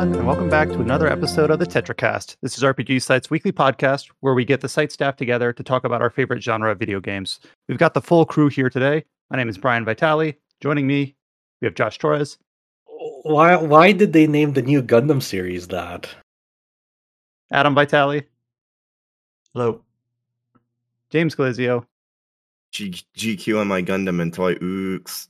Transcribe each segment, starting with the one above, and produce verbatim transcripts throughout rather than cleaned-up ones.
everyone, and welcome back to another episode of the TetraCast. This is R P G Site's weekly podcast where we get the site staff together to talk about our favorite genre of video games. We've got the full crew here today. My name is Brian Vitale. Joining me, we have Josh Torres. Why why did they name the new Gundam series that? Adam Vitale. Hello. James Glazio. G- GQ on my Gundam and toy ooks.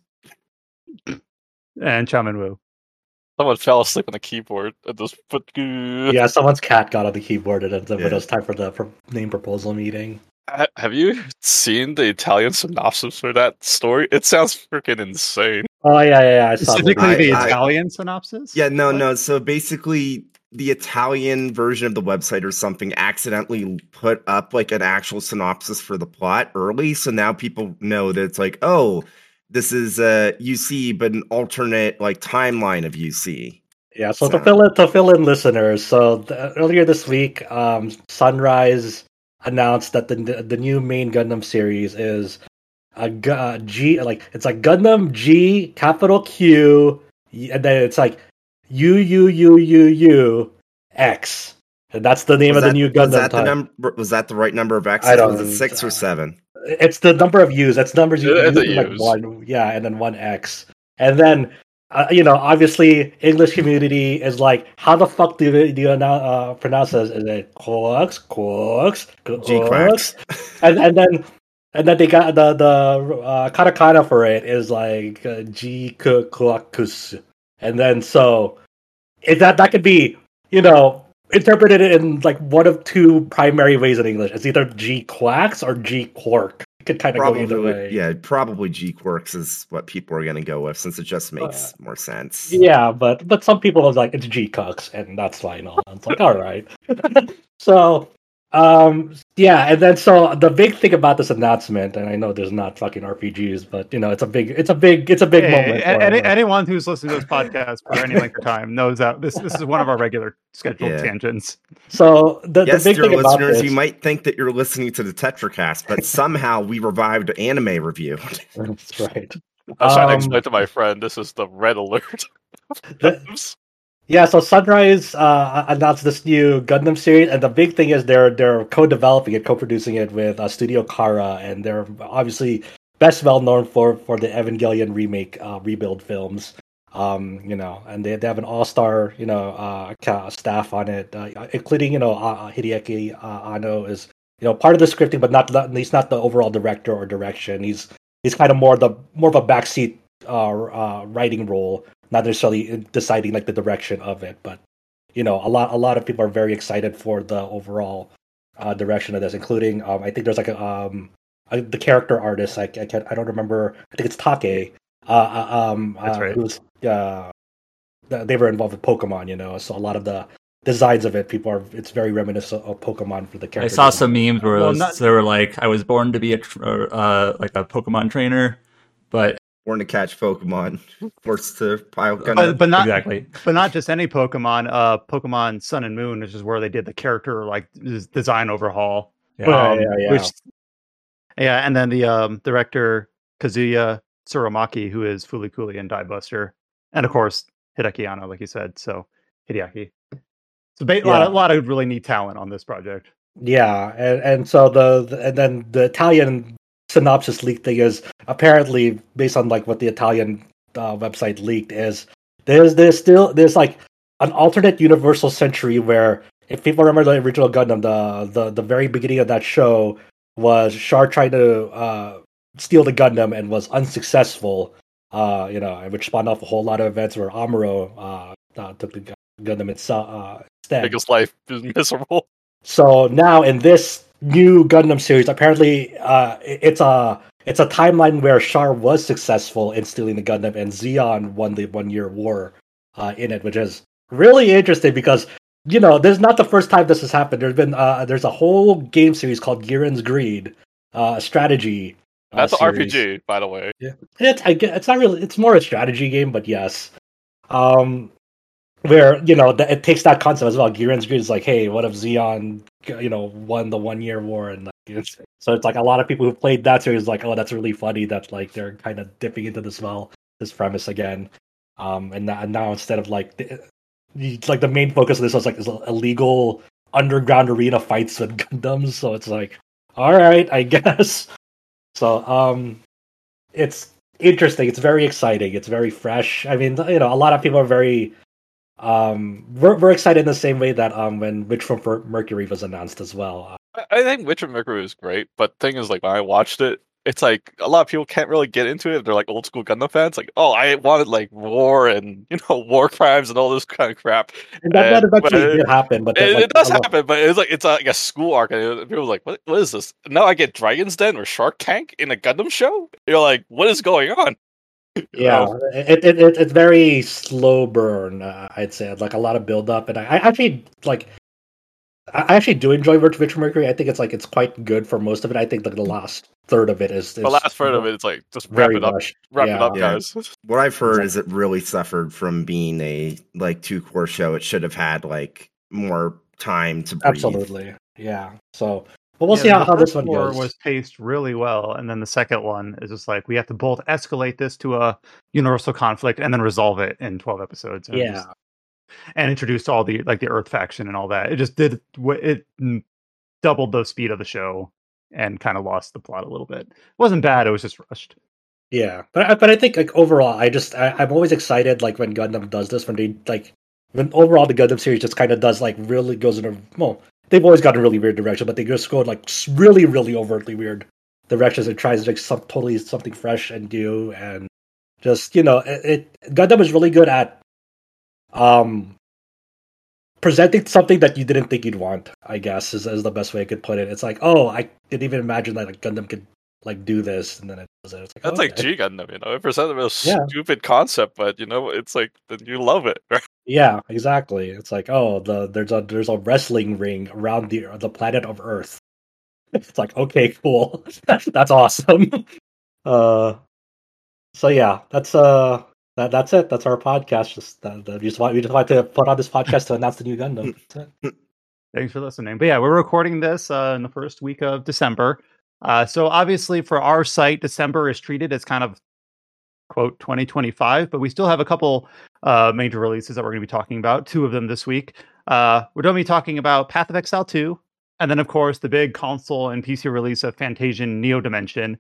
And Chaman Wu. Someone fell asleep on the keyboard at this. But Yeah, someone's cat got on the keyboard and it Yeah. was time for the for name proposal meeting. Ha- have you seen the Italian synopsis for that story? It sounds freaking insane. Oh yeah, yeah, yeah I saw Specifically I- the I- Italian synopsis? Yeah, no, What? no. So basically, the Italian version of the website or something accidentally put up like an actual synopsis for the plot early. So now people know that it's like, oh, this is uh, U C, but an alternate like timeline of U C. Yeah, so to So- fill in to fill in listeners, so the, earlier this week, um, Sunrise announced that the the new main Gundam series is a Gu- uh, G, like it's like Gundam G capital Q, and then it's like U U U U U X, and that's the name Was of that, the new was Gundam. that the type. number? Was that the right number of X's? I don't- Was it six or seven? It's the number of U's. That's numbers you It's a use like U's. one, yeah, and then one X, and then uh, you know, obviously, English community is like, how the fuck do you, do you uh, pronounce this? Is it Quox, Quox, G quacks. and and then and then they got the the uh, katakana for it is like uh, G Kukus, and then so is that that could be you know interpreted in like one of two primary ways in English. It's either G quacks or G quark. It could kind of go either Probably, way. yeah, probably G Quirks is what people are going to go with since it just makes Uh, more sense. Yeah, but but some people was like it's G cucks, and that's fine. It's like all right. So um yeah, and then so the big thing about this announcement, and I know there's not fucking R P Gs, but you know it's a big it's a big it's a big Hey, moment. a- for any- us. anyone who's listening to this podcast for any length of time knows that this this is one of our regular scheduled Yeah. tangents. So the, Yes, the big dear thing about listeners, this, you might think that you're listening to the TetraCast, but somehow we revived anime review. that's right. I was trying to Um, explain to my friend this is the red alert. The- Yeah, so Sunrise uh, announced this new Gundam series, and the big thing is they're they're co-developing it, co-producing it with uh, Studio Kara, and they're obviously best well known for for the Evangelion remake uh, rebuild films. Um, you know, and they, they have an all-star you know uh, ca- staff on it, uh, including you know uh, Hideaki uh, Anno is you know part of the scripting, but not not- he's not the overall director or direction. He's he's kind of more the more of a backseat uh, uh, writing role. Not necessarily deciding like the direction of it, but you know, a lot a lot of people are very excited for the overall uh, direction of this, including um, I think there's like a um a, the character artist I, I can't I don't remember I think it's Take uh, uh um That's uh, right. who's uh they were involved with Pokemon, you know, so a lot of the designs of it people are it's very reminiscent of Pokemon for the I character. saw design. some memes where it Well, was, not- they were like, I was born to be a tr- uh, like a Pokemon trainer, but Born to catch Pokemon, forced to pile But, Gundam. but not exactly. but not just any Pokemon. Uh, Pokemon Sun and Moon, which is where they did the character like des- design overhaul. Yeah. Yeah, Um, yeah, yeah. Which, yeah, and then the um, director Kazuya Tsurumaki, who is Fooly Cooly and Die Buster, and of course Hideaki Anno, like you said. So Hideaki. So ba- a lot, Yeah. of, lot of really neat talent on this project. Yeah, and, and so the, the and then the Italian synopsis leak thing is apparently based on like what the Italian uh, website leaked is there's there's still there's like an alternate universal century where if people remember the original Gundam, the the the very beginning of that show was Char trying to uh, steal the Gundam and was unsuccessful. Uh, you know, which spawned off a whole lot of events where Amuro uh, uh, took the Gu- Gundam itself uh, instead. Make his life is miserable. So now in this new Gundam series, apparently uh, it's a it's a timeline where Char was successful in stealing the Gundam, and Zeon won the one year war uh, in it, which is really interesting because you know this is not the first time this has happened. There's been uh, there's a whole game series called Giran's Greed, uh, a strategy. Uh, That's an R P series. G, by the way. It's I get, it's not really it's more a strategy game, but yes, um, where you know the, it takes that concept as well. Giran's Greed is like, hey, what if Xeon, you know, won the one year war, and like, it's, so it's like a lot of people who played that series like, oh, that's really funny. That like they're kind of dipping into this well this premise again, um, and, now- and now instead of like the, like the main focus of this was like is illegal underground arena fights with Gundams. So it's like, all right, I guess. So um, it's interesting. It's very exciting. It's very fresh. I mean, you know, a lot of people are very um, we're we're excited in the same way that um when Witch from Mercury was announced as well. I, I think Witch from Mercury was great, but thing is, like when I watched it, it's like a lot of people can't really get into it. They're like old school Gundam fans, like, oh, I wanted like war and you know war crimes and all this kind of crap. And that, and, that eventually it, did happen, but then, it, like, it does lot... happen. But it's like it's like a school arc, and it, people are like, what, what is this? Now I get Dragon's Den or Shark Tank in a Gundam show. You're like, what is going on? Yeah, know? it, it it it's very slow burn. Uh, I'd say like a lot of build up, and I, I actually like. I actually do enjoy Witch from Mercury. I think it's like it's quite good for most of it. I think like the last third of it is, is the last third of it. It's like just wrap very it up, rushed. wrap yeah. it up, Yeah. guys. What I've heard Exactly. is it really suffered from being a like two core show. It should have had like more time to breathe. Absolutely, yeah. So, but we'll Yeah, see how, the how this first one war goes. was paced really well, and then the second one is just like we have to both escalate this to a universal conflict and then resolve it in twelve episodes. And it Yeah, just- and introduced all the like the Earth faction and all that. It just did what it mm, doubled the speed of the show and kind of lost the plot a little bit. It wasn't bad. It was just rushed. yeah. But I- but I think like overall, I just I, I'm always excited like when Gundam does this when they like when overall the Gundam series just kind of does like really goes in a well they've always gone in a really weird direction, but they just go in, like really really overtly weird directions and tries like some totally something fresh and new and just you know it, it Gundam is really good at um presenting something that you didn't think you'd want. I guess is, is the best way I could put it. It's like, oh, I didn't even imagine that like Gundam could like do this, and then it does it. It's like, That's okay. like G Gundam, you know. It presented a Yeah. stupid concept, but you know, it's like then you love it. Right? Yeah, exactly. It's like, oh, the there's a there's a wrestling ring around the the planet of Earth. It's like, okay, cool. That's awesome. Uh, so yeah, that's uh that that's it. That's our podcast. Just that, that we just want we just want to put on this podcast to announce the new Gundam. That's it. Thanks for listening. But yeah, we're recording this uh, in the first week of December. Uh, so obviously for our site, December is treated as kind of quote twenty twenty-five, but we still have a couple uh, major releases that we're going to be talking about. Two of them this week. Uh, we're going to be talking about Path of Exile two, and then of course the big console and P C release of Fantasian Neo Dimension.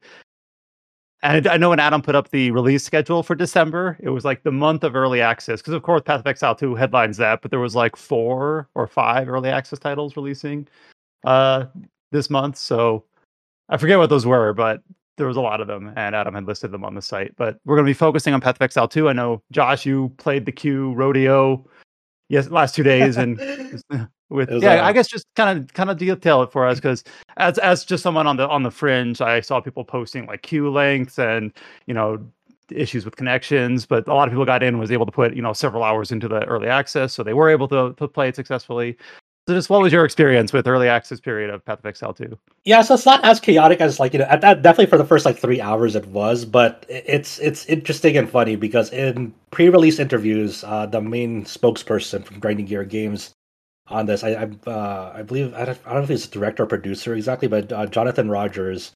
And I know when Adam put up the release schedule for December, it was like the month of early access. Because, of course, Path of Exile two headlines that, but there was like four or five early access titles releasing uh, this month. So I forget what those were, but there was a lot of them. And Adam had listed them on the site. But we're going to be focusing on Path of Exile two. I know, Josh, you played the Q Rodeo yes, last two days. And with It was, yeah, uh, I guess just kind of kind of detail it for us, because as as just someone on the on the fringe, I saw people posting like queue lengths and you know issues with connections, but a lot of people got in and was able to put you know several hours into the early access, so they were able to, to play it successfully. So just what was your experience with early access period of Path of Exile two? Yeah, so it's not as chaotic as like you know at that definitely for the first like three hours it was, but it's it's interesting and funny because in pre-release interviews, uh, the main spokesperson from Grinding Gear Games on this, I I, uh, I believe I don't, I don't know if he's a director or producer exactly, but uh, Jonathan Rogers,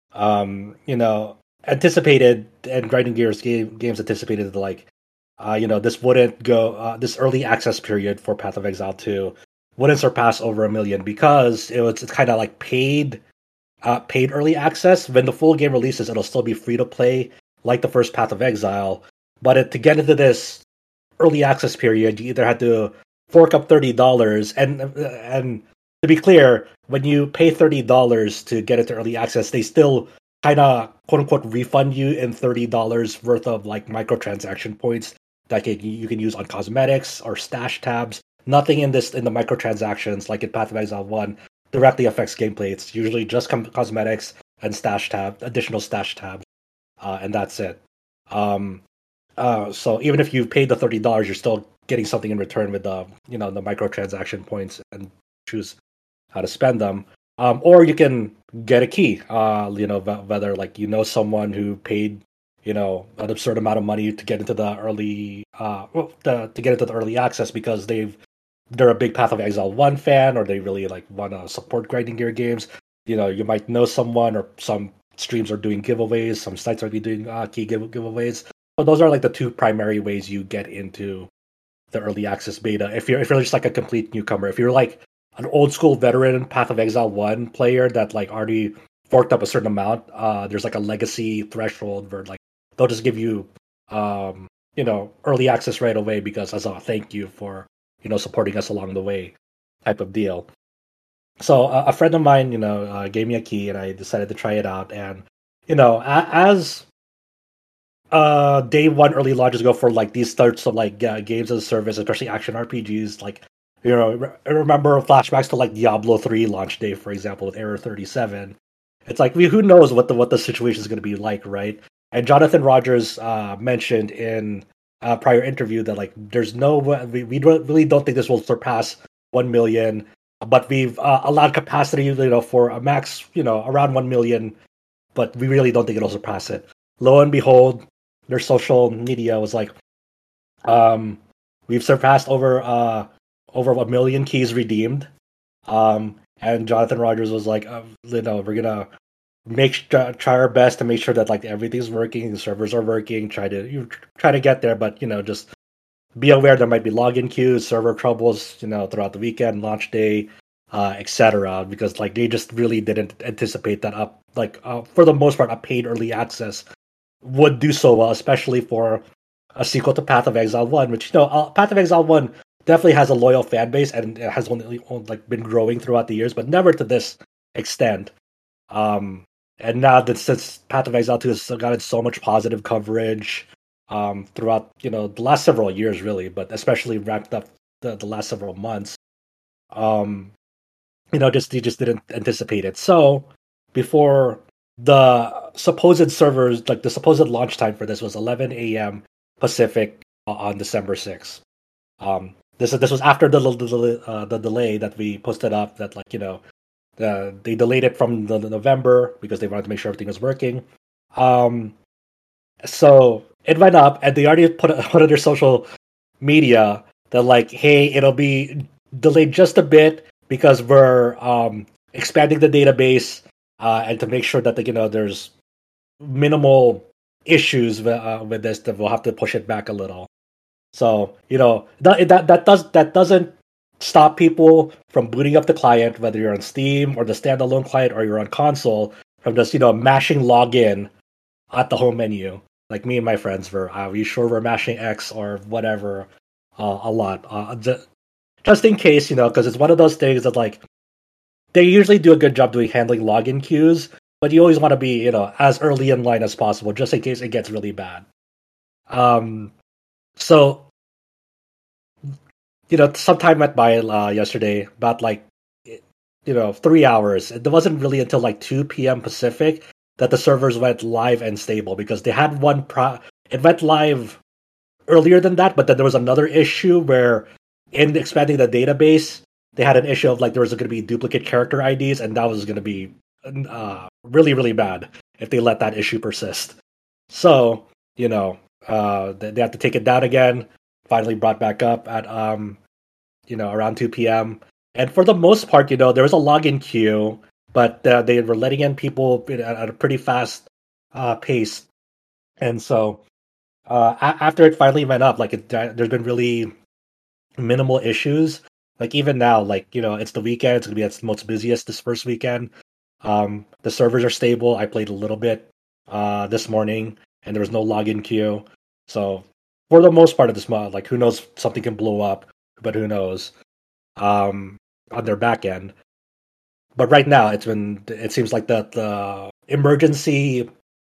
um, you know, anticipated and Grinding Gears game, games anticipated that, like, uh, you know, this wouldn't go uh, this early access period for Path of Exile two wouldn't surpass over a million because it was it's kind of like paid, uh, paid early access. When the full game releases, it'll still be free to play like the first Path of Exile, but it, to get into this early access period, you either had to fork up thirty dollars, and and to be clear, when you pay thirty dollars to get into early access, they still kind of quote unquote refund you in thirty dollars worth of like microtransaction points that you, you can use on cosmetics or stash tabs. Nothing in this in the microtransactions like in Path of Exile one directly affects gameplay. It's usually just com- cosmetics and stash tab, additional stash tabs, uh, and that's it. Um, uh, so even if you've paid the thirty dollars, you're still getting something in return with the you know the microtransaction points and choose how to spend them. Um, or you can get a key. Uh, you know whether like you know someone who paid you know an absurd amount of money to get into the early uh well, the, to get into the early access because they've they're a big Path of Exile one fan or they really like want to support Grinding Gear games. You know you might know someone or some streams are doing giveaways. Some sites are be doing uh, key give- giveaways. So those are like the two primary ways you get into the early access beta. If you're if you're just like a complete newcomer, if you're like an old school veteran Path of Exile one player that like already forked up a certain amount, uh, there's like a legacy threshold where like they'll just give you um, you know early access right away because as a thank you for you know supporting us along the way, type of deal. So uh, a friend of mine, you know, uh, gave me a key, and I decided to try it out. And you know, a- as uh, day one early launches go for like these sorts of like uh, games as a service, especially action R P Gs, like you know, re- I remember flashbacks to like Diablo three launch day, for example, with Error thirty-seven. It's like we who knows what the what the situation is going to be like, right? And Jonathan Rogers uh, mentioned in a prior interview that like there's no we we really don't think this will surpass one million. But we've uh, allowed capacity, you know, for a max, you know, around one million. But we really don't think it'll surpass it. Lo and behold, their social media was like, um, we've surpassed over uh over a million keys redeemed. Um, and Jonathan Rogers was like, uh, you know, we're gonna make try our best to make sure that like everything's working, the servers are working. Try to you try to get there, but you know, just be aware there might be login queues, server troubles, you know, throughout the weekend, launch day, uh, et cetera. Because like they just really didn't anticipate that up, like uh, for the most part, a paid early access would do so well, especially for a sequel to Path of Exile One, which you know, uh, Path of Exile One definitely has a loyal fan base and it has only, only like been growing throughout the years, but never to this extent. Um, and now that since Path of Exile Two has gotten so much positive coverage um, throughout, you know, the last several years, really, but especially wrapped up the, the last several months. Um, you know, just he just didn't anticipate it. So before the supposed servers, like the supposed launch time for this was eleven a.m. Pacific uh, on December sixth. Um, this this was after the the, uh, the delay that we posted up. That like you know, uh, they delayed it from the, the November because they wanted to make sure everything was working. Um, so it went up, and they already put put on their social media that like, hey, it'll be delayed just a bit because we're um, expanding the database uh, and to make sure that the, you know there's minimal issues with, uh, with this, that we'll have to push it back a little. So you know that that that does that doesn't stop people from booting up the client, whether you're on Steam or the standalone client or you're on console, from just you know mashing login at the home menu. Like me and my friends were, are we sure we're mashing X or whatever uh, a lot, uh, just in case, you know, because it's one of those things that like they usually do a good job doing handling login queues, but you always want to be, you know, as early in line as possible, just in case it gets really bad. Um, so, you know, some time went by uh, yesterday, about like, you know, three hours. It wasn't really until like two p.m. Pacific that the servers went live and stable because they had one pro. It went live earlier than that, but then there was another issue where in expanding the database, they had an issue of like there was going to be duplicate character I Ds, and that was going to be uh, really, really bad if they let that issue persist. So, you know, uh, they, they had to take it down again. Finally brought back up at, um, you know, around two p.m. And for the most part, you know, there was a login queue, but uh, they were letting in people at, at a pretty fast uh, pace. And so uh, a- after it finally went up, like it, uh, there's been really minimal issues. Like even now, like you know, it's the weekend. It's gonna be its most busiest this first weekend. Um, the servers are stable. I played a little bit uh, this morning, and there was no login queue. So for the most part of this mod, like who knows, something can blow up, but who knows um, on their back end. But right now, it's been. It seems like the the emergency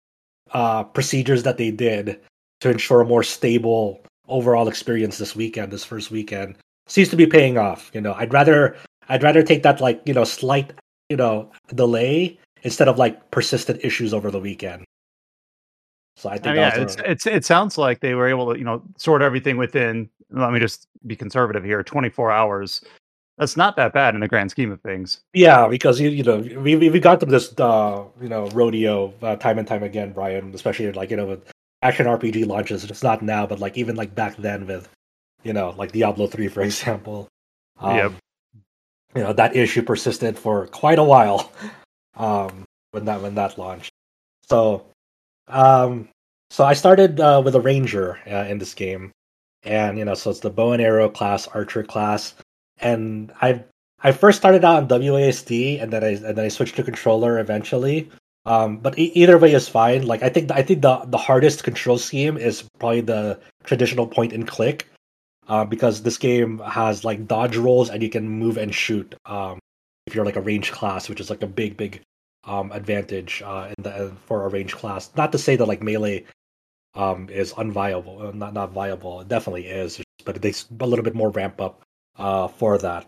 uh, procedures that they did to ensure a more stable overall experience this weekend, this first weekend, seems to be paying off. You know, I'd rather I'd rather take that like you know slight you know delay instead of like persistent issues over the weekend. So I think I mean, that yeah, was it's a, it's it sounds like they were able to, you know, sort everything within, let me just be conservative here, twenty-four hours. That's not that bad in the grand scheme of things. yeah, because you you know we we we got through this uh you know rodeo uh, time and time again, Brian, especially like you know with action R P G launches. It's not now, but like even like back then with you know like Diablo three, for example. Yep. Um, you know that issue persisted for quite a while um, when that when that launched. So, um, so I started uh, with a ranger uh, in this game, and you know, so it's the bow and arrow class, archer class, and I I first started out on W A S D, and then I and then I switched to controller eventually. Um, but e- either way is fine. Like I think I think the the hardest control scheme is probably the traditional point and click, uh, because this game has like dodge rolls and you can move and shoot. Um, if you're like a range class, which is like a big big um advantage uh in the for a range class. Not to say that like melee um is unviable, uh, not not viable. It definitely is, but it takes a little bit more ramp up uh for that.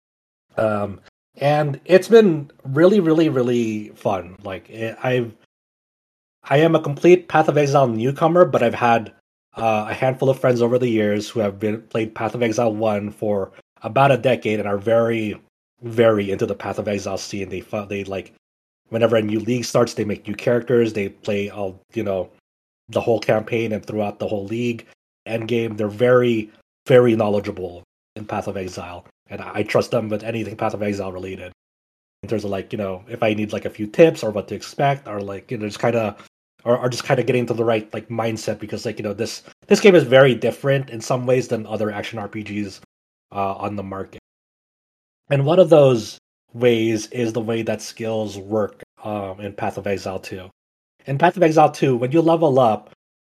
Um, and it's been really, really, really fun. Like it, I've, I am a complete Path of Exile newcomer, but I've had uh, a handful of friends over the years who have been played Path of Exile one for about a decade and are very, very into the Path of Exile scene. They they like whenever a new league starts, they make new characters. They play all you know the whole campaign and throughout the whole league end game. They're very, very knowledgeable in Path of Exile, and I trust them with anything Path of Exile related. In terms of like, you know, if I need like a few tips or what to expect, or like, you know, just kind of, or, or just kind of getting to the right like mindset, because like, you know, this this game is very different in some ways than other action R P Gs uh, on the market. And one of those ways is the way that skills work um, in Path of Exile two. In Path of Exile two, when you level up,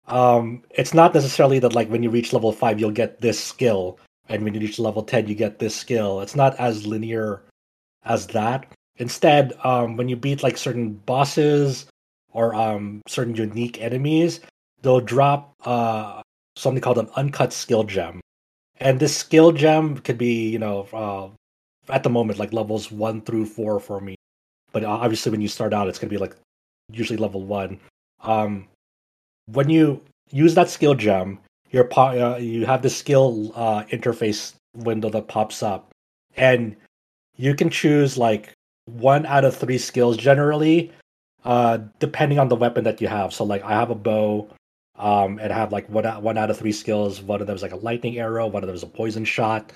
um, it's not necessarily that like when you reach level five, you'll get this skill, and when you reach level ten, you get this skill. It's not as linear as that. Instead, um, when you beat like certain bosses or um, certain unique enemies, they'll drop uh, something called an uncut skill gem. And this skill gem could be, you know, uh, at the moment, like levels one through four for me. But obviously, when you start out, it's going to be like usually level one. Um, when you use that skill gem, you're po- uh, you have this skill uh, interface window that pops up, and you can choose like one out of three skills generally, uh, depending on the weapon that you have. So like I have a bow, um, and I have like one out, one out of three skills. One of them is like a lightning arrow. One of them is a poison shot,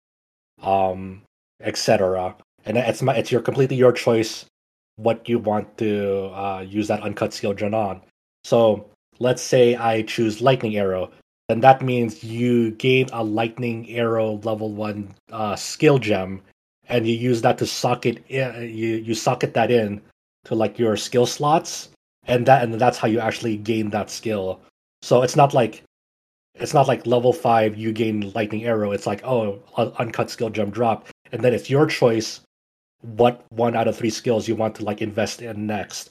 um, et cetera. And it's my it's your completely your choice what you want to uh, use that uncut skill gem on. So let's say I choose lightning arrow, then that means you gain a lightning arrow level one uh, skill gem, and you use that to socket in, you you socket that in to like your skill slots, and that and that's how you actually gain that skill. So it's not like it's not like level five you gain lightning arrow. It's like, oh, un- uncut skill gem drop, and then it's your choice what one out of three skills you want to like invest in next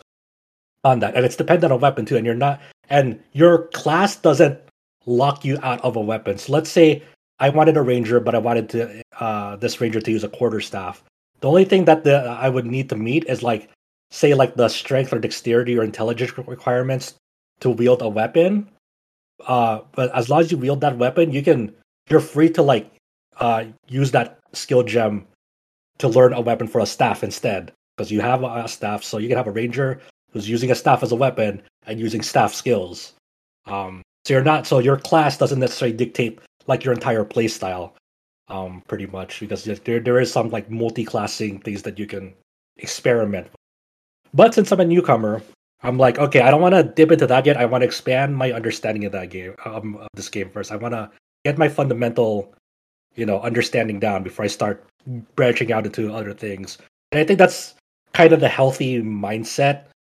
on that. And it's dependent on weapon too, and you're not and your class doesn't lock you out of a weapon. So let's say I wanted a ranger, but I wanted to uh this ranger to use a quarterstaff. The only thing that the I would need to meet is like say like the strength or dexterity or intelligence requirements to wield a weapon. Uh but as long as you wield that weapon, you can you're free to like uh use that skill gem to learn a weapon for a staff instead, because you have a staff, so you can have a ranger who's using a staff as a weapon and using staff skills. Um, so you're not so your class doesn't necessarily dictate like your entire play style, um, pretty much, because there there is some like multi-classing things that you can experiment with. But since I'm a newcomer, I'm like, okay, I don't want to dip into that yet. I want to expand my understanding of that game, um, of this game first. I want to get my fundamental, you know, understanding down before I start branching out into other things. And I think that's kind of the healthy mindset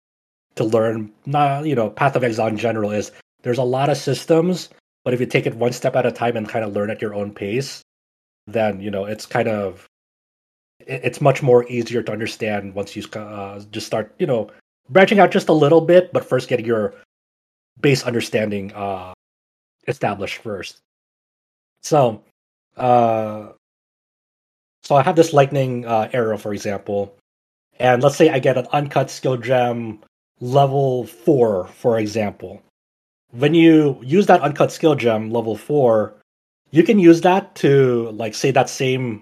to learn. Not, you know, Path of Exile in general is there's a lot of systems, but if you take it one step at a time and kind of learn at your own pace, then, you know, it's kind of, it's much more easier to understand once you uh, just start, you know, branching out just a little bit, but first getting your base understanding uh, established first. So, uh, So I have this lightning uh, arrow, for example, and let's say I get an uncut skill gem level four, for example. When you use that uncut skill gem level four, you can use that to like say that same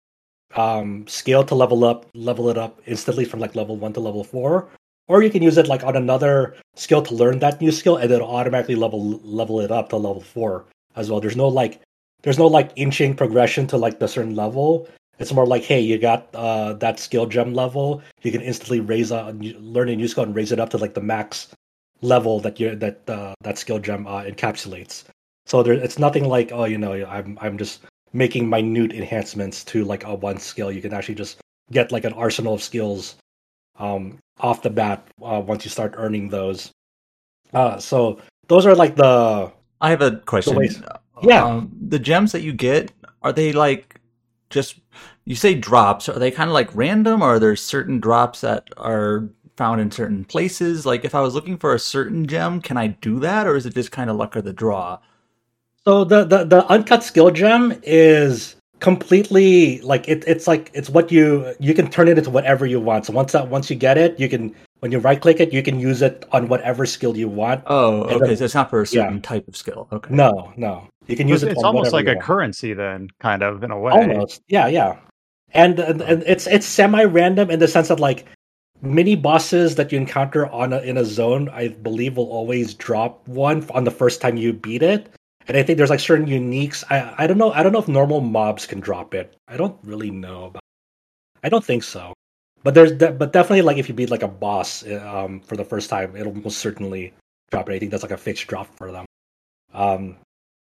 um, skill to level up, level it up instantly from like level one to level four, or you can use it like on another skill to learn that new skill, and then automatically level level it up to level four as well. There's no like there's no like inching progression to like the certain level. It's more like, hey, you got uh, that skill gem level. You can instantly raise a learn a new skill and raise it up to like the max level that you that uh, that skill gem uh, encapsulates. So there, it's nothing like, oh, you know, I'm I'm just making minute enhancements to like a one skill. You can actually just get like an arsenal of skills um, off the bat uh, once you start earning those. Uh, so those are like the. I have a question. ways- Yeah. Um, the gems that you get, are they like just, you say drops, are they kind of like random, or are there certain drops that are found in certain places? Like if I was looking for a certain gem, can I do that, or is it just kind of luck of the draw? So the, the, the uncut skill gem is completely like it, it's like it's what you you can turn it into whatever you want. So once that once you get it, you can when you right click it, you can use it on whatever skill you want. Oh, And okay. then- So it's not for a certain yeah. type of skill. Okay. No, no, you can use It's, it. it's on almost whatever like you a want. currency, then, kind of in a way. Almost, yeah, yeah. And, and and it's it's semi-random in the sense that like mini bosses that you encounter on a, in a zone, I believe, will always drop one on the first time you beat it. And I think there's like certain uniques. I I don't know. I don't know if normal mobs can drop it. I don't really know about. I don't think so. But there's de- but definitely like if you beat like a boss um for the first time, it'll most certainly drop it. I think that's like a fixed drop for them. Um,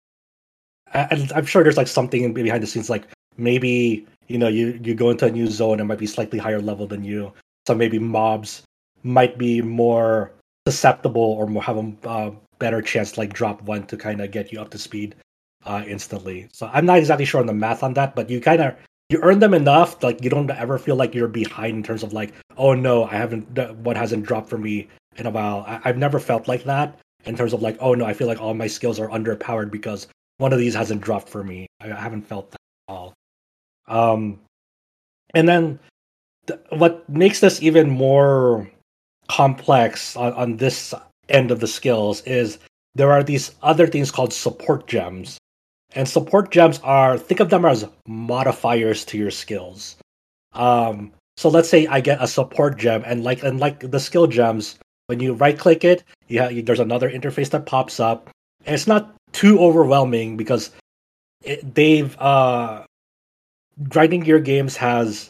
and I'm sure there's like something behind the scenes, like maybe you know you you go into a new zone and might be slightly higher level than you, so maybe mobs might be more susceptible or more have a uh, better chance to like drop one to kind of get you up to speed uh, instantly. So I'm not exactly sure on the math on that, but you kind of you earn them enough, like you don't ever feel like you're behind in terms of like, oh no, I haven't what hasn't dropped for me in a while. I, I've never felt like that in terms of like, oh no, I feel like all my skills are underpowered because one of these hasn't dropped for me. I, I haven't felt that at all. Um, and then th- what makes this even more complex on, on this end of the skills is there are these other things called support gems. And support gems are, think of them as modifiers to your skills. Um, so let's say I get a support gem, and like and like the skill gems, when you right click it, you have, there's another interface that pops up. And it's not too overwhelming because it, they've uh, Grinding Gear Games has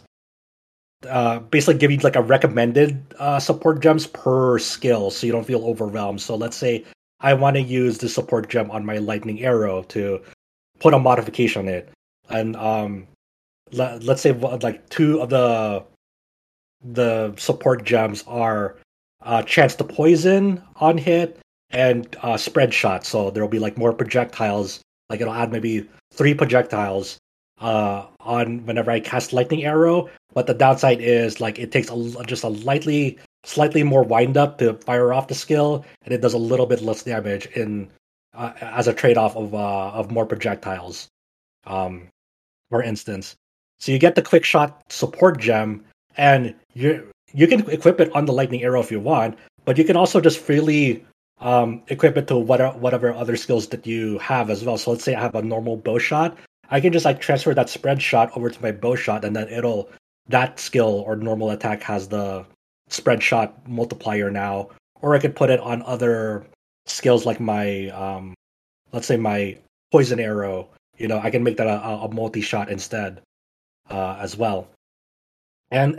uh, basically give you like a recommended uh, support gems per skill, so you don't feel overwhelmed. So let's say I want to use the support gem on my lightning arrow to put a modification on it, and um, let, let's say like two of the the support gems are uh, chance to poison on hit and uh, spread shot. So there will be like more projectiles. Like it'll add maybe three projectiles uh, on whenever I cast lightning arrow. But the downside is like it takes a, just a lightly, slightly more wind up to fire off the skill, and it does a little bit less damage in uh, as a trade off of uh, of more projectiles. Um, for instance, so you get the quick shot support gem, and you you can equip it on the lightning arrow if you want, but you can also just freely um, equip it to whatever whatever other skills that you have as well. So let's say I have a normal bow shot, I can just like transfer that spread shot over to my bow shot, and then it'll that skill or normal attack has the spread shot multiplier now, or I could put it on other skills like my um, let's say my poison arrow. You know, I can make that a, a multi shot instead uh, as well. And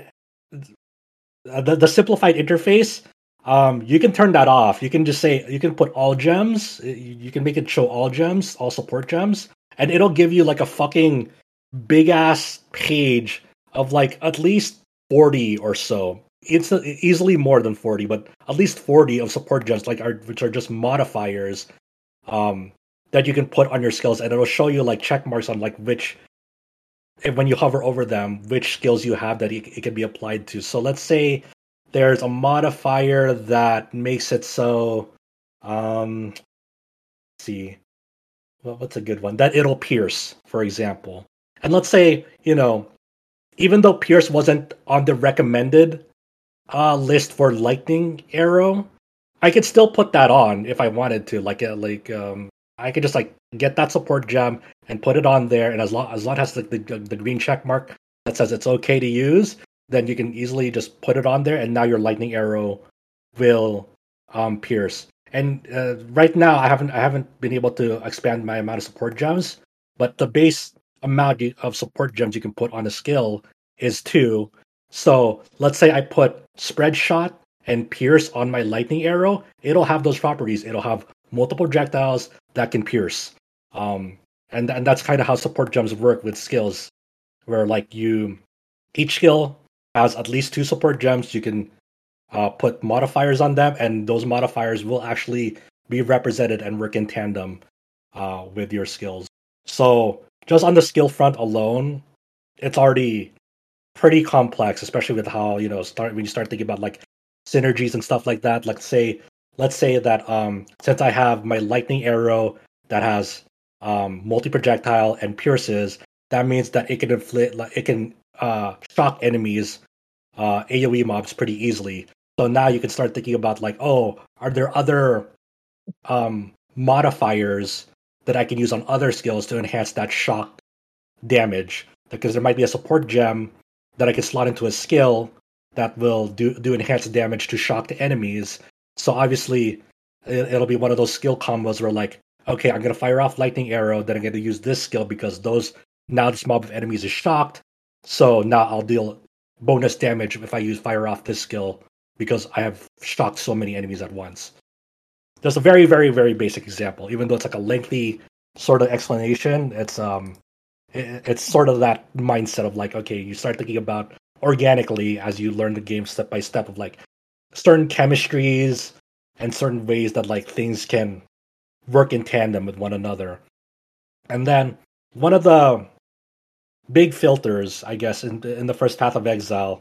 the the simplified interface, um, you can turn that off. You can just say you can put all gems. You can make it show all gems, all support gems, and it'll give you like a fucking big ass page of like at least forty or so. It's easily more than forty, but at least forty of support gems, like are which are just modifiers, um, that you can put on your skills, and it'll show you like check marks on like which, and when you hover over them, which skills you have that it, it can be applied to. So let's say there's a modifier that makes it so, um, let's see, well, what's a good one? That it'll pierce, for example. And let's say, you know, even though pierce wasn't on the recommended uh, list for lightning arrow, I could still put that on if I wanted to. Like, uh, like um, I could just like get that support gem and put it on there, and as long as long as the, the the green check mark that says it's okay to use, then you can easily just put it on there, and now your lightning arrow will um, pierce. And uh, right now, I haven't I haven't been able to expand my amount of support gems, but the base amount of support gems you can put on a skill is two. So let's say I put spread shot and pierce on my lightning arrow, it'll have those properties. It'll have multiple projectiles that can pierce. Um, and and that's kind of how support gems work with skills, where like you, each skill has at least two support gems. You can uh, put modifiers on them, and those modifiers will actually be represented and work in tandem uh, with your skills. So just on the skill front alone, it's already pretty complex, especially with how you know start when you start thinking about like synergies and stuff like that. Like say, let's say that um, since I have my lightning arrow that has um, multi projectile and pierces, that means that it can inflict, like, it can uh, shock enemies, uh, AoE mobs pretty easily. So now you can start thinking about like, oh, are there other um, modifiers that I can use on other skills to enhance that shock damage? Because there might be a support gem that I can slot into a skill that will do do enhanced damage to shocked enemies. So obviously, it, it'll be one of those skill combos where like, okay, I'm gonna fire off lightning arrow, then I'm gonna use this skill because those now this mob of enemies is shocked. So now I'll deal bonus damage if I use fire off this skill because I have shocked so many enemies at once. That's a very, very, very basic example. Even though it's like a lengthy sort of explanation, it's um, it, it's sort of that mindset of like, okay, you start thinking about organically as you learn the game step by step of like certain chemistries and certain ways that like things can work in tandem with one another. And then one of the big filters, I guess, in in the first Path of Exile,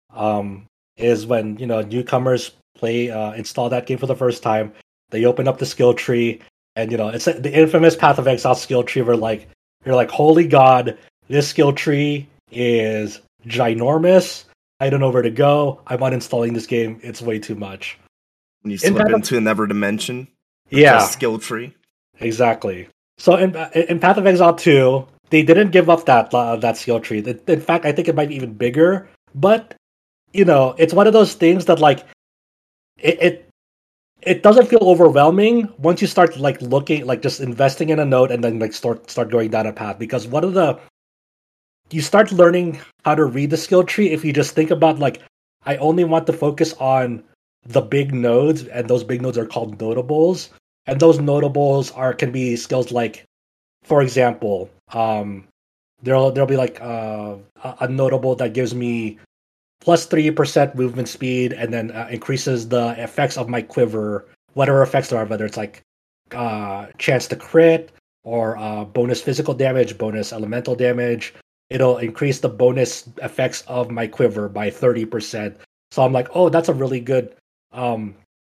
um, is when you know newcomers play uh, install that game for the first time. They open up the skill tree, and you know it's the infamous Path of Exile skill tree where like you're like, holy god, this skill tree is ginormous. I don't know where to go. I'm uninstalling this game. It's way too much. When you slip in into of... another dimension, yeah, skill tree. Exactly. So in in Path of Exile two, they didn't give up that uh, that skill tree. In fact, I think it might be even bigger. But you know, it's one of those things that like it, it it doesn't feel overwhelming once you start like looking, like just investing in a node and then like start start going down a path. Because one of the you start learning how to read the skill tree if you just think about like I only want to focus on the big nodes, and those big nodes are called notables. And those notables are can be skills like, for example, um, there'll there'll be like uh, a notable that gives me plus three percent movement speed, and then uh, increases the effects of my quiver, whatever effects there are, whether it's like uh, chance to crit or uh, bonus physical damage, bonus elemental damage. It'll increase the bonus effects of my quiver by thirty percent. So I'm like, oh, that's a really good um,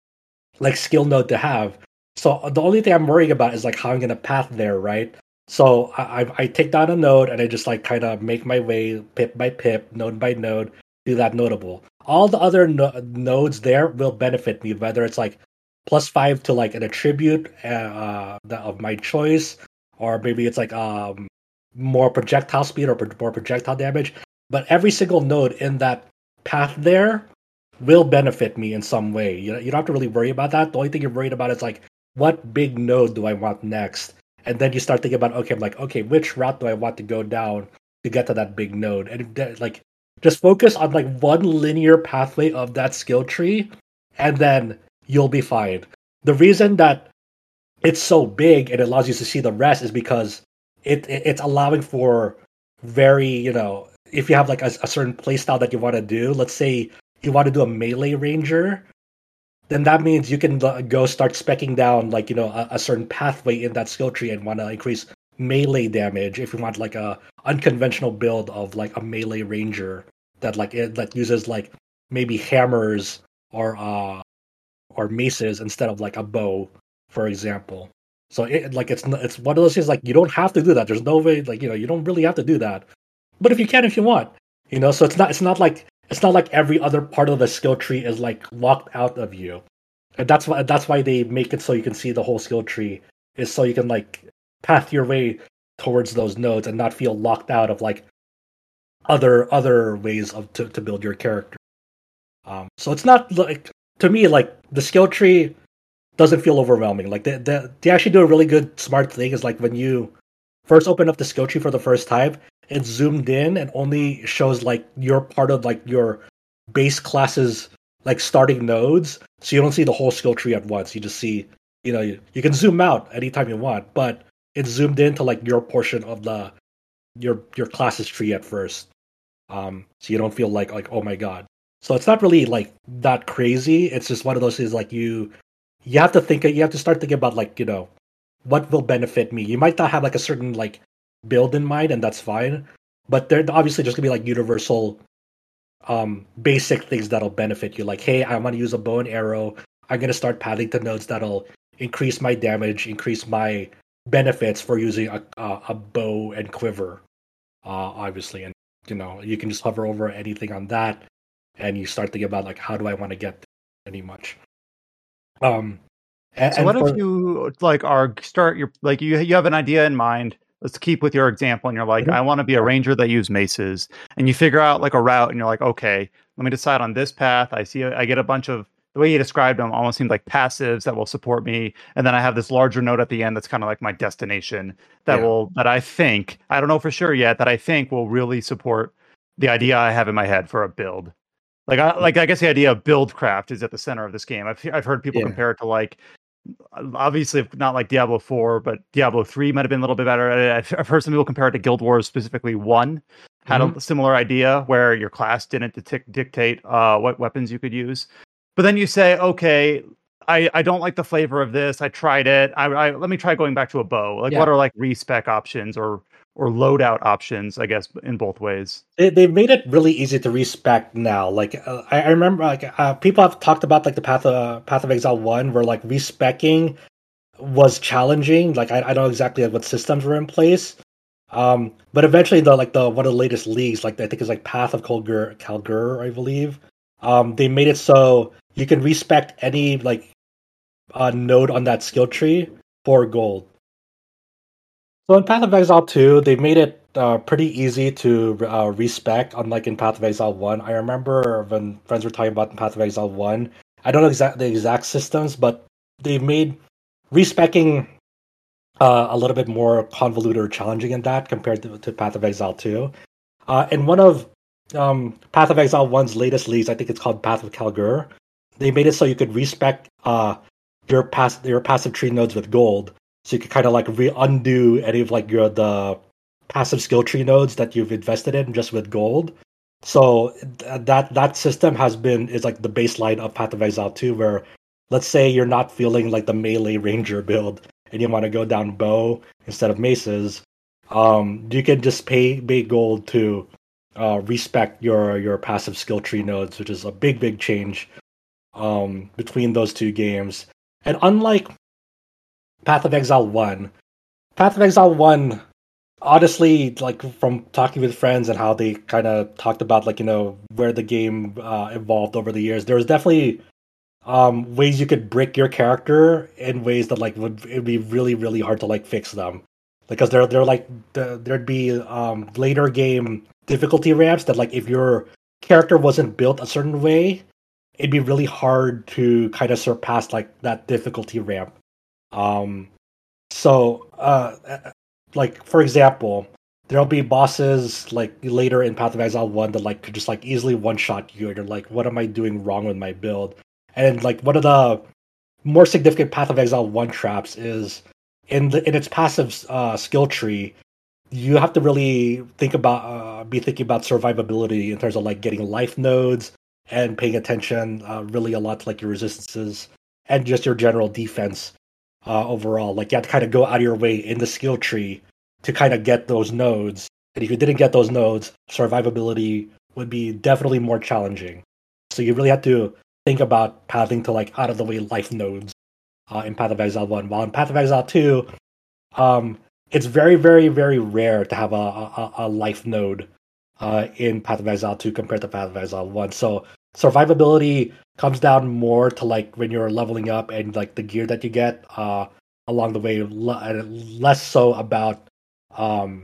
like skill node to have. So the only thing I'm worrying about is like how I'm gonna path there, right? So I I, I take down a node and I just like kind of make my way pip by pip, node by node, do that notable. All the other no- nodes there will benefit me, whether it's like plus five to like an attribute uh, of my choice, or maybe it's like um more projectile speed or more projectile damage. But every single node in that path there will benefit me in some way. You know, you don't have to really worry about that. The only thing you're worried about is like, what big node do I want next? And then you start thinking about, okay, I'm like, okay, which route do I want to go down to get to that big node? And like, just focus on like one linear pathway of that skill tree, and then you'll be fine. The reason that it's so big and it allows you to see the rest is because it, it it's allowing for very, you know, if you have like a, a certain playstyle that you want to do, let's say you want to do a melee ranger, then that means you can go start speccing down like, you know, a, a certain pathway in that skill tree and want to increase melee damage if you want like a unconventional build of like a melee ranger that like it that uses like maybe hammers or uh or maces instead of like a bow, for example. So it like it's it's one of those things like you don't have to do that. There's no way, like, you know, you don't really have to do that. But if you can, if you want, you know, so it's not it's not like it's not like every other part of the skill tree is like locked out of you. And that's why that's why they make it so you can see the whole skill tree, is so you can like path your way towards those nodes and not feel locked out of like other other ways of to, to build your character. Um, so it's not like, to me, like the skill tree doesn't feel overwhelming. Like they, they they actually do a really good smart thing is like when you first open up the skill tree for the first time, it's zoomed in and only shows like your part of like your base class's like starting nodes, so you don't see the whole skill tree at once. You just see, you know, you, you can zoom out anytime you want, but it's zoomed into like your portion of the your your class's tree at first, um, so you don't feel like like oh my god. So it's not really like that crazy. It's just one of those things like you you have to think you have to start thinking about like you know what will benefit me. You might not have like a certain like build in mind, and that's fine. But they're obviously just gonna be like universal, um, basic things that'll benefit you. Like, hey, I want to use a bow and arrow. I'm gonna start pathing to nodes that'll increase my damage, increase my benefits for using a a, a bow and quiver, uh, obviously. And you know, you can just hover over anything on that, and you start thinking about like, how do I want to get any much. Um, and, So and what for, if you like are start your like you you have an idea in mind. Let's keep with your example, and you're like, Mhm. I want to be a ranger that use maces, and you figure out like a route, and you're like, okay, let me decide on this path. I see, I get a bunch of the way you described them almost seemed like passives that will support me, and then I have this larger node at the end that's kind of like my destination that Yeah. will that I think I don't know for sure yet that I think will really support the idea I have in my head for a build. Like I like I guess the idea of buildcraft is at the center of this game. I've I've heard people Yeah. compare it to like obviously not like Diablo four, but Diablo three might have been a little bit better. I've, I've heard some people compare it to Guild Wars, specifically one had Mhm. a similar idea where your class didn't dic- dictate uh, what weapons you could use. But then you say, okay, I, I don't like the flavor of this. I tried it. I, I let me try going back to a bow. Like, Yeah. what are like respec options or or loadout options? I guess in both ways. They they've made it really easy to respec now. Like uh, I, I remember, like uh, people have talked about like the Path of Path of Exile one, where like respecing was challenging. Like I, I don't know exactly what systems were in place, um, but eventually the like the one of the latest leagues, like I think it's like Path of Kalgur, Kalgur, I believe. Um, they made it so you can respec any like uh, node on that skill tree for gold. So in Path of Exile two, they made it uh, pretty easy to uh, respec, unlike in Path of Exile one. I remember when friends were talking about Path of Exile one. I don't know exact the exact systems, but they made respecing uh, a little bit more convoluted or challenging in that compared to, to Path of Exile two. Uh, and one of um, Path of Exile one's latest leagues, I think it's called Path of Kalgur, they made it so you could respec uh, your pass your passive tree nodes with gold. So you could kind of like re undo any of like your the passive skill tree nodes that you've invested in just with gold. So th- that that system has been is like the baseline of Path of Exile two, where let's say you're not feeling like the melee ranger build and you want to go down bow instead of maces, um, you can just pay pay gold to uh, respect your your passive skill tree nodes, which is a big big change um, between those two games. And unlike Path of Exile one, Path of Exile one, honestly, like from talking with friends and how they kind of talked about like you know where the game uh, evolved over the years, there was definitely um, ways you could brick your character in ways that like would it'd be really really hard to like fix them, because they're they're like the, there'd be um, later game difficulty ramps that like if your character wasn't built a certain way, it'd be really hard to kind of surpass like that difficulty ramp. Um, so, uh, like for example, there'll be bosses like later in Path of Exile one that like could just like easily one shot you, and you're like, what am I doing wrong with my build? And like one of the more significant Path of Exile one traps is in the in its passive uh, skill tree. You have to really think about uh, be thinking about survivability in terms of like getting life nodes and paying attention uh, really a lot to like your resistances and just your general defense uh, overall. Like you have to kind of go out of your way in the skill tree to kind of get those nodes. And if you didn't get those nodes, survivability would be definitely more challenging. So you really have to think about pathing to like out of the way life nodes uh, in Path of Exile one. While in Path of Exile two, um, it's very, very, very rare to have a, a, a life node uh, in Path of Exile two compared to Path of Exile one. So survivability comes down more to like when you're leveling up and like the gear that you get uh, along the way, less so about um,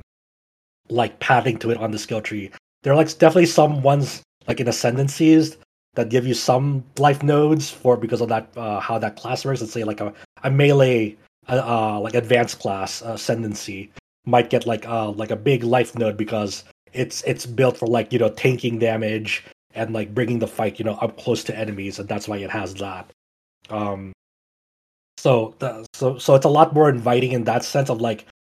like pathing to it on the skill tree. There are like definitely some ones like in Ascendancies that give you some life nodes for because of that uh, how that class works. Let's say like a, a melee uh, uh, like advanced class uh, Ascendancy might get like uh like a big life node because it's it's built for like you know tanking damage and like bringing the fight you know up close to enemies, and that's why it has that. Um, so the, so so it's a lot more inviting in that sense of like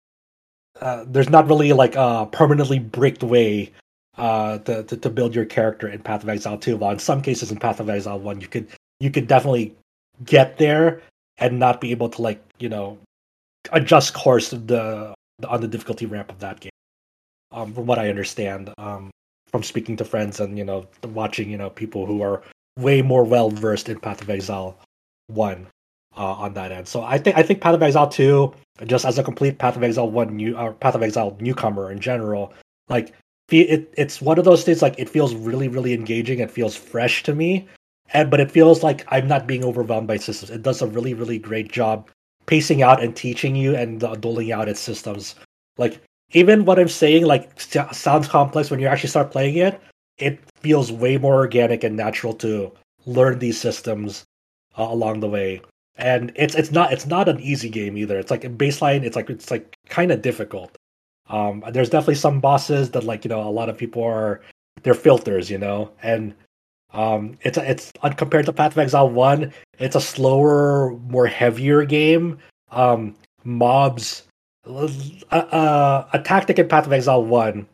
uh, there's not really like a permanently bricked way uh, to, to to build your character in Path of Exile two. While in some cases in Path of Exile one, you could you could definitely get there and not be able to like you know adjust course the, the on the difficulty ramp of that game. Um, from what I understand, um, from speaking to friends and you know watching you know people who are way more well versed in Path of Exile one uh, on that end. So I think I think Path of Exile two, just as a complete Path of Exile one new or Path of Exile newcomer in general, like it it's one of those things like it feels really really engaging. It feels fresh to me, and but it feels like I'm not being overwhelmed by systems. It does a really really great job pacing out and teaching you and uh, doling out its systems. Like even what I'm saying like st- sounds complex when you actually start playing it. It feels way more organic and natural to learn these systems uh, along the way. And it's it's not it's not an easy game either. It's like baseline. It's like it's like kind of difficult. Um, there's definitely some bosses that like you know a lot of people are they're filters, you know, and um, it's it's compared to Path of Exile one, it's a slower, more heavier game. Um, mobs, uh, uh, a tactic in Path of Exile one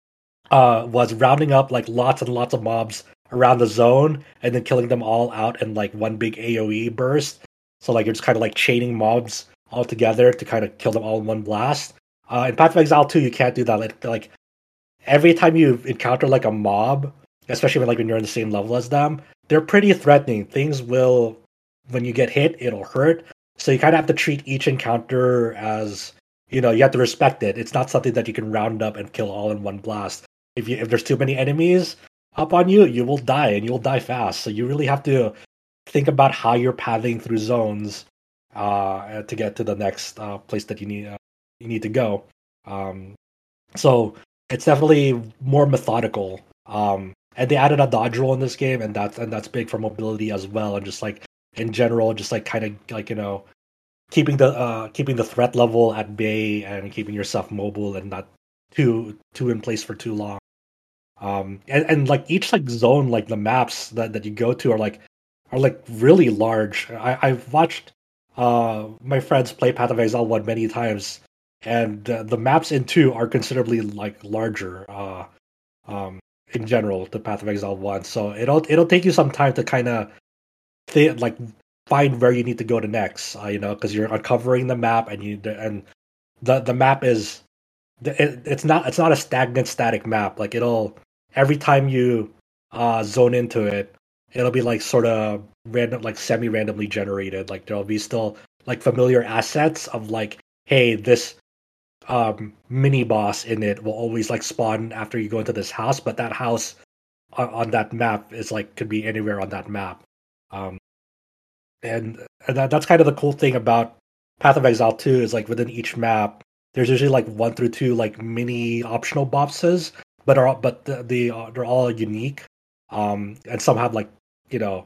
uh, was rounding up like lots and lots of mobs around the zone and then killing them all out in like one big A O E burst. So like you're just kind of like chaining mobs all together to kind of kill them all in one blast. Uh, in Path of Exile two, you can't do that. Like, like every time you encounter like a mob, especially when like when you're in the same level as them, they're pretty threatening. Things will, when you get hit, it'll hurt. So you kind of have to treat each encounter as, you know, you have to respect it. It's not something that you can round up and kill all in one blast. If you if there's too many enemies up on you, you will die and you'll die fast. So you really have to think about how you're pathing through zones uh, to get to the next uh, place that you need uh, you need to go. Um, so it's definitely more methodical. Um, and they added a dodge roll in this game, and that's and that's big for mobility as well. And just like in general, just like kind of like you know keeping the uh, keeping the threat level at bay and keeping yourself mobile and not too too in place for too long. Um, and, and like each like zone, like the maps that, that you go to are like are like really large. I, I've watched uh, my friends play Path of Exile one many times, and uh, the maps in two are considerably like larger uh, um, in general to Path of Exile one. So it'll it'll take you some time to kind of th- like find where you need to go to next. Uh, you know, because you're uncovering the map, and you and the the map is it, it's not it's not a stagnant static map. Like it'll every time you uh, zone into it, it'll be like sort of random, like semi-randomly generated. Like there'll be still like familiar assets of like, hey, this um, mini boss in it will always like spawn after you go into this house, but that house on, on that map is like could be anywhere on that map. Um, and and that, that's kind of the cool thing about Path of Exile two is like within each map, there's usually like one through two like mini optional bosses, but are but the, the uh, they're all unique. Um, and some have like you know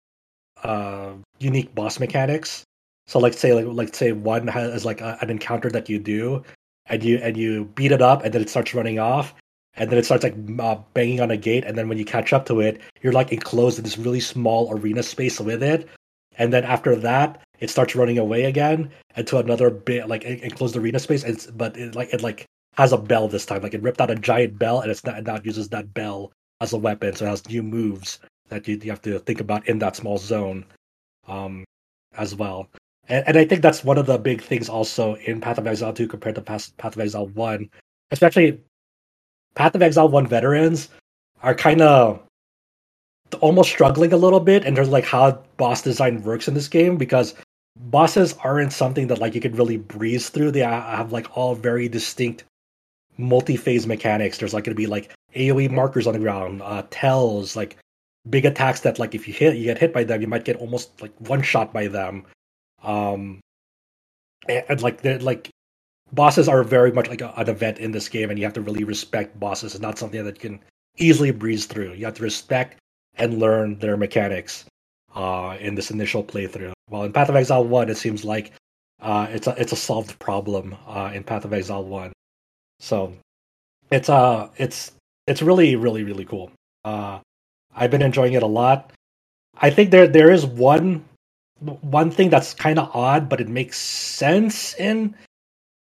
uh unique boss mechanics. So like say like like say one has like a, an encounter that you do, and you and you beat it up, and then it starts running off, and then it starts like uh, banging on a gate, and then when you catch up to it, you're like enclosed in this really small arena space with it, and then after that, it starts running away again into another bit like enclosed arena space. It's, but it like it like has a bell this time. Like it ripped out a giant bell, and it's not and now it uses that bell as a weapon. So it has new moves that you, you have to think about in that small zone, um, as well. And, and I think that's one of the big things also in Path of Exile two compared to Path, Path of Exile one. Especially Path of Exile one veterans are kind of almost struggling a little bit in terms of like how boss design works in this game, because bosses aren't something that like you could really breeze through. They have like all very distinct multi-phase mechanics. There's like going to be like A O E markers on the ground, uh, tells, like big attacks that like if you hit, you get hit by them, you might get almost like one shot by them. Um, and, and like they're like bosses are very much like a, an event in this game, and you have to really respect bosses. It's not something that you can easily breeze through. You have to respect and learn their mechanics uh, in this initial playthrough. Well, in Path of Exile one, it seems like uh, it's a it's a solved problem uh, in Path of Exile one. So it's uh it's it's really really really cool. Uh, I've been enjoying it a lot. I think there there is one one thing that's kind of odd, but it makes sense in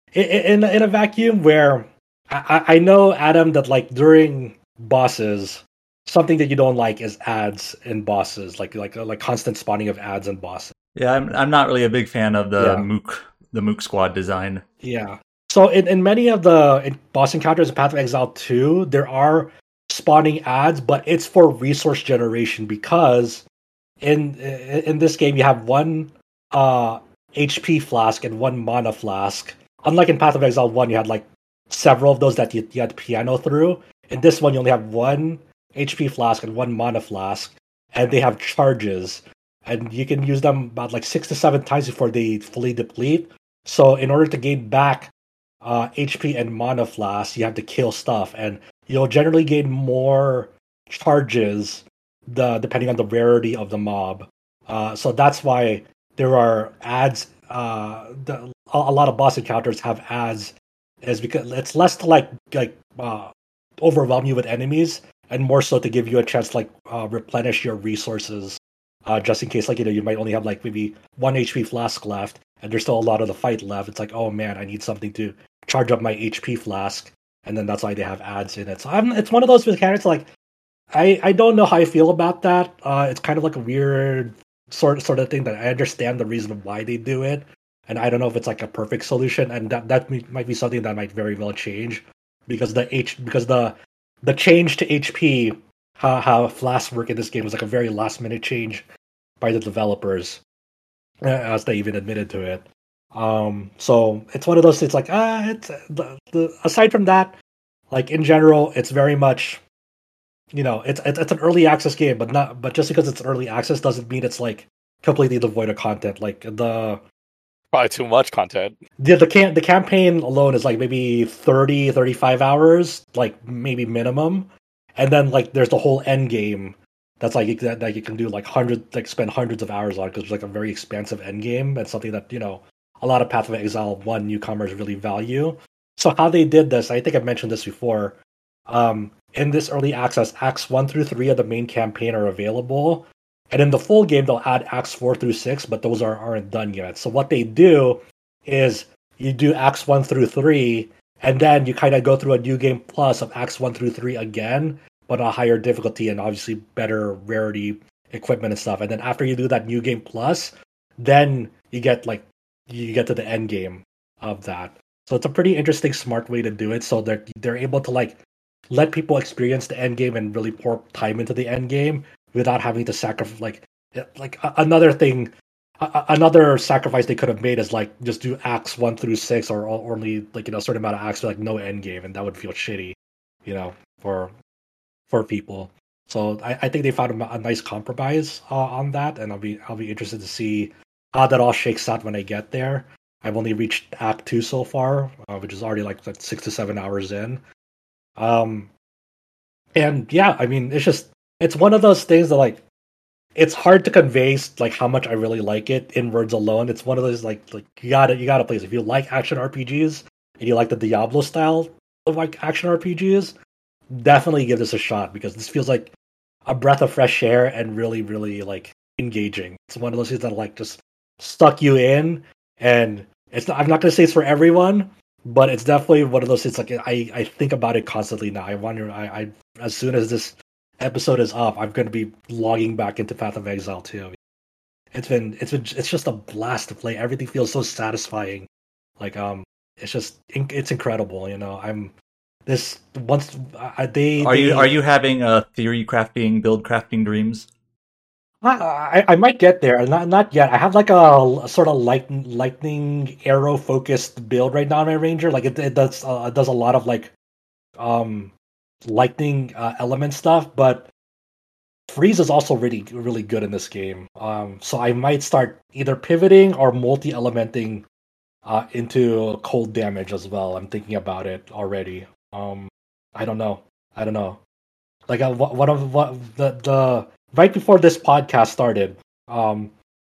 in in, in a vacuum where I, I know, Adam, that like during bosses, something that you don't like is ads in bosses, like like like constant spawning of ads and bosses. Yeah, I'm I'm not really a big fan of the Yeah. Mook the Mook Squad design. Yeah. So in, in many of the in boss encounters in Path of Exile two, there are spawning ads, but it's for resource generation because in in this game you have one uh H P flask and one mana flask. Unlike in Path of Exile one, you had like several of those that you, you had to piano through. In this one, you only have one H P flask and one mana flask, and they have charges, and you can use them about like six to seven times before they fully deplete. So in order to gain back uh, H P and mana flask, you have to kill stuff, and you'll generally gain more charges the depending on the rarity of the mob. Uh, so that's why there are ads. Uh, the, a, a lot of boss encounters have ads, is because it's less to like like uh, overwhelm you with enemies, and more so to give you a chance to like uh, replenish your resources, uh, just in case like you know you might only have like maybe one H P flask left, and there's still a lot of the fight left. It's like, oh man, I need something to charge up my H P flask, and then that's why they have ads in it. So I'm, it's one of those mechanics like I I don't know how I feel about that. Uh, it's kind of like a weird sort sort of thing that I understand the reason why they do it, and I don't know if it's like a perfect solution, and that that might be something that might very well change because the H because the the change to H P, how how flasks work in this game was like a very last minute change by the developers, as they even admitted to it. Um, so it's one of those. It's like ah, it's the, the aside from that, like in general, it's very much, you know, it's it's it's an early access game, but not but just because it's early access doesn't mean it's like completely devoid of content. Like the Probably too much content. the the can the campaign alone is like maybe thirty, thirty-five hours, like maybe minimum, and then like there's the whole end game that's like that, that you can do like hundred like spend hundreds of hours on because it's like a very expansive end game and something that you know a lot of Path of Exile one newcomers really value. So how they did this, I think I've mentioned this before. Um, in this early access, acts one through three of the main campaign are available, and in the full game they'll add acts four through six, but those are aren't done yet. So what they do is you do acts one through three, and then you kind of go through a new game plus of acts one through three again, but a higher difficulty and obviously better rarity equipment and stuff. And then after you do that new game plus, then you get like you get to the end game of that. So it's a pretty interesting, smart way to do it. So they're they're able to like let people experience the end game and really pour time into the end game without having to sacrifice. Like like another thing, another sacrifice they could have made is like just do acts one through six or, or only like you know a certain amount of acts with like no end game, and that would feel shitty, you know, for for people. So I, I think they found a, a nice compromise uh, on that, and I'll be I'll be interested to see how that all shakes out when I get there. I've only reached Act Two so far, uh, which is already like, like six to seven hours in. Um, and yeah, I mean, it's just it's one of those things that like it's hard to convey like how much I really like it in words alone. It's one of those like like you gotta you gotta play this. If you like action R P Gs and you like the Diablo style of like action R P Gs, definitely give this a shot because this feels like a breath of fresh air and really really like engaging. It's one of those things that like just stuck you in, and it's not, I'm not gonna say it's for everyone, but it's definitely one of those things like I, I think about it constantly now. I wonder I, I as soon as this episode is up, I'm gonna be logging back into Path of Exile too. It's been it's been it's just a blast to play. Everything feels so satisfying. Like um it's just it's incredible, you know. I'm this once I, they Are they, you are you having uh, theory crafting, build crafting dreams? I, I, I might get there. Not not yet. I have like a, a sort of light, lightning arrow focused build right now in my ranger. Like it, it does uh, it does a lot of like um lightning uh, element stuff, but freeze is also really really good in this game. Um, so I might start either pivoting or multi elementing uh, into cold damage as well. I'm thinking about it already. Um, I don't know. I don't know. Like uh, one of what the the. Right before this podcast started, um,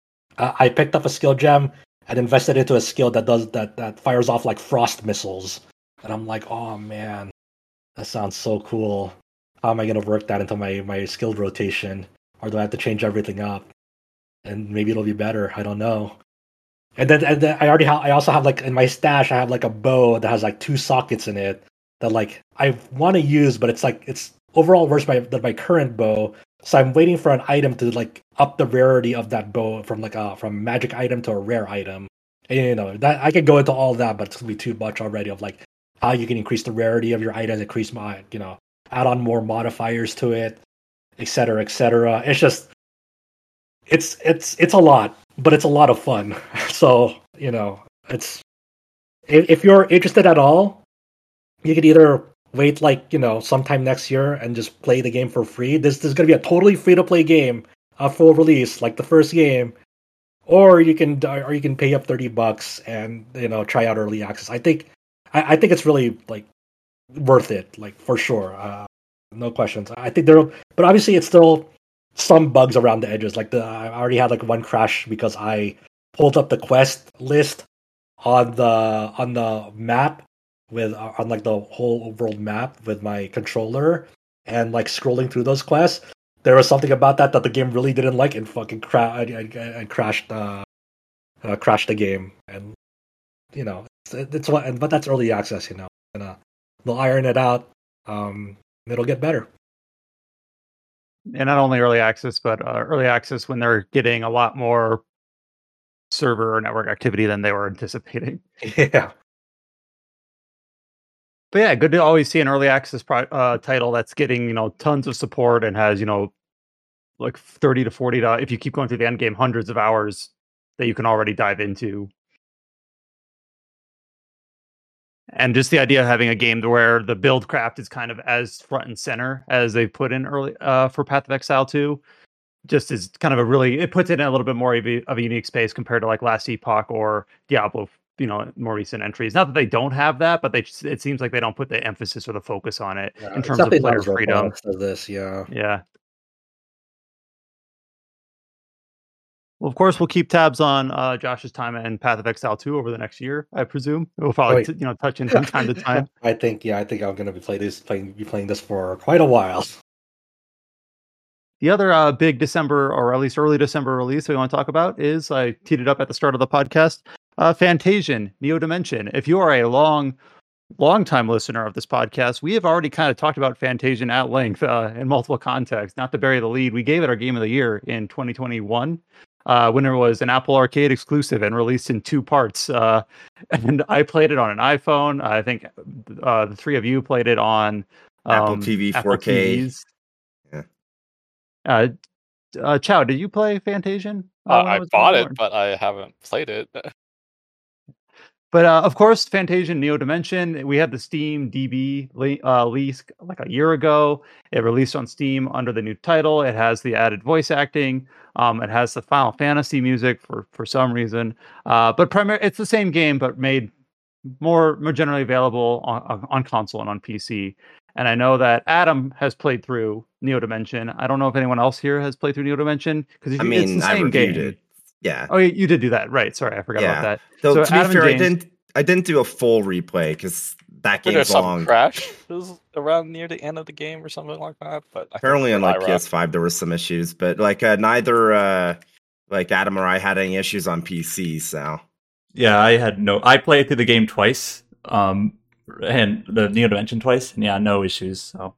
I picked up a skill gem and invested into a skill that does that that fires off like frost missiles, and I'm like, oh man, that sounds so cool. How am I gonna work that into my my skill rotation, or do I have to change everything up? And maybe it'll be better. I don't know. And then and then I already have I also have like in my stash I have like a bow that has like two sockets in it that like I want to use, but it's like it's overall worse my than my current bow. So I'm waiting for an item to like up the rarity of that bow from like a from magic item to a rare item. And you know that I could go into all that, but it's gonna be too much already of like how you can increase the rarity of your items, increase my you know add on more modifiers to it, et cetera, et cetera. It's just it's it's it's a lot, but it's a lot of fun. So you know it's if, if you're interested at all, you could either wait like you know sometime next year and just play the game for free. This, this is going to be a totally free to play game, a full release like the first game, or you can or you can pay up thirty bucks and you know try out early access. I think I, I think it's really like worth it, like for sure, uh, no questions. I think there, but obviously it's still some bugs around the edges. Like the I already had like one crash because I pulled up the quest list on the on the map with uh, on like the whole world map with my controller and like scrolling through those quests. There was something about that that the game really didn't like and fucking cra- I, I, I crashed uh, uh, crashed the game. And you know it's, it's what but that's early access. You know, and uh, they'll iron it out. Um, it'll get better. And not only early access, but uh, early access when they're getting a lot more server or network activity than they were anticipating. Yeah. But yeah, good to always see an early access pro- uh, title that's getting you know tons of support and has you know like thirty to forty to, if you keep going through the end game, hundreds of hours that you can already dive into. And just the idea of having a game where the build craft is kind of as front and center as they've put in early uh, for Path of Exile two, just is kind of a really, it puts it in a little bit more of a, of a unique space compared to like Last Epoch or Diablo, you know, more recent entries. Not that they don't have that, but they just, it seems like they don't put the emphasis or the focus on it Yeah, in it's terms of definitely not player as freedom. robust as this. Yeah. Yeah. Well, of course, we'll keep tabs on uh, Josh's time and Path of Exile two over the next year. I presume we'll probably Oh, wait. t- you know touch in from time to time. I think yeah, I think I'm gonna be playing this playing be playing this for quite a while. The other uh, big December, or at least early December release we want to talk about is, I teed it up at the start of the podcast, uh, Fantasian, Neo Dimension. If you are a long, long time listener of this podcast, we have already kind of talked about Fantasian at length uh, in multiple contexts. Not to bury the lead, we gave it our Game of the Year in twenty twenty-one. Uh, when it was an Apple Arcade exclusive and released in two parts. Uh, and I played it on an iPhone. I think uh, the three of you played it on um, Apple T V Apple four K. T Vs. Yeah. Uh, uh, Chow, did you play Fantasian? Uh, Uh, when I was bought born? it, but I haven't played it. But uh, of course, Fantasian Neo Dimension, we had the Steam D B le- uh, release like a year ago. It released on Steam under the new title. It has the added voice acting. Um, it has the Final Fantasy music for for some reason. Uh, but primarily, it's the same game, but made more more generally available on, on console and on P C. And I know that Adam has played through Neo Dimension. I don't know if anyone else here has played through Neo Dimension because I it's mean, the I same reviewed game. it. Yeah. Oh, you did do that, right? Sorry, I forgot yeah. about that. Though So to be Adam fair, and I James- didn't. I didn't do a full replay because that There's game's some long. crashes around near the end of the game or something like that. But I Apparently, on think like P S five, there were some issues, but like uh, neither uh, like Adam or I had any issues on P C. So Yeah, I had no. I played through the game twice, um, and the Neo Dimension twice, and yeah, no issues. So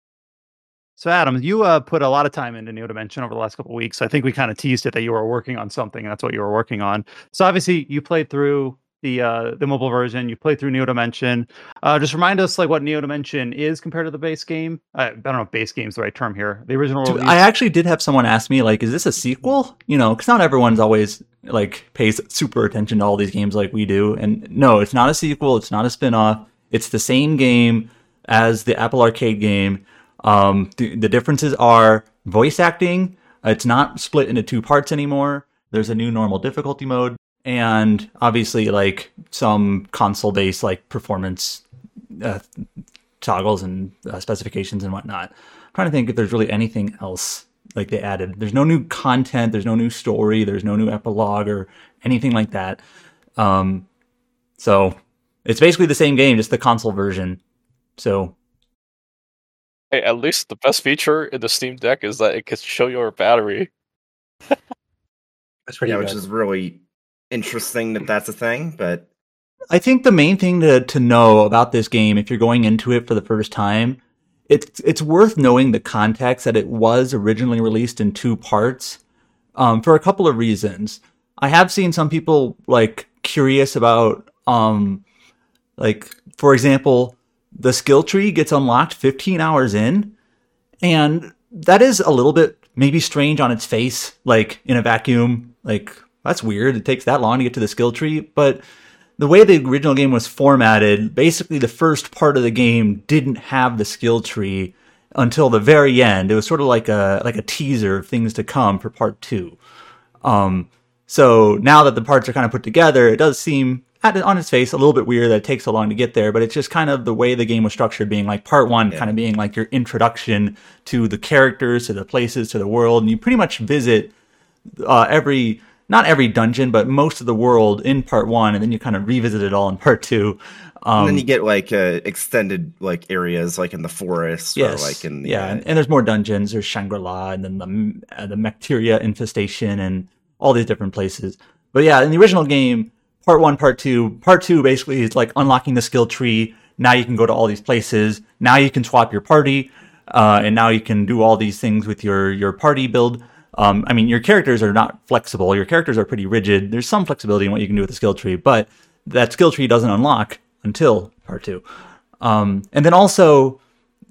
So, Adam, you uh, put a lot of time into Neo Dimension over the last couple of weeks. I think we kind of teased it that you were working on something, and that's what you were working on. So, obviously, you played through the uh, the mobile version. You played through Neo Dimension. Uh, just remind us, like, what Neo Dimension is compared to the base game. I, I don't know if base game is the right term here. The original Dude, release. I actually did have someone ask me, like, is this a sequel? You know, because not everyone's always like pays super attention to all these games like we do. And no, it's not a sequel. It's not a spin-off. It's the same game as the Apple Arcade game. Um, the, the differences are voice acting. It's not split into two parts anymore. There's a new normal difficulty mode, and obviously like some console-based like performance uh, toggles and uh, specifications and whatnot. I'm trying to think if there's really anything else like they added. There's no new content. There's no new story. There's no new epilogue or anything like that. Um, so it's basically the same game, just the console version. So. Hey, at least the best feature in the Steam Deck is that it can show your battery. That's pretty yeah, good. which is really interesting that that's a thing, but I think the main thing to to know about this game, if you're going into it for the first time, it's it's worth knowing the context that it was originally released in two parts, um, for a couple of reasons. I have seen some people like curious about, um, like for example, the skill tree gets unlocked fifteen hours in, and that is a little bit maybe strange on its face, like in a vacuum. Like that's weird. It takes that long to get to the skill tree, but the way the original game was formatted, basically the first part of the game didn't have the skill tree until the very end. It was sort of like a like a teaser of things to come for part two. Um, so now that the parts are kind of put together, it does seem at, on its face a little bit weird that it takes so long to get there, but it's just kind of the way the game was structured, being like part one yeah. kind of being like your introduction to the characters, to the places, to the world, and you pretty much visit uh, every... not every dungeon, but most of the world in part one, and then you kind of revisit it all in part two. Um, and then you get like uh, extended like areas, like in the forest, yes, or like in the, yeah, uh, and, and there's more dungeons. There's Shangri-La, and then the uh, the Macteria infestation, and all these different places. But yeah, in the original game, part one, part two, part two basically is like unlocking the skill tree. Now you can go to all these places. Now you can swap your party, uh, and now you can do all these things with your your party build. Um, I mean, your characters are not flexible. Your characters are pretty rigid. There's some flexibility in what you can do with the skill tree, but that skill tree doesn't unlock until part two. Um, and then also,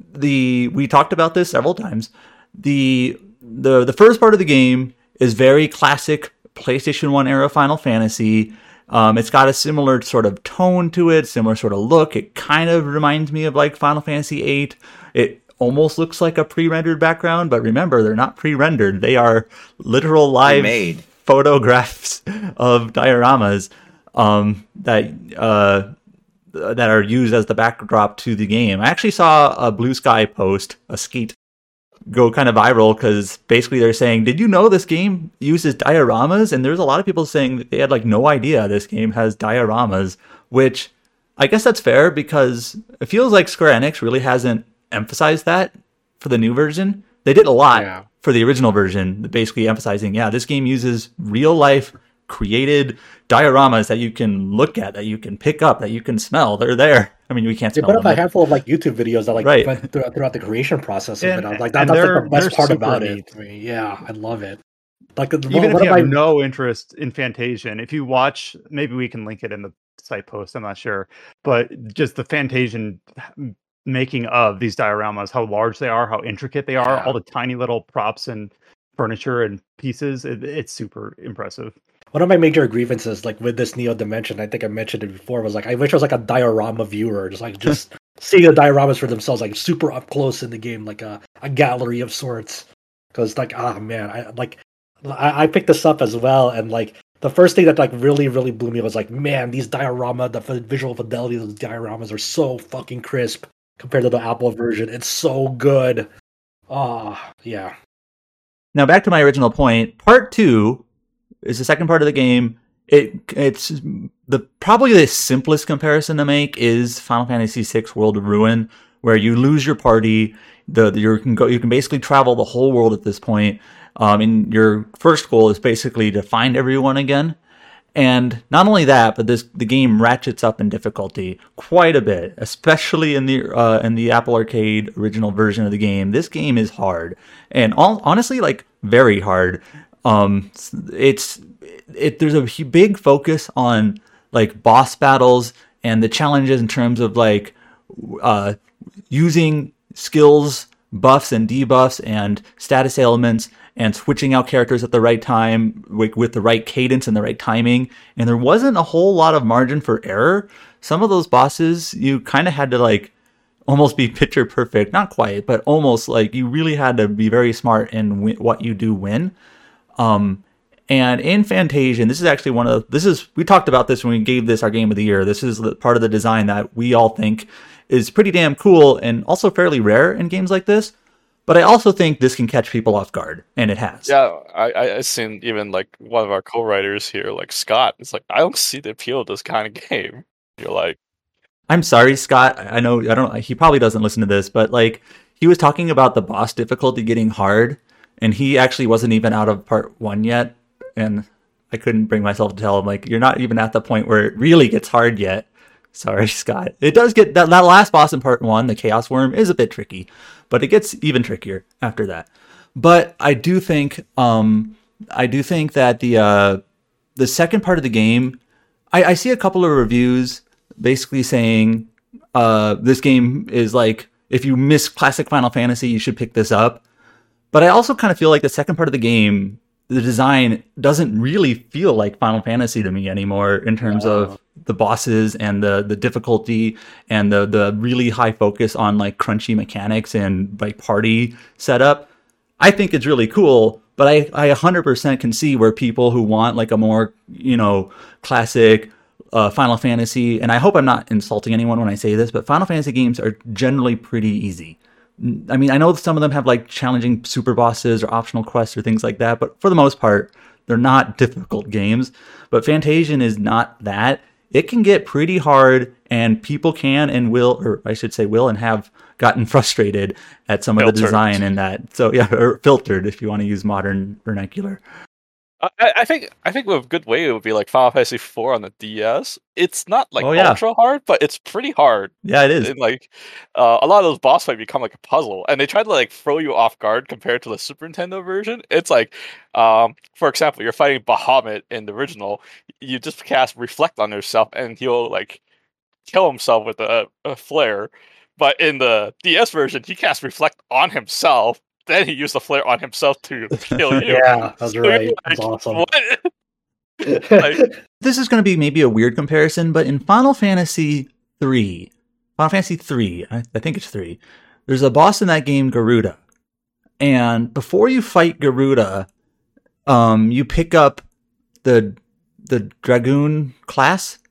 the we talked about this several times. The the the first part of the game is very classic PlayStation one era Final Fantasy. Um, it's got a similar sort of tone to it, similar sort of look. It kind of reminds me of like Final Fantasy eight. It almost looks like a pre-rendered background, but remember, they're not pre-rendered. They are literal live made photographs of dioramas um, that uh, that are used as the backdrop to the game. I actually saw a Blue Sky post, a skate, go kind of viral because basically they're saying, did you know this game uses dioramas? And there's a lot of people saying that they had like no idea this game has dioramas, which I guess that's fair because it feels like Square Enix really hasn't emphasize that for the new version. They did a lot yeah. for the original version, basically emphasizing, yeah, this game uses real life created dioramas that you can look at, that you can pick up, that you can smell. They're there. I mean, we can't they smell put them. up a handful of like YouTube videos that like right. went throughout, throughout the creation process of and, it. I was like, that, that's like the best part about neat. it. I mean, yeah, I love it. Like even what, if what you have I... no interest in Fantasian, if you watch, maybe we can link it in the site post. I'm not sure, but just the Fantasian making of these dioramas, how large they are, how intricate they are, yeah. all the tiny little props and furniture and pieces, it, it's super impressive. One of my major grievances, like with this Neo Dimension, I think I mentioned it before, was like I wish it was like a diorama viewer, just like just seeing the dioramas for themselves, like super up close in the game, like a, a gallery of sorts. Because like, ah oh, man, I like I, I picked this up as well, and like the first thing that like really really blew me was like, man, these diorama, the visual fidelity of those dioramas are so fucking crisp compared to the Apple version. It's so good. Oh yeah. Now back to my original point. Part two is the second part of the game. It it's the probably the simplest comparison to make is Final Fantasy six World of Ruin, where you lose your party. The, the you can go you can basically travel the whole world at this point. Um, and your first goal is basically to find everyone again. And not only that, but this the game ratchets up in difficulty quite a bit, especially in the uh, in the Apple Arcade original version of the game. This game is hard, and all, honestly, like very hard. Um, it's it. There's a big focus on like boss battles and the challenges in terms of like uh, using skills, buffs and debuffs, and status elements, and switching out characters at the right time with, with the right cadence and the right timing. And there wasn't a whole lot of margin for error. Some of those bosses, you kind of had to like almost be picture perfect. Not quite, but almost like you really had to be very smart in win- what you do win. Um, and in Fantasian, this is actually one of, this is, we talked about this when we gave this our game of the year. This is the part of the design that we all think is pretty damn cool and also fairly rare in games like this. But I also think this can catch people off guard, and it has. Yeah, I I seen even like one of our co-writers here, like Scott. It's like, I don't see the appeal of this kind of game. You're like, I'm sorry, Scott. I know I don't. He probably doesn't listen to this, but like he was talking about the boss difficulty getting hard, and he actually wasn't even out of part one yet. And I couldn't bring myself to tell him, like, you're not even at the point where it really gets hard yet. Sorry, Scott. It does get, that, that last boss in part one, the Chaos Worm, is a bit tricky, but it gets even trickier after that. But I do think, um, I do think that the, uh, the second part of the game, I, I see a couple of reviews basically saying, uh, this game is like, if you miss classic Final Fantasy, you should pick this up. But I also kind of feel like the second part of the game, the design doesn't really feel like Final Fantasy to me anymore in terms wow. of the bosses and the, the difficulty and the, the really high focus on like crunchy mechanics and like party setup. I think it's really cool, but I, I one hundred percent can see where people who want like a more, you know, classic uh, Final Fantasy, and I hope I'm not insulting anyone when I say this, but Final Fantasy games are generally pretty easy. I mean, I know some of them have like challenging super bosses or optional quests or things like that, but for the most part, they're not difficult games. But Fantasian is not that. It can get pretty hard, and people can and will, or I should say will and have gotten frustrated at some filtered. of the design in that. So yeah, or filtered if you want to use modern vernacular. I, I think I think a good way it would be like Final Fantasy four on the D S. It's not like oh, yeah. ultra hard, but it's pretty hard. Yeah, it is. And, like uh, a lot of those boss fights become like a puzzle, and they try to like throw you off guard compared to the Super Nintendo version. It's like, um, for example, you're fighting Bahamut in the original. You just cast Reflect on yourself, and he'll like kill himself with a, a flare. But in the D S version, he casts Reflect on himself. Then he used the flare on himself to kill you. Yeah, that's so right. Like, that's awesome. like, this is going to be maybe a weird comparison, but in Final Fantasy three, Final Fantasy three, I, I think it's three, there's a boss in that game, Garuda. And before you fight Garuda, um, you pick up the the Dragoon class,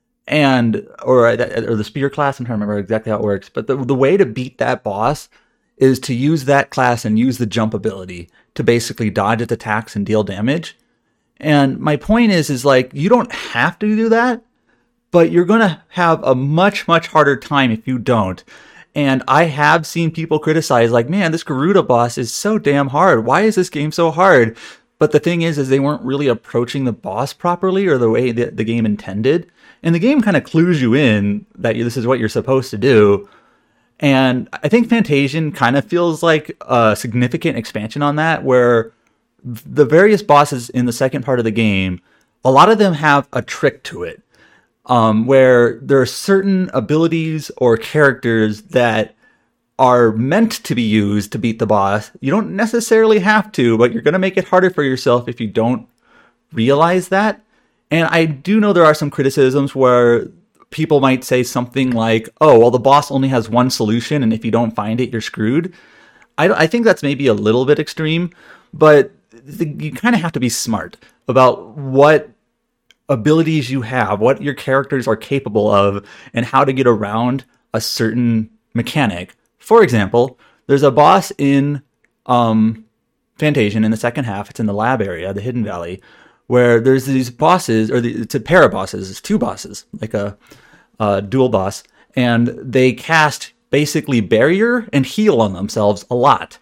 and or or the Spear class. I'm trying to remember exactly how it works. But the the way to beat that boss is to use that class and use the jump ability to basically dodge its attacks and deal damage. And my point is, is like, you don't have to do that, but you're going to have a much, much harder time if you don't. And I have seen people criticize, like, man, this Garuda boss is so damn hard. Why is this game so hard? But the thing is, is they weren't really approaching the boss properly or the way that the game intended. And the game kind of clues you in that this is what you're supposed to do. And I think Fantasian kind of feels like a significant expansion on that, where the various bosses in the second part of the game, a lot of them have a trick to it, um, where there are certain abilities or characters that are meant to be used to beat the boss. You don't necessarily have to, but you're going to make it harder for yourself if you don't realize that. And I do know there are some criticisms where people might say something like, oh, well, the boss only has one solution, and if you don't find it, you're screwed. I, I think that's maybe a little bit extreme, but the, you kind of have to be smart about what abilities you have, what your characters are capable of, and how to get around a certain mechanic. For example, there's a boss in um, Fantasian in the second half. It's in the lab area, the Hidden Valley, where there's these bosses, or the, it's a pair of bosses, it's two bosses, like a, a dual boss, and they cast basically barrier and heal on themselves a lot.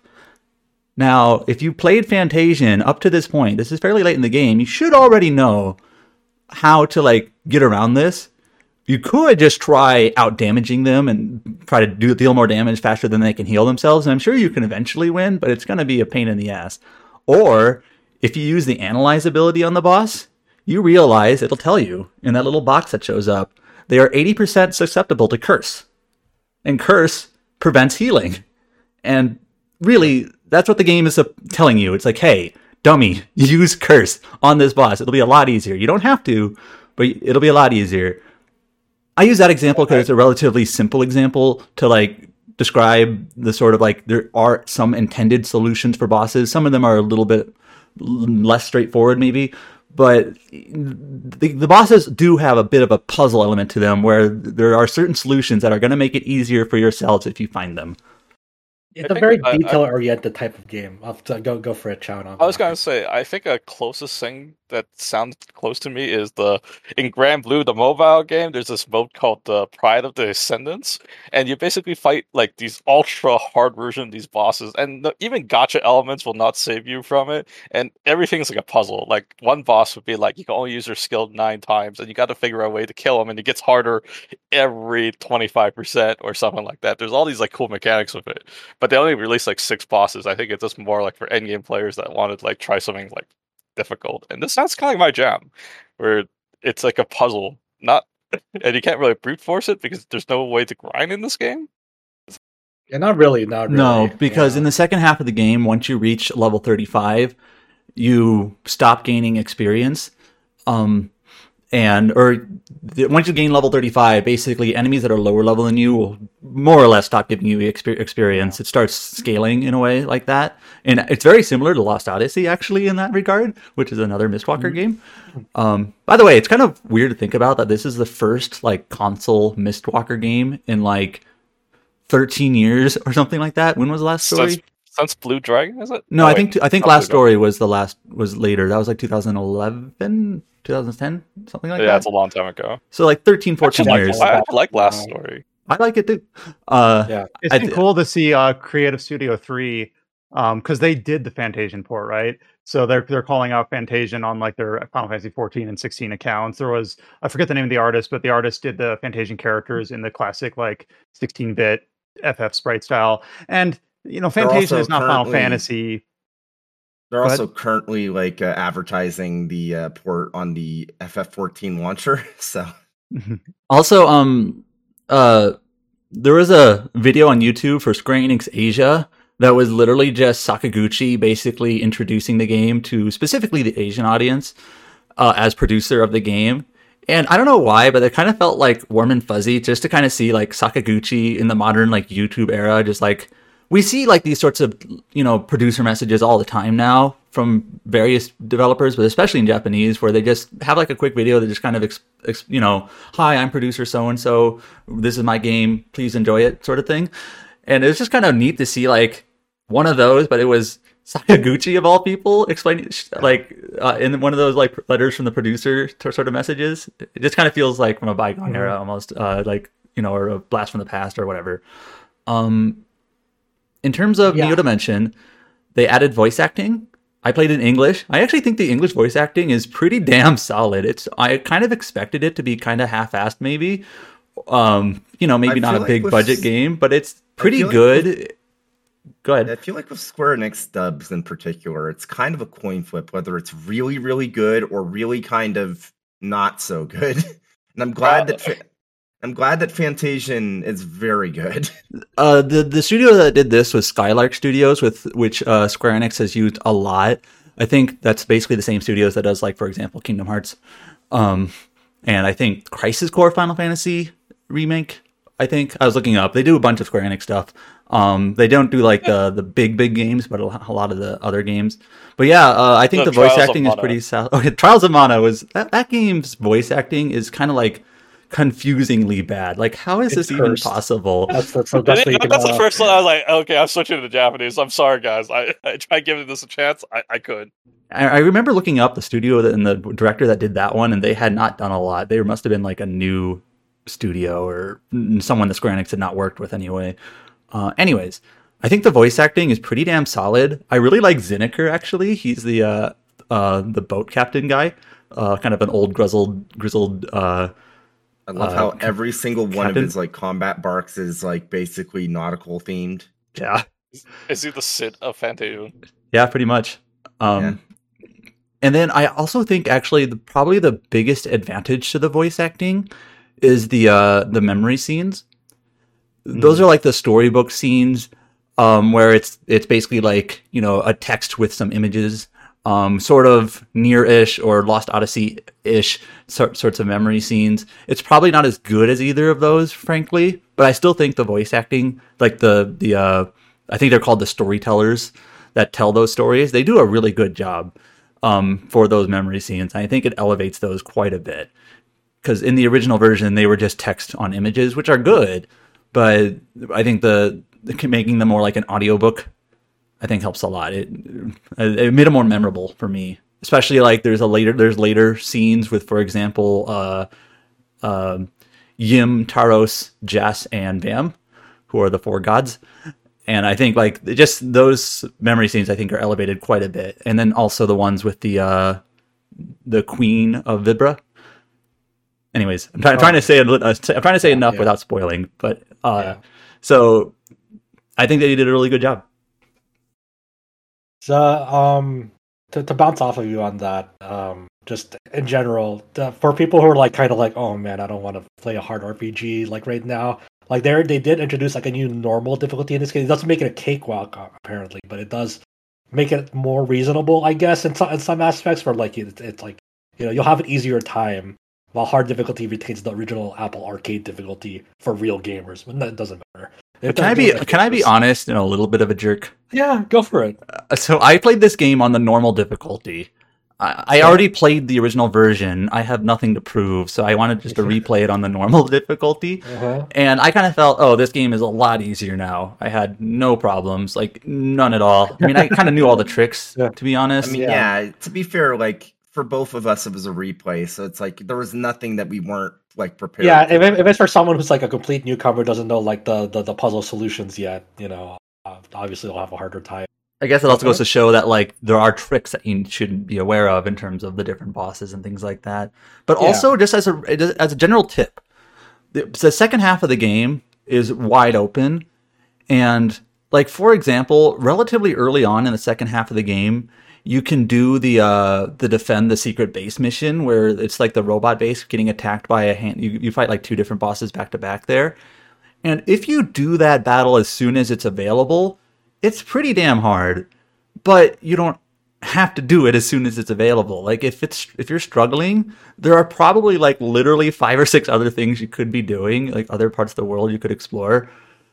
Now, if you played Fantasian up to this point, this is fairly late in the game, you should already know how to like get around this. You could just try out damaging them and try to do deal more damage faster than they can heal themselves, and I'm sure you can eventually win, but it's going to be a pain in the ass. Or if you use the Analyze ability on the boss, you realize it'll tell you in that little box that shows up, they are eighty percent susceptible to Curse. And Curse prevents healing. And really, that's what the game is telling you. It's like, hey, dummy, use Curse on this boss. It'll be a lot easier. You don't have to, but it'll be a lot easier. I use that example because it's a relatively simple example to like describe the sort of like, there are some intended solutions for bosses. Some of them are a little bit less straightforward maybe, but the, the bosses do have a bit of a puzzle element to them where there are certain solutions that are going to make it easier for yourselves if you find them. It's I a very think, uh, I- detail-oriented type of game. I'll have to go go for a chow on I was that. gonna say, I think a closest thing that sounds close to me is the in Grand Blue, the mobile game. There's this mode called the Pride of the Descendants, and you basically fight like these ultra hard version of these bosses, and the, even gotcha elements will not save you from it. And everything's like a puzzle. Like one boss would be like you can only use your skill nine times, and you got to figure out a way to kill him, and it gets harder every twenty-five percent or something like that. There's all these like cool mechanics with it, but they only released like six bosses. I think it's just more like for endgame players that wanted to like try something like difficult. And this sounds kind of like my jam, where it's like a puzzle, not, and you can't really brute force it because there's no way to grind in this game. Yeah, not really, not really. No, because yeah. in the second half of the game, once you reach level thirty-five, you stop gaining experience. Um, and or th- once you gain level thirty-five, basically enemies that are lower level than you will more or less stop giving you exper- experience. It starts scaling in a way like that, and it's very similar to Lost Odyssey actually in that regard, which is another Mistwalker mm-hmm. game. Um, by the way, it's kind of weird to think about that this is the first like console Mistwalker game in like thirteen years or something like that. When was the last story? Since, since Blue Dragon, is it? No, oh, I wait, think I think Last Story was the last was later. That was like two thousand eleven, two thousand ten, something like yeah, that. Yeah, it's a long time ago. So like thirteen, fourteen I years. Like, I like Last Story. I like it too. Uh, yeah, it's been cool to see uh, Creative Studio three um, because they did the Fantasian port, right? So they're they're calling out Fantasian on like their Final Fantasy fourteen and sixteen accounts. There was I forget the name of the artist, but the artist did the Fantasian characters in the classic like sixteen-bit F F sprite style. And you know, Fantasian is not Final Fantasy. They're also currently like uh, advertising the uh, port on the F F fourteen launcher. So also, um, uh, there was a video on YouTube for Square Enix Asia that was literally just Sakaguchi basically introducing the game to specifically the Asian audience uh, as producer of the game. And I don't know why, but it kind of felt like warm and fuzzy just to kind of see like Sakaguchi in the modern like YouTube era. Just like we see like these sorts of, you know, producer messages all the time now from various developers, but especially in Japanese, where they just have like a quick video that just kind of, ex- ex- you know, hi, I'm producer so-and-so. This is my game. Please enjoy it sort of thing. And it was just kind of neat to see like one of those, but it was Sakaguchi of all people explaining like uh, in one of those like letters from the producer to sort of messages. It just kind of feels like from a bygone mm-hmm. era almost, uh, like, you know, or a blast from the past or whatever. Um, in terms of yeah. Neo Dimension, they added voice acting. I played in English. I actually think the English voice acting is pretty damn solid. It's I kind of expected it to be kind of half-assed maybe. Um, you know, maybe not a like big with... budget game, but it's pretty good. Like... Go ahead. I feel like with Square Enix dubs in particular, it's kind of a coin flip, whether it's really, really good or really kind of not so good. And I'm glad uh, that I'm glad that Fantasian is very good. Uh, the the studio that did this was Skylark Studios, with which uh, Square Enix has used a lot. I think that's basically the same studios that does, like, for example, Kingdom Hearts, um, and I think Crisis Core Final Fantasy remake. I think I was looking up. They do a bunch of Square Enix stuff. Um, they don't do like the the big big games, but a lot of the other games. But yeah, uh, I think the, the voice acting is pretty solid. Okay, Trials of Mana was that, that game's voice acting is kind of like confusingly bad. Like, how is it's this cursed. even possible? That's, that's, that's, that's, that's, that's the first one I was like, okay, I'm switching to Japanese. I'm sorry, guys. I, I tried giving this a chance. I, I could. I, I remember looking up the studio and the director that did that one, and they had not done a lot. They must have been like a new studio or someone that Square Enix had not worked with anyway. Uh, anyways, I think the voice acting is pretty damn solid. I really like Zinniker, actually. He's the uh, uh, the boat captain guy, uh, kind of an old grizzled grizzled. Uh, I love uh, how every single one captain. of his like combat barks is like basically nautical themed. Yeah, is he the Cid of Fantasian? Yeah, pretty much. Um, yeah. And then I also think actually the, probably the biggest advantage to the voice acting is the uh, the memory scenes. Those mm. are like the storybook scenes um, where it's it's basically like, you know, a text with some images, um, sort of Nier-ish or Lost Odyssey-ish sort, sorts of memory scenes. It's probably not as good as either of those, frankly, but I still think the voice acting, like the the uh, I think they're called the storytellers that tell those stories. They do a really good job um, for those memory scenes. I think it elevates those quite a bit. Because in the original version, they were just text on images, which are good. But I think the making them more like an audiobook, I think helps a lot. It it made it more memorable for me, especially like there's a later there's later scenes with, for example, uh, uh, Yim, Taros, Jess, and Bam, who are the four gods. And I think like just those memory scenes I think are elevated quite a bit. And then also the ones with the uh, the Queen of Vibra. Anyways, I'm trying, oh. trying to say I'm trying to say enough yeah. without spoiling, but uh, yeah. so I think that he did a really good job. So um, to to bounce off of you on that, um, just in general, the, for people who are like kind of like, oh man, I don't want to play a hard R P G like right now. Like they they did introduce like a new normal difficulty in this game. It doesn't make it a cakewalk apparently, but it does make it more reasonable, I guess, in some in some aspects. For like it, it's like you know you'll have an easier time, while hard difficulty retains the original Apple Arcade difficulty for real gamers. But that doesn't matter. It can I be can I be honest and a little bit of a jerk? Yeah, go for it. Uh, so I played this game on the normal difficulty. I, I already played the original version. I have nothing to prove, so I wanted just to replay it on the normal difficulty. Uh-huh. And I kind of felt, oh, this game is a lot easier now. I had no problems, like none at all. I mean, I kind of knew all the tricks, yeah. to be honest. I mean, yeah. yeah, to be fair, like for both of us, it was a replay, so it's like there was nothing that we weren't like prepared. Yeah, if, if it's for someone who's like a complete newcomer, doesn't know like the the, the puzzle solutions yet, you know, uh, obviously they'll have a harder time. I guess it also goes to show that like there are tricks that you should be aware of in terms of the different bosses and things like that. But also, yeah. just as a as a general tip, the, the second half of the game is wide open, and like for example, relatively early on in the second half of the game, you can do the uh, the defend the secret base mission where it's like the robot base getting attacked by a hand. You you fight like two different bosses back to back there, and if you do that battle as soon as it's available, it's pretty damn hard, but you don't have to do it as soon as it's available. Like if it's if you're struggling, there are probably like literally five or six other things you could be doing, like other parts of the world you could explore.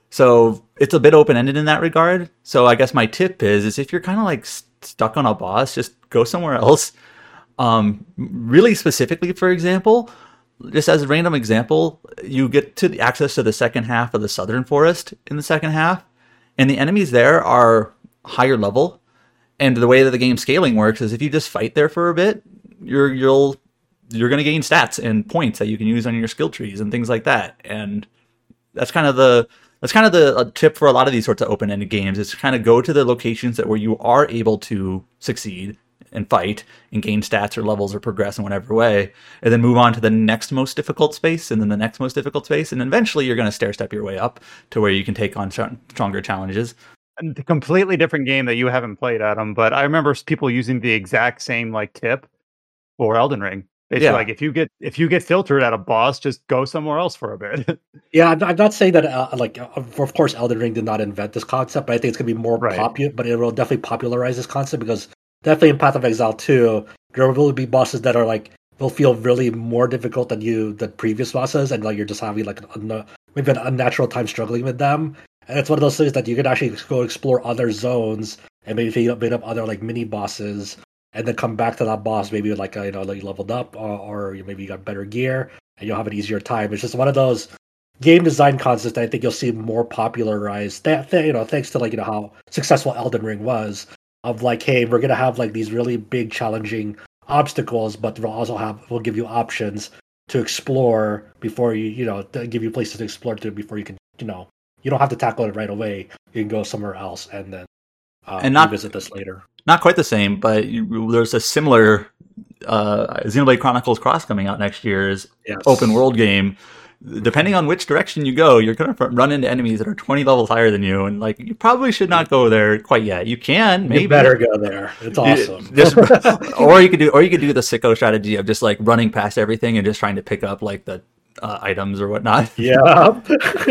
So it's a bit open-ended in that regard. So I guess my tip is, is if you're kind of like st- stuck on a boss, just go somewhere else. Um, really specifically, for example, just as a random example, you get to the access to the second half of the Southern Forest in the second half. And the enemies there are higher level, and the way that the game scaling works is if you just fight there for a bit, you're you'll you're going to gain stats and points that you can use on your skill trees and things like that. And that's kind of the that's kind of the a tip for a lot of these sorts of open-ended games is to kind of go to the locations that where you are able to succeed and fight and gain stats or levels or progress in whatever way, and then move on to the next most difficult space and then the next most difficult space, and eventually you're going to stair step your way up to where you can take on stronger challenges. A completely different game that you haven't played, Adam, but I remember people using the exact same like tip for Elden Ring. Basically, yeah. like if you get if you get filtered at a boss, just go somewhere else for a bit. yeah, I'm not saying that. Uh, like, of course, Elden Ring did not invent this concept, but I think it's going to be more right. popular. But it will definitely popularize this concept because definitely in Path of Exile two, there will be bosses that are like will feel really more difficult than you than previous bosses, and like you're just having like a, maybe an unnatural time struggling with them. And it's one of those things that you can actually go explore other zones and maybe meet up other like mini bosses, and then come back to that boss maybe with like a, you know like you leveled up or, or maybe you got better gear and you'll have an easier time. It's just one of those game design concepts that I think you'll see more popularized. That you know thanks to like you know how successful Elden Ring was. Of like, hey, we're gonna have like these really big, challenging obstacles, but we'll also have we'll give you options to explore before you, you know, to give you places to explore to before you can, you know, you don't have to tackle it right away. You can go somewhere else and then uh, and not revisit this later. Not quite the same, but you, there's a similar uh, Xenoblade Chronicles Cross coming out next year. Is yes. open world game. Depending on which direction you go, you're going to run into enemies that are twenty levels higher than you, and like you probably should not go there quite yet. You can, maybe. You better go there. It's awesome. Just, or you could do, or you could do the sicko strategy of just like running past everything and just trying to pick up like the uh, items or whatnot. Yeah.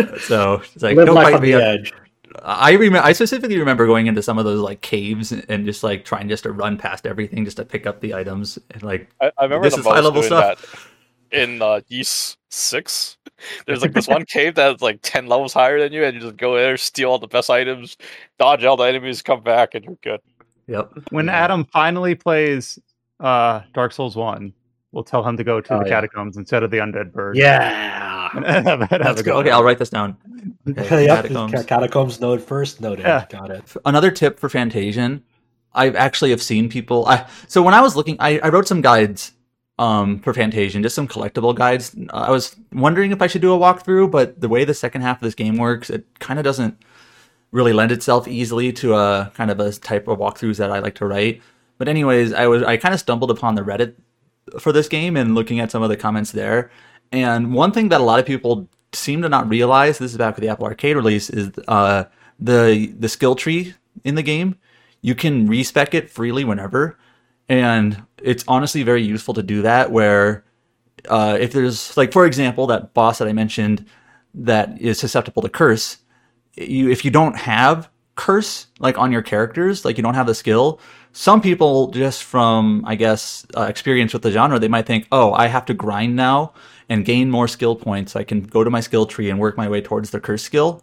So it's like live life on the edge. I remember. I specifically remember going into some of those like caves and just like trying just to run past everything just to pick up the items and like. I, I remember this the is high level stuff. That. In uh, Ys six, there's like this one cave that's like ten levels higher than you, and you just go there, steal all the best items, dodge all the enemies, come back, and you're good. Yep. When Adam finally plays uh, Dark Souls one, we'll tell him to go to Oh, the yeah. catacombs instead of the undead bird. Yeah. And have, have a Let's good go. Okay, time. I'll write this down. Okay, Yep, catacombs. Catacombs node first, noted. Yeah. Got it. Another tip for Fantasian, I actually have seen people. I so when I was looking, I, I wrote some guides um, for Fantasian, just some collectible guides. I was wondering if I should do a walkthrough, but the way the second half of this game works, it kind of doesn't really lend itself easily to a kind of a type of walkthroughs that I like to write. But anyways, I was I kind of stumbled upon the Reddit for this game and looking at some of the comments there. And one thing that a lot of people seem to not realize, this is back with the Apple Arcade release, is uh, the the skill tree in the game. You can respec it freely whenever, and it's honestly very useful to do that. Where uh, if there's, like, for example, that boss that I mentioned that is susceptible to curse, you if you don't have curse like on your characters, like you don't have the skill, some people just from I guess uh, experience with the genre, they might think, oh, I have to grind now and gain more skill points. I can go to my skill tree and work my way towards the curse skill.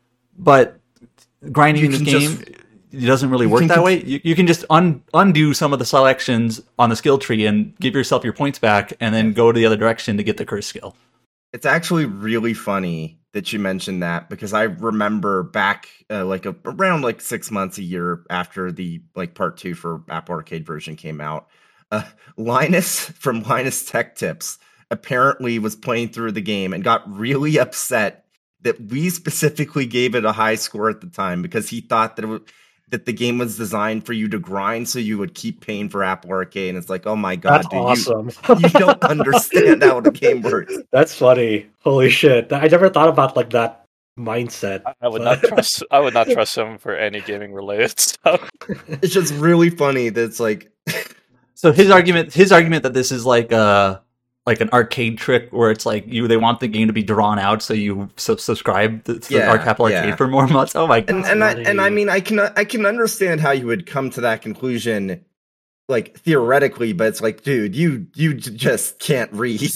But grinding in this game, just, it doesn't really work that cont- way. You, you can just un, undo some of the selections on the skill tree and give yourself your points back and then go to the other direction to get the curse skill. It's actually really funny that you mentioned that, because I remember back uh, like a, around like six months, a year after the like part two for Apple Arcade version came out, uh, Linus from Linus Tech Tips apparently was playing through the game and got really upset that we specifically gave it a high score at the time, because he thought that it was, that the game was designed for you to grind so you would keep paying for Apple Arcade. And it's like, oh my god, that's dude, awesome. you, you don't understand how the game works. That's funny. Holy shit. I never thought about like that mindset. I would not trust I would not trust him for any gaming related stuff. It's just really funny that it's like so his argument his argument that this is like a like an arcade trick where it's like you they want the game to be drawn out so you su- subscribe to the yeah, Apple Arcade yeah. for more months. Oh my god. And, and I and I mean I can I can understand how you would come to that conclusion, like theoretically, but it's like, dude, you you j- just can't read.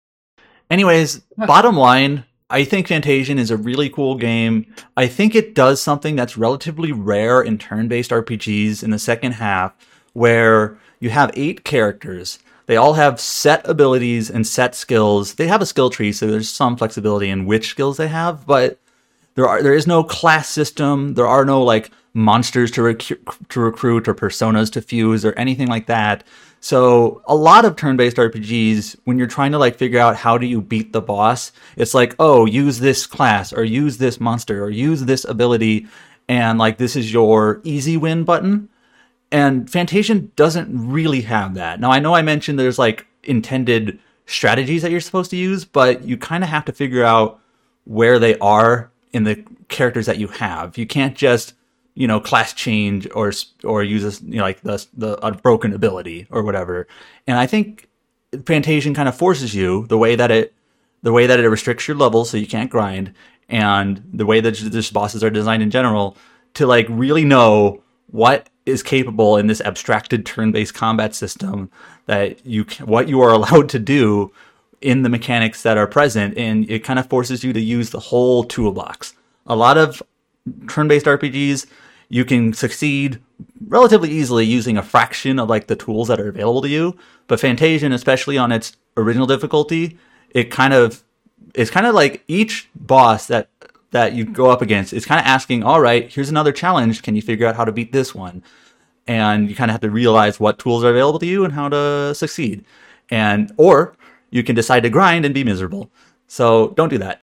Anyways, bottom line, I think Fantasian is a really cool game. I think it does something that's relatively rare in turn-based R P Gs in the second half, where you have eight characters. They all have set abilities and set skills. They have a skill tree, so there's some flexibility in which skills they have, but there are there is no class system. There are no like monsters to rec- to recruit or personas to fuse or anything like that. So a lot of turn-based R P Gs, when you're trying to like figure out how do you beat the boss, it's like, oh, use this class or use this monster or use this ability, and like this is your easy win button. And Fantasian doesn't really have that. Now, I know I mentioned there's like intended strategies that you're supposed to use, but you kind of have to figure out where they are in the characters that you have. You can't just, you know, class change or or use a, you know, like the the a broken ability or whatever. And I think Fantasian kind of forces you the way that it the way that it restricts your levels so you can't grind, and the way that just bosses are designed in general to like really know what is capable in this abstracted turn-based combat system, that you what you are allowed to do in the mechanics that are present, and it kind of forces you to use the whole toolbox. A lot of turn-based R P Gs, you can succeed relatively easily using a fraction of like the tools that are available to you, but Fantasian, especially on its original difficulty, it kind of it's kind of like each boss that that you go up against, it's kind of asking, all right, here's another challenge. Can you figure out how to beat this one? And you kind of have to realize what tools are available to you and how to succeed. And, or you can decide to grind and be miserable. So don't do that.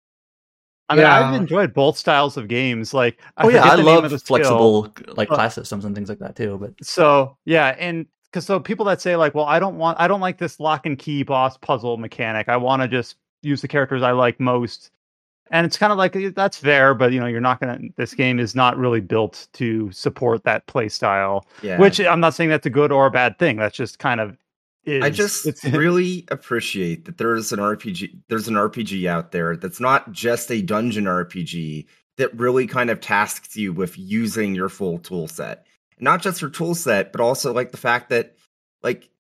I mean, Yeah. I've enjoyed both styles of games. Like, I Oh yeah, forget I the name love of the skill. flexible like but- class systems and things like that too. But So yeah, and because so people that say like, well, I don't want, I don't like this lock and key boss puzzle mechanic. I want to just use the characters I like most. And it's kind of like, that's fair, but you know, you're not gonna. This game is not really built to support that play style. Yeah. Which I'm not saying that's a good or a bad thing. That's just kind of. Is. I just It's, really appreciate that there's an R P G there's an R P G out there that's not just a dungeon R P G that really kind of tasks you with using your full tool set. Not just your tool set, but also like the fact that like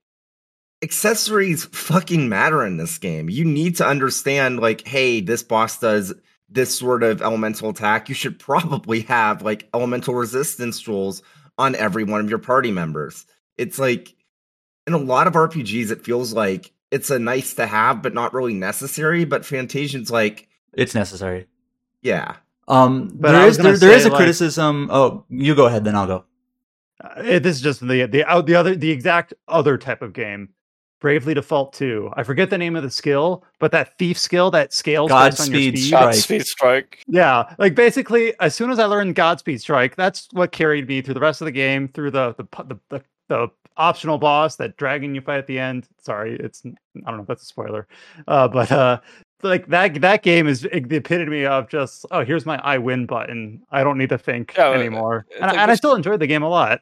accessories fucking matter in this game. You need to understand like, hey, this boss does this sort of elemental attack. You should probably have like elemental resistance tools on every one of your party members. It's like in a lot of R P Gs, it feels like it's a nice to have, but not really necessary. But Fantasian's like it's necessary. Yeah. Um, But there I was is there, gonna there is say, a like- criticism. Oh, you go ahead, then I'll go. Uh, it- this is just the the out the other the exact other type of game. Bravely Default two. I forget the name of the skill, but that thief skill that scales based on your Godspeed speed. Strike. Godspeed Strike. Yeah, like basically, as soon as I learned Godspeed Strike, that's what carried me through the rest of the game, through the the pu- the, the, the optional boss, that dragon you fight at the end. Sorry, it's I don't know if that's a spoiler, uh, but uh, like that that game is the epitome of just, oh, here's my I win button. I don't need to think Yeah, anymore, it's and, like I, and I this- still enjoyed the game a lot.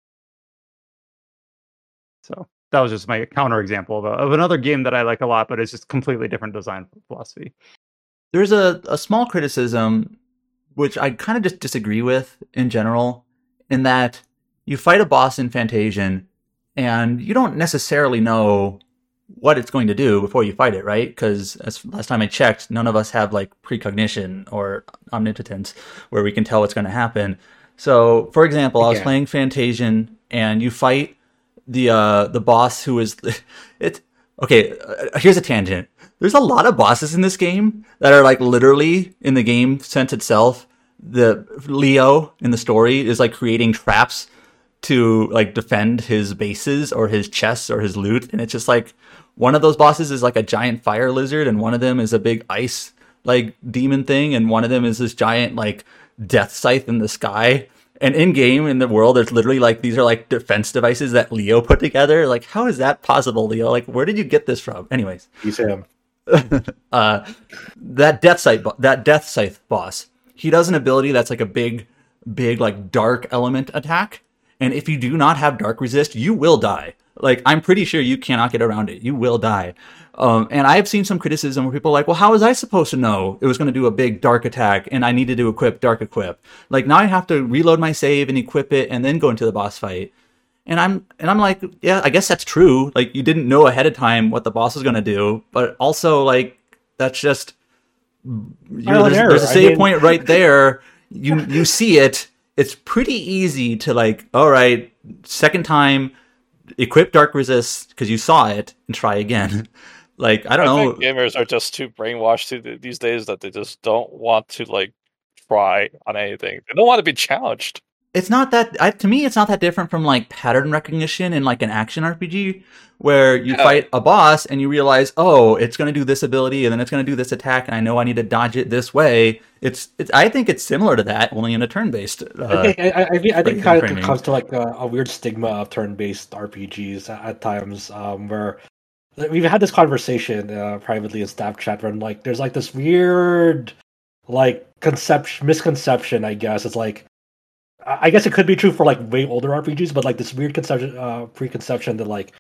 So that was just my counter example of, a, of another game that I like a lot, but it's just completely different design philosophy. There's a, a small criticism, which I kind of just disagree with in general, in that you fight a boss in Fantasian, and you don't necessarily know what it's going to do before you fight it, right? Because as last time I checked, none of us have like precognition or omnipotence where we can tell what's going to happen. So, for example, I was Yeah. playing Fantasian, and you fight the uh, the boss who is it. Okay, uh, here's a tangent. There's a lot of bosses in this game that are like literally in the game sense itself. The Leo in the story is like creating traps to like defend his bases or his chests or his loot, and it's just like one of those bosses is like a giant fire lizard, and one of them is a big ice like demon thing, and one of them is this giant like death scythe in the sky. And in game in the world, there's literally like these are like defense devices that Leo put together. Like, how is that possible, Leo? Like, where did you get this from? Anyways, He's him. uh, that death scythe, bo- that death scythe boss, he does an ability that's like a big, big like dark element attack. And if you do not have dark resist, you will die. Like, I'm pretty sure you cannot get around it. You will die. Um, and I have seen some criticism where people are like, well, how was I supposed to know it was going to do a big dark attack and I needed to equip dark equip? Like, now I have to reload my save and equip it and then go into the boss fight. And I'm and I'm like, yeah, I guess that's true. Like, you didn't know ahead of time what the boss was going to do, but also like that's just you know, Trial and there's, error. there's a I save mean- point right there. You you see it. It's pretty easy to like, all right, second time, equip dark resist because you saw it and try again. Like, I don't I know. think gamers are just too brainwashed to th- these days that they just don't want to like try on anything. They don't want to be challenged. It's not that I, to me. It's not that different from like pattern recognition in like an action R P G, where you Yeah. fight a boss and you realize, oh, it's going to do this ability and then it's going to do this attack, and I know I need to dodge it this way. It's, it's I think it's similar to that, only in a turn-based. Uh, I think, I, I, I think I think it kind of framing. comes to like a, a weird stigma of turn-based R P Gs at, at times, um, where we've had this conversation uh, privately in staff chat, where like there's like this weird like conception misconception. I guess it's like I I guess it could be true for like way older R P Gs, but like this weird conception, uh, preconception that like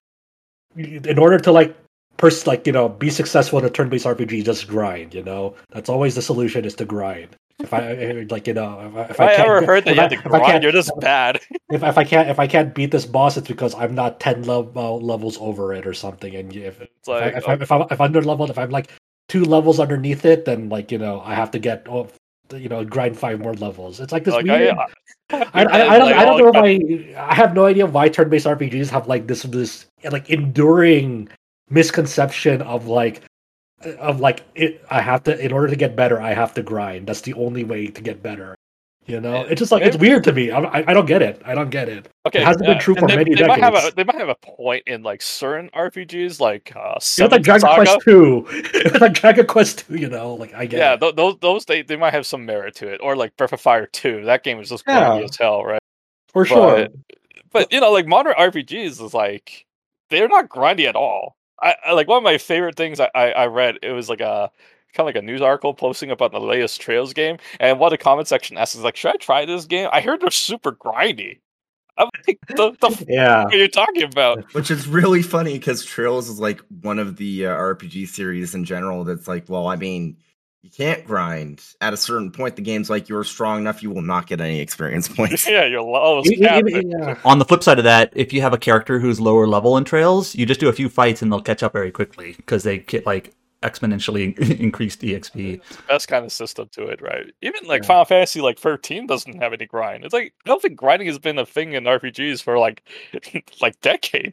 in order to like pers- like you know be successful in a turn-based R P G, just grind. You know, that's always the solution, is to grind. If I I- like you know if I, if If I, can't ever get- heard that if you I- had to if I grind, can't- you're just bad. if, if I can't if I can't beat this boss, it's because I'm not ten level levels over it or something. And if It's like, if, I, if, I, if I'm if I'm under leveled, if I'm like two levels underneath it, then like you know I have to get oh, you know grind five more levels. It's like this like weird. I, I, I, I don't I don't know if I I have no idea why turn-based R P Gs have like this this like enduring misconception of like of like it I have to in order to get better I have to grind. That's the only way to get better. You know, it's just like it's weird to me. I, I I don't get it. I don't get it. Okay, It hasn't been uh, true and for they, many they might have a decades. they might have a point in like certain R P Gs, like uh, You know, like Seventh Dragon Saga. Quest two, like Dragon Quest two. You know, like I get Yeah, it. th- those those they, they might have some merit to it, or like Breath of Fire two. That game is just Yeah. grindy as hell, right? For sure. But, but you know, like modern R P Gs is like they're not grindy at all. I, I like one of my favorite things I, I, I read. It was like a kind of like a news article posting about the latest Trails game, and what the comment section asks is like, "Should I try this game? I heard they're super grindy." I'm like, "The, the f- Yeah. are you talking about?" Which is really funny because Trails is like one of the uh, R P G series in general that's like, well, I mean, you can't grind. At a certain point, the game's like, you're strong enough, you will not get any experience points. Yeah, you're low. E- e- e- yeah. On the flip side of that, if you have a character who's lower level in Trails, you just do a few fights and they'll catch up very quickly because they get like exponentially increased E X P. It's the best kind of system to it, right? Even like Yeah. Final Fantasy like thirteen doesn't have any grind. It's like I don't think grinding has been a thing in R P Gs for like like decades.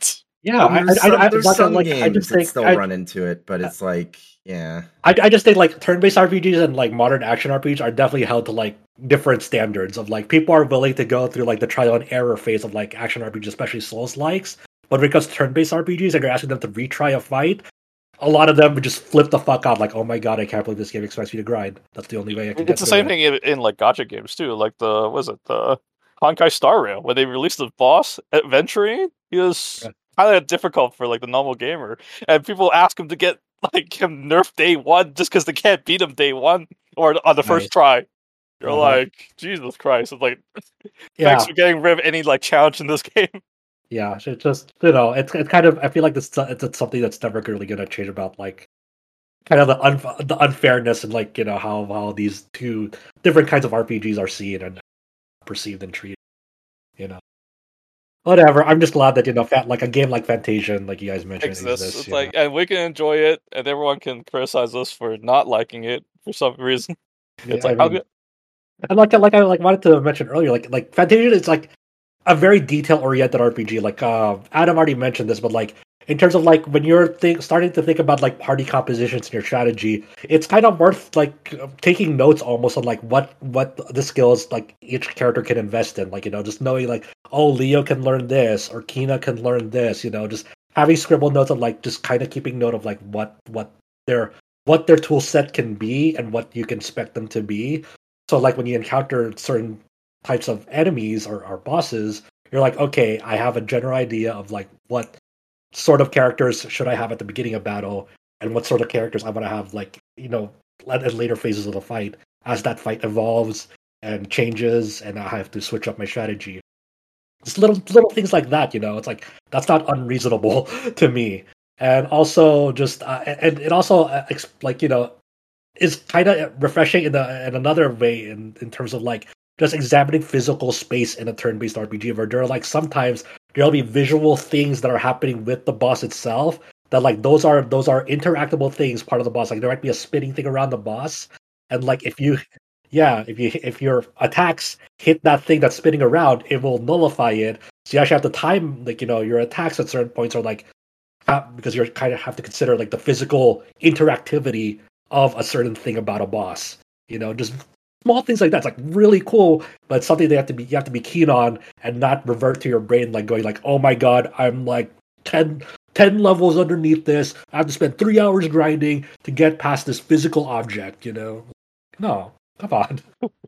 Yeah, I, there's I, some, I, there's like, some like, games I just that think still I, run into it, but it's like, yeah. I, I just think like turn-based R P Gs and like modern action R P Gs are definitely held to like different standards of like people are willing to go through like the trial and error phase of like action R P Gs, especially Souls likes. But when it comes to turn-based R P Gs and you're asking them to retry a fight, a lot of them would just flip the fuck out, like, oh my god, I can't believe this game expects me to grind. That's the only way I can get It's the same it. thing in, in like gacha games too. Like the what was it the Honkai Star Rail when they released the boss Adventuring, he was Yeah. kind of difficult for like the normal gamer, and people ask him to get like him nerfed day one just because they can't beat him day one or on the first Nice. try. You're Uh-huh. like, Jesus Christ! It's like, Yeah, thanks for getting rid of any like challenge in this game. yeah. It's just you know, it's it's kind of I feel like this it's, it's something that's never really gonna change about like kind of the un, the unfairness and like you know how how these two different kinds of R P Gs are seen and perceived and treated. You know, whatever. I'm just glad that you know, fat, like a game like Fantasia, like you guys mentioned, Exists. exists. It's you like, know. and we can enjoy it, and everyone can criticize us for not liking it for some reason. It's Yeah, I like, how mean, good? and like like I like wanted to mention earlier, like like Fantasia is like a very detail oriented R P G. Like uh, Adam already mentioned this, but like in terms of like when you're think, starting to think about like party compositions and your strategy, it's kind of worth like taking notes almost on like what what the skills like each character can invest in. Like you know, just knowing like oh Leo can learn this or Kina can learn this. You know, just having scribble notes of like just kind of keeping note of like what what their what their tool set can be and what you can expect them to be. So like when you encounter certain types of enemies or, or bosses, you're like, okay, I have a general idea of like what sort of characters should I have at the beginning of battle, and what sort of characters I want to have like you know at later phases of the fight as that fight evolves and changes, and I have to switch up my strategy. Just little little things like that, you know. It's like that's not unreasonable to me, and also just uh, and it also uh, like you know is kind of refreshing in a, in another way in, in terms of like just examining physical space in a turn-based R P G where there are like sometimes there'll be visual things that are happening with the boss itself that like those are those are interactable things part of the boss. Like there might be a spinning thing around the boss, and like if you yeah if you if your attacks hit that thing that's spinning around, it will nullify it. So you actually have to time like you know your attacks at certain points are like because you kind of have to consider like the physical interactivity of a certain thing about a boss. You know, just small things like that. It's like really cool, but it's something they have to be you have to be keen on and not revert to your brain like going like, oh my god, I'm like ten, ten levels underneath this. I have to spend three hours grinding to get past this physical object, you know. No, come on.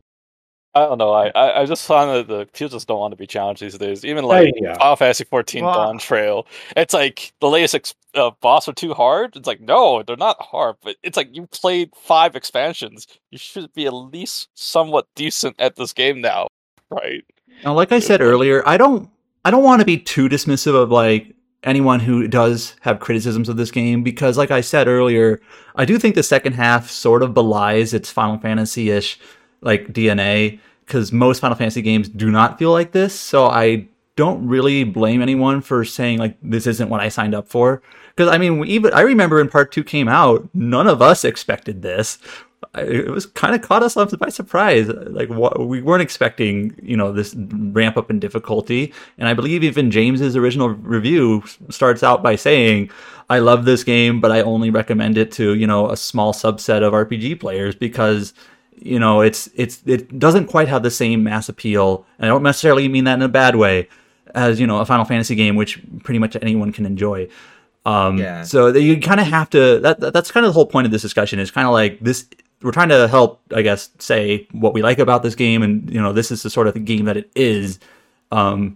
I don't know. I, I, I just find that the people just don't want to be challenged these days. Even Oh, like yeah. Final Fantasy fourteen Well, Dawn Trail, it's like the latest ex- uh, boss are too hard. It's like no, they're not hard, but it's like you played five expansions. You should be at least somewhat decent at this game now, right? Now, like I It's said like- earlier, I don't I don't want to be too dismissive of like anyone who does have criticisms of this game because, like I said earlier, I do think the second half sort of belies its Final Fantasy-ish like D N A because most Final Fantasy games do not feel like this. So I don't really blame anyone for saying like this isn't what I signed up for. Because I mean, even I remember when Part Two came out, none of us expected this. It was kind of caught us by surprise. Like what, we weren't expecting, you know, this ramp up in difficulty. And I believe even James's original review starts out by saying, "I love this game, but I only recommend it to, you know, a small subset of R P G players because, you know, it's it's it doesn't quite have the same mass appeal." And I don't necessarily mean that in a bad way, as you know, a Final Fantasy game, which pretty much anyone can enjoy. Um, Yeah. So you kind of have to. That, that that's kind of the whole point of this discussion. Is kind of like this. We're trying to help, I guess, say what we like about this game, and you know, this is the sort of the game that it is, um,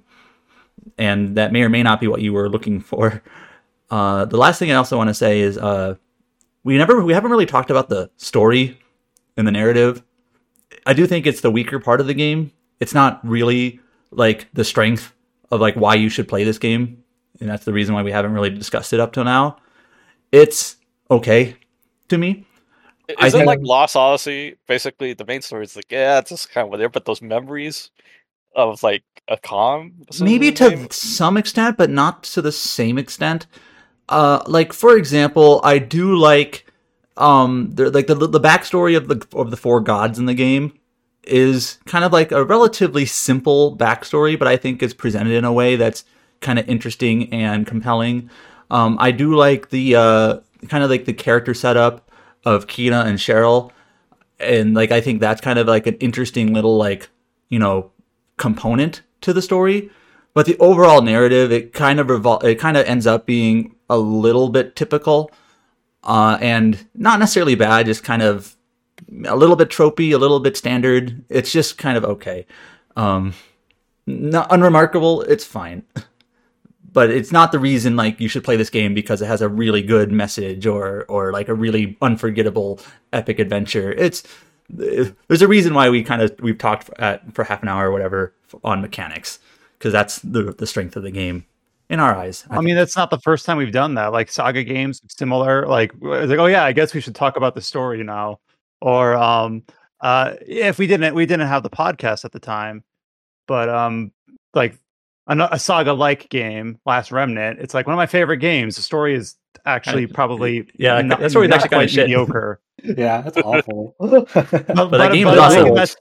and that may or may not be what you were looking for. Uh, the last thing I also want to say is uh, we never, we haven't really talked about the story and the narrative. I do think it's the weaker part of the game. It's not really like the strength of like why you should play this game, and that's the reason why we haven't really discussed it up till now. It's okay to me. I Is it think- like Lost Odyssey? Basically, the main story is like, yeah, it's just kind of there, but those memories of like a calm, Maybe to some extent, but not to the same extent. Uh, like for example, I do like um, the, like the the backstory of the of the four gods in the game is kind of like a relatively simple backstory, but I think it's presented in a way that's kind of interesting and compelling. Um, I do like the uh, kind of like the character setup of Kina and Cheryl, and like I think that's kind of like an interesting little like you know component to the story. But the overall narrative, it kind of revol- it kind of ends up being a little bit typical, uh, and not necessarily bad, just kind of a little bit tropey, a little bit standard. It's just kind of okay. Um, not unremarkable. It's fine. But it's not the reason like you should play this game because it has a really good message or or like a really unforgettable epic adventure. It's there's a reason why we kind of we've talked at, for half an hour or whatever on mechanics, because that's the the strength of the game in our eyes. I, I mean, that's not the first time we've done that. Like Saga games, similar. Like it's like, oh yeah, I guess we should talk about the story now. Or um, uh, if we didn't, we didn't have the podcast at the time, but um, like. A, a saga-like game, Last Remnant. It's like one of my favorite games. The story is actually probably yeah, not, that story is actually kind of shit. Mediocre. Yeah, that's awful. but, but, but that game but is awesome. That's,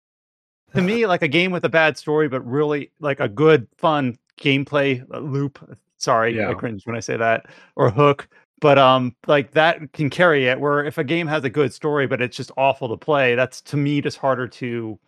to me, like a game with a bad story, but really like a good, fun gameplay loop. Sorry, yeah. I cringe when I say that. Or hook. But um, like that can carry it. Where if a game has a good story, but it's just awful to play, that's to me just harder to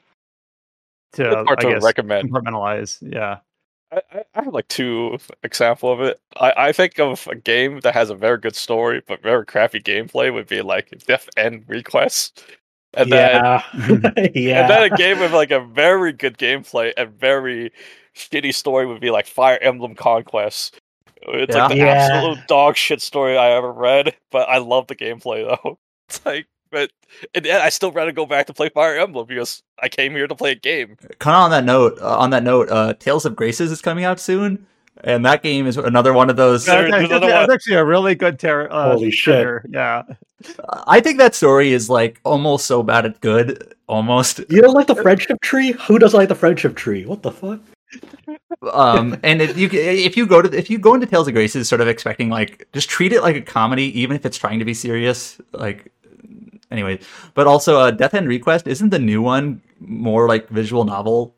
to, it's hard I to guess, recommend. Compartmentalize. Yeah. I, I have like two example of it. I, I think of a game that has a very good story but very crappy gameplay would be like Death End Request, and yeah. then yeah, and then a game with like a very good gameplay and very shitty story would be like Fire Emblem Conquest. It's yeah. like the yeah. absolute dog shit story I ever read, but I love the gameplay though. It's like. But in the end, I still rather go back to play Fire Emblem because I came here to play a game. Kind of on that note, uh, on that note, uh, Tales of Graces is coming out soon, and that game is another one of those. That's, that's, that's, that's actually a really good terror. Uh, Holy shit! Trigger. Yeah, I think that story is like almost so bad it's good. Almost. You don't like the friendship tree? Who doesn't like the friendship tree? What the fuck? um, and if you if you go to if you go into Tales of Graces, sort of expecting like just treat it like a comedy, even if it's trying to be serious, like. Anyway, but also uh, Death End Request, isn't the new one more like visual novel?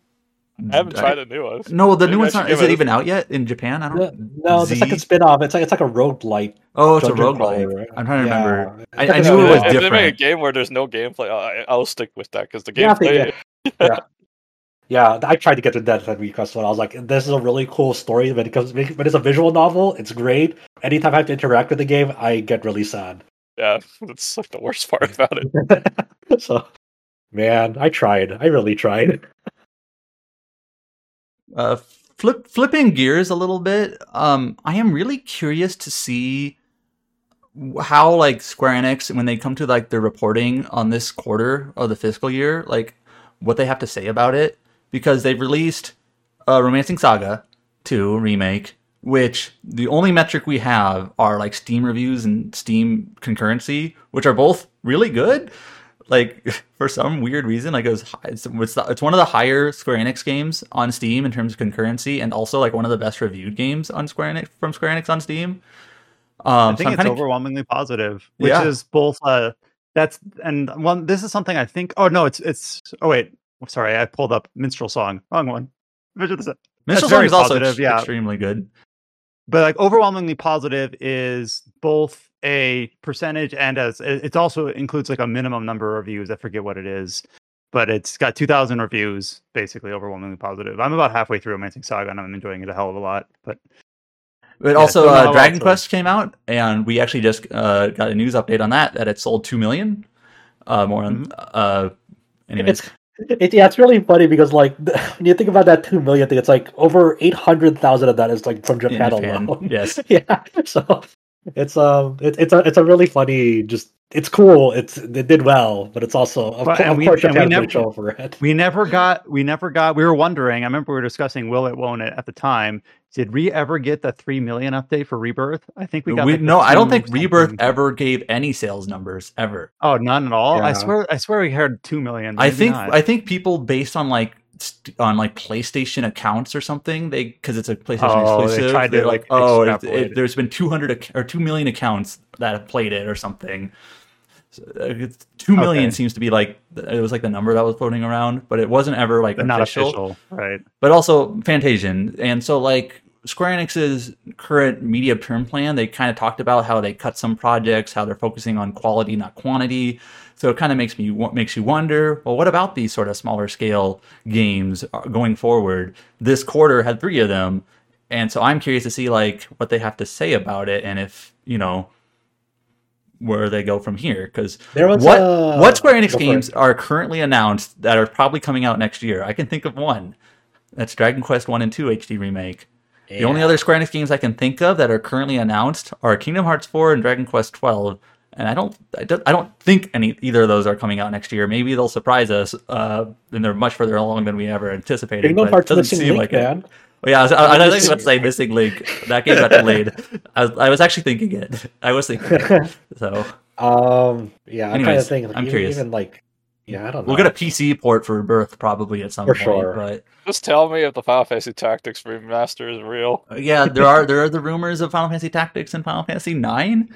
I haven't tried a new one. No, the Maybe new one's not. Is it even out yet in Japan? I don't. No, no it's like a spin-off. It's like it's like a roguelike. Oh, it's a dungeon roguelike. crawler. I'm trying to Yeah. remember. I, It's I like knew a- it was If they different. make a game where there's no gameplay, I, I'll stick with that because the Yeah, I think, gameplay. yeah. Yeah, I tried to get to Death End Request when I was like, "This is a really cool story." When it comes, when it's a visual novel, it's great. Anytime I have to interact with the game, I get really sad. Yeah, that's like the worst part about it. So, man, I tried. I really tried. Uh, flip flipping gears a little bit. Um, I am really curious to see how like Square Enix, when they come to like their reporting on this quarter of the fiscal year, like what they have to say about it, because they've released uh, Romancing Saga two remake, which the only metric we have are like Steam reviews and Steam concurrency, which are both really good. Like for some weird reason, like it was, it's, it's it's one of the higher Square Enix games on Steam in terms of concurrency, and also like one of the best reviewed games on Square Enix from Square Enix on Steam. Um, I think so I'm it's kinda, overwhelmingly positive, which Yeah. is both. Uh, that's and one. This is something I think. Oh no, it's it's. Oh wait, sorry, I pulled up Minstrel Song. Wrong one. Minstrel That's Song very is also positive, ex- yeah. extremely good. But like overwhelmingly positive is both a percentage and as it also includes like a minimum number of reviews. I forget what it is, but it's got two thousand reviews, basically overwhelmingly positive. I'm about halfway through Romancing Saga and I'm enjoying it a hell of a lot. But But Yeah, also, so uh, now Dragon also- Quest came out, and we actually just uh, got a news update on that that it sold two million. Uh, more on. Mhm. Uh, anyways, It's it, yeah, it's really funny because like when you think about that two million thing, it's like over eight hundred thousand of that is like from in Japan, Japan, alone. yes. Yeah, so it's um it, it's a it's a really funny, just it's cool. It's it did well, but it's also of, But- cour- and of we- course and we Japan's never- gonna show over it. we never got, we never got, we were wondering, I remember we were discussing will it, won't it at the time. Did we ever get the three million update for Rebirth? I think we got We, like, the no, I don't two think Rebirth something. ever gave any sales numbers ever. Oh, none at all. I Yeah. swear, I swear we heard two million. but I maybe think not. I think people based on like st- on like PlayStation accounts or something, they because it's a PlayStation Oh, they exclusive. tried to, they're like, like, oh, it, extrapolate it, it. there's been two hundred ac- or two million accounts that have played it or something. So, uh, two million Okay. seems to be like it was like the number that was floating around, but it wasn't ever like But not official. official, right? But also Fantasian, and so like Square Enix's current media term plan, they kind of talked about how they cut some projects, how they're focusing on quality, not quantity. So it kind of makes me makes you wonder, well, what about these sort of smaller scale games going forward? This quarter had three of them, and so I'm curious to see like what they have to say about it, and if you know where they go from here. Because what a... what Square Enix games are currently announced that are probably coming out next year? I can think of one. That's Dragon Quest one and two H D remake. Yeah. The only other Square Enix games I can think of that are currently announced are Kingdom Hearts four and Dragon Quest twelve. And I don't, I don't, I don't think any either of those are coming out next year. Maybe they'll surprise us, uh, and they're much further along than we ever anticipated. Kingdom but Hearts it doesn't seem Link, like man. it. Well, yeah, I was, I, I was about to say Missing Link. That game got delayed. I was, I was actually thinking it. I was thinking it. So, um, yeah, I kind of think. Like, I'm even, curious. Even like, yeah, I don't know. We'll get a P C port for Birth probably at some for point. Sure. But just tell me if the Final Fantasy Tactics remaster is real. Yeah, there are there are the rumors of Final Fantasy Tactics and Final Fantasy nine.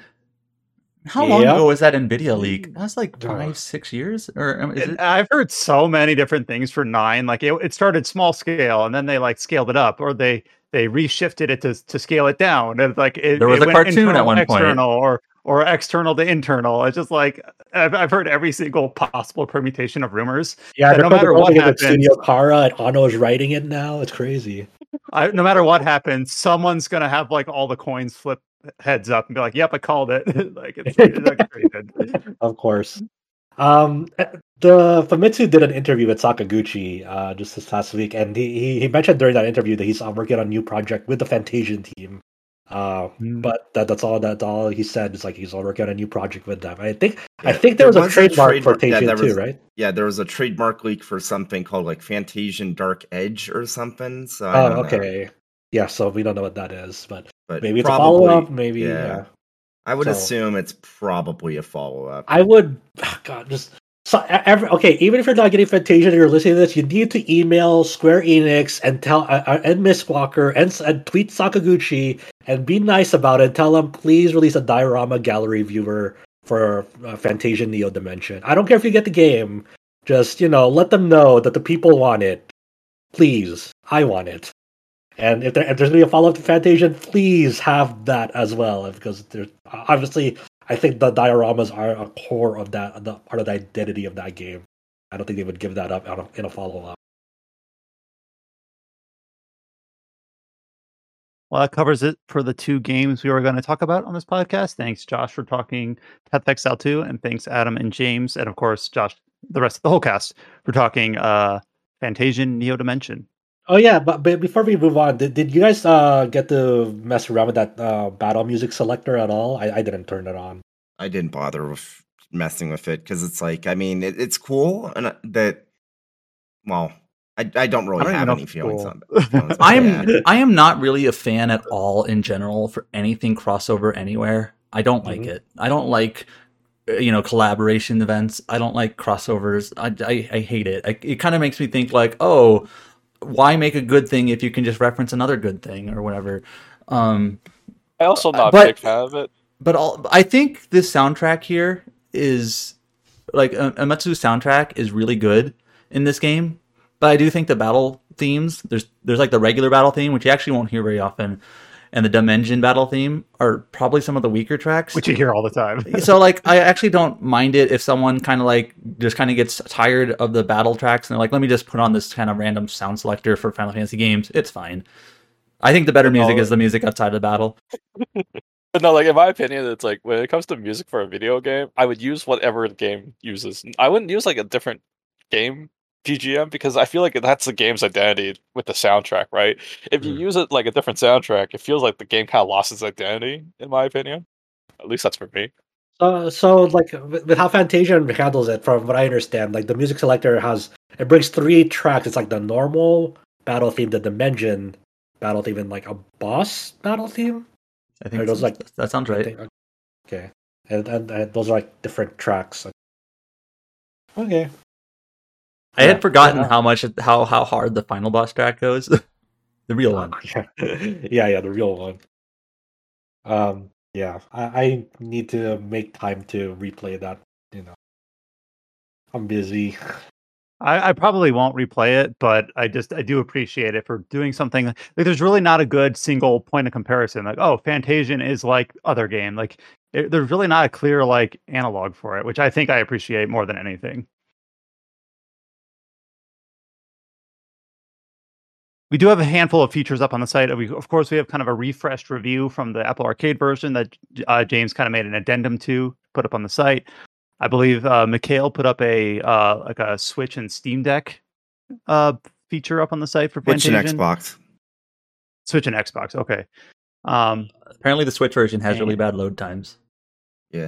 How long yeah. ago was that NVIDIA leak? That's like five, six years? Or is it? I've heard so many different things for nine. Like it, it started small scale, and then they like scaled it up, or they they reshifted it to to scale it down. And like it, there was it a cartoon internal, at one external, point, or or external to internal. It's just like I've I've heard every single possible permutation of rumors. Yeah, no matter what happens, Studio Kara and Ono is writing it now. It's crazy. I, no matter what happens, someone's gonna have like all the coins flip heads up and be like, "Yep, I called it." Like it's, it's pretty good. Of course. Um, the Famitsu did an interview with Sakaguchi uh, just this last week, and he, he mentioned during that interview that he's working on a new project with the Fantasian team. Uh, mm. But that, that's all. That's all he said. Is like he's working on a new project with them. I think. Yeah, I think there, there was, was a trademark, trademark for Fantasian yeah, too, right? Yeah, there was a trademark leak for something called like Fantasian Dark Edge or something. So I oh, don't okay. know. Yeah, so we don't know what that is, but, but maybe it's probably, a follow up. Maybe. Yeah. yeah. I would so, assume it's probably a follow up. I would. Oh God, just. So every, okay, even if you're not getting Fantasia and you're listening to this, you need to email Square Enix and tell uh, and Miss Walker and, and tweet Sakaguchi and be nice about it. Tell them please release a diorama gallery viewer for uh, Fantasia Neo Dimension. I don't care if you get the game, just you know let them know that the people want it. Please, I want it. And if, there, if there's gonna be a follow up to Fantasia, please have that as well because there's obviously. I think the dioramas are a core of that, the part of the identity of that game. I don't think they would give that up in a follow-up. Well, that covers it for the two games we were going to talk about on this podcast. Thanks, Josh, for talking Path of Exile two, and thanks, Adam and James, and of course, Josh, the rest of the whole cast, for talking uh, Fantasian Neo Dimension. Oh yeah, but, but before we move on, did, did you guys uh, get to mess around with that uh, battle music selector at all? I, I didn't turn it on. I didn't bother with messing with it because it's like, I mean, it, it's cool and that. Well, I I don't really I don't have any feelings cool. on it. I am I am not really a fan at all in general for anything crossover anywhere. I don't like mm-hmm. it. I don't like. You know, collaboration events. I don't like crossovers. I I, I hate it. I, it kind of makes me think like, oh. Why make a good thing if you can just reference another good thing or whatever? Um, I also not but, a big fan of it. But all, I think this soundtrack here is like uh, Amatsu's soundtrack is really good in this game. But I do think the battle themes there's there's like the regular battle theme, which you actually won't hear very often, and the Dimension battle theme are probably some of the weaker tracks, which you hear all the time. So like I actually don't mind it if someone kind of like just kind of gets tired of the battle tracks and they're like, let me just put on this kind of random sound selector for Final Fantasy games. It's fine. I think the better music is the music outside of the battle. But no, like in my opinion, it's like when it comes to music for a video game, I would use whatever the game uses. I wouldn't use like a different game B G M because I feel like that's the game's identity with the soundtrack, right? If you mm. use it like a different soundtrack, it feels like the game kind of lost its identity, in my opinion. At least that's for me. Uh, so, like, with how Fantasia handles it, from what I understand, like, the music selector has, it brings three tracks. It's like the normal battle theme, the Dimension battle theme, and like a boss battle theme? I think those like that sounds right. Think, okay. And, and, and those are like different tracks. Okay. I yeah, had forgotten yeah. how much how how hard the final boss track goes. The real one. Yeah. yeah, yeah, the real one. Um, yeah, I, I need to make time to replay that you know, I'm busy. I, I probably won't replay it, but I just I do appreciate it for doing something like there's really not a good single point of comparison. Like, oh, Fantasian is like other game. Like it, there's really not a clear like analog for it, which I think I appreciate more than anything. We do have a handful of features up on the site. We, of course, we have kind of a refreshed review from the Apple Arcade version that uh, James kind of made an addendum to put up on the site. I believe uh, Mikhail put up a uh, like a Switch and Steam Deck uh, feature up on the site for Switch and Fantasian. Xbox. Switch and Xbox. Okay. Um, Apparently, the Switch version has and, really bad load times. Yeah.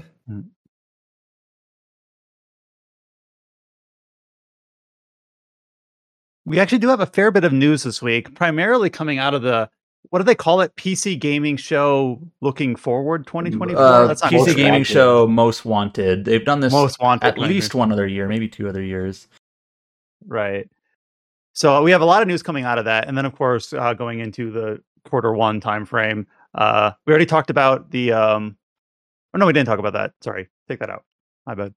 We actually do have a fair bit of news this week, primarily coming out of the, what do they call it? P C Gaming Show Looking Forward twenty twenty-four? Uh, That's not P C Most Gaming Wanted. Show Most Wanted. They've done this Most Wanted. at least one other year, maybe two other years. Right. So we have a lot of news coming out of that. And then, of course, uh, going into the quarter one timeframe, uh, we already talked about the, um, oh, no, we didn't talk about that. Sorry. Take that out. My bad.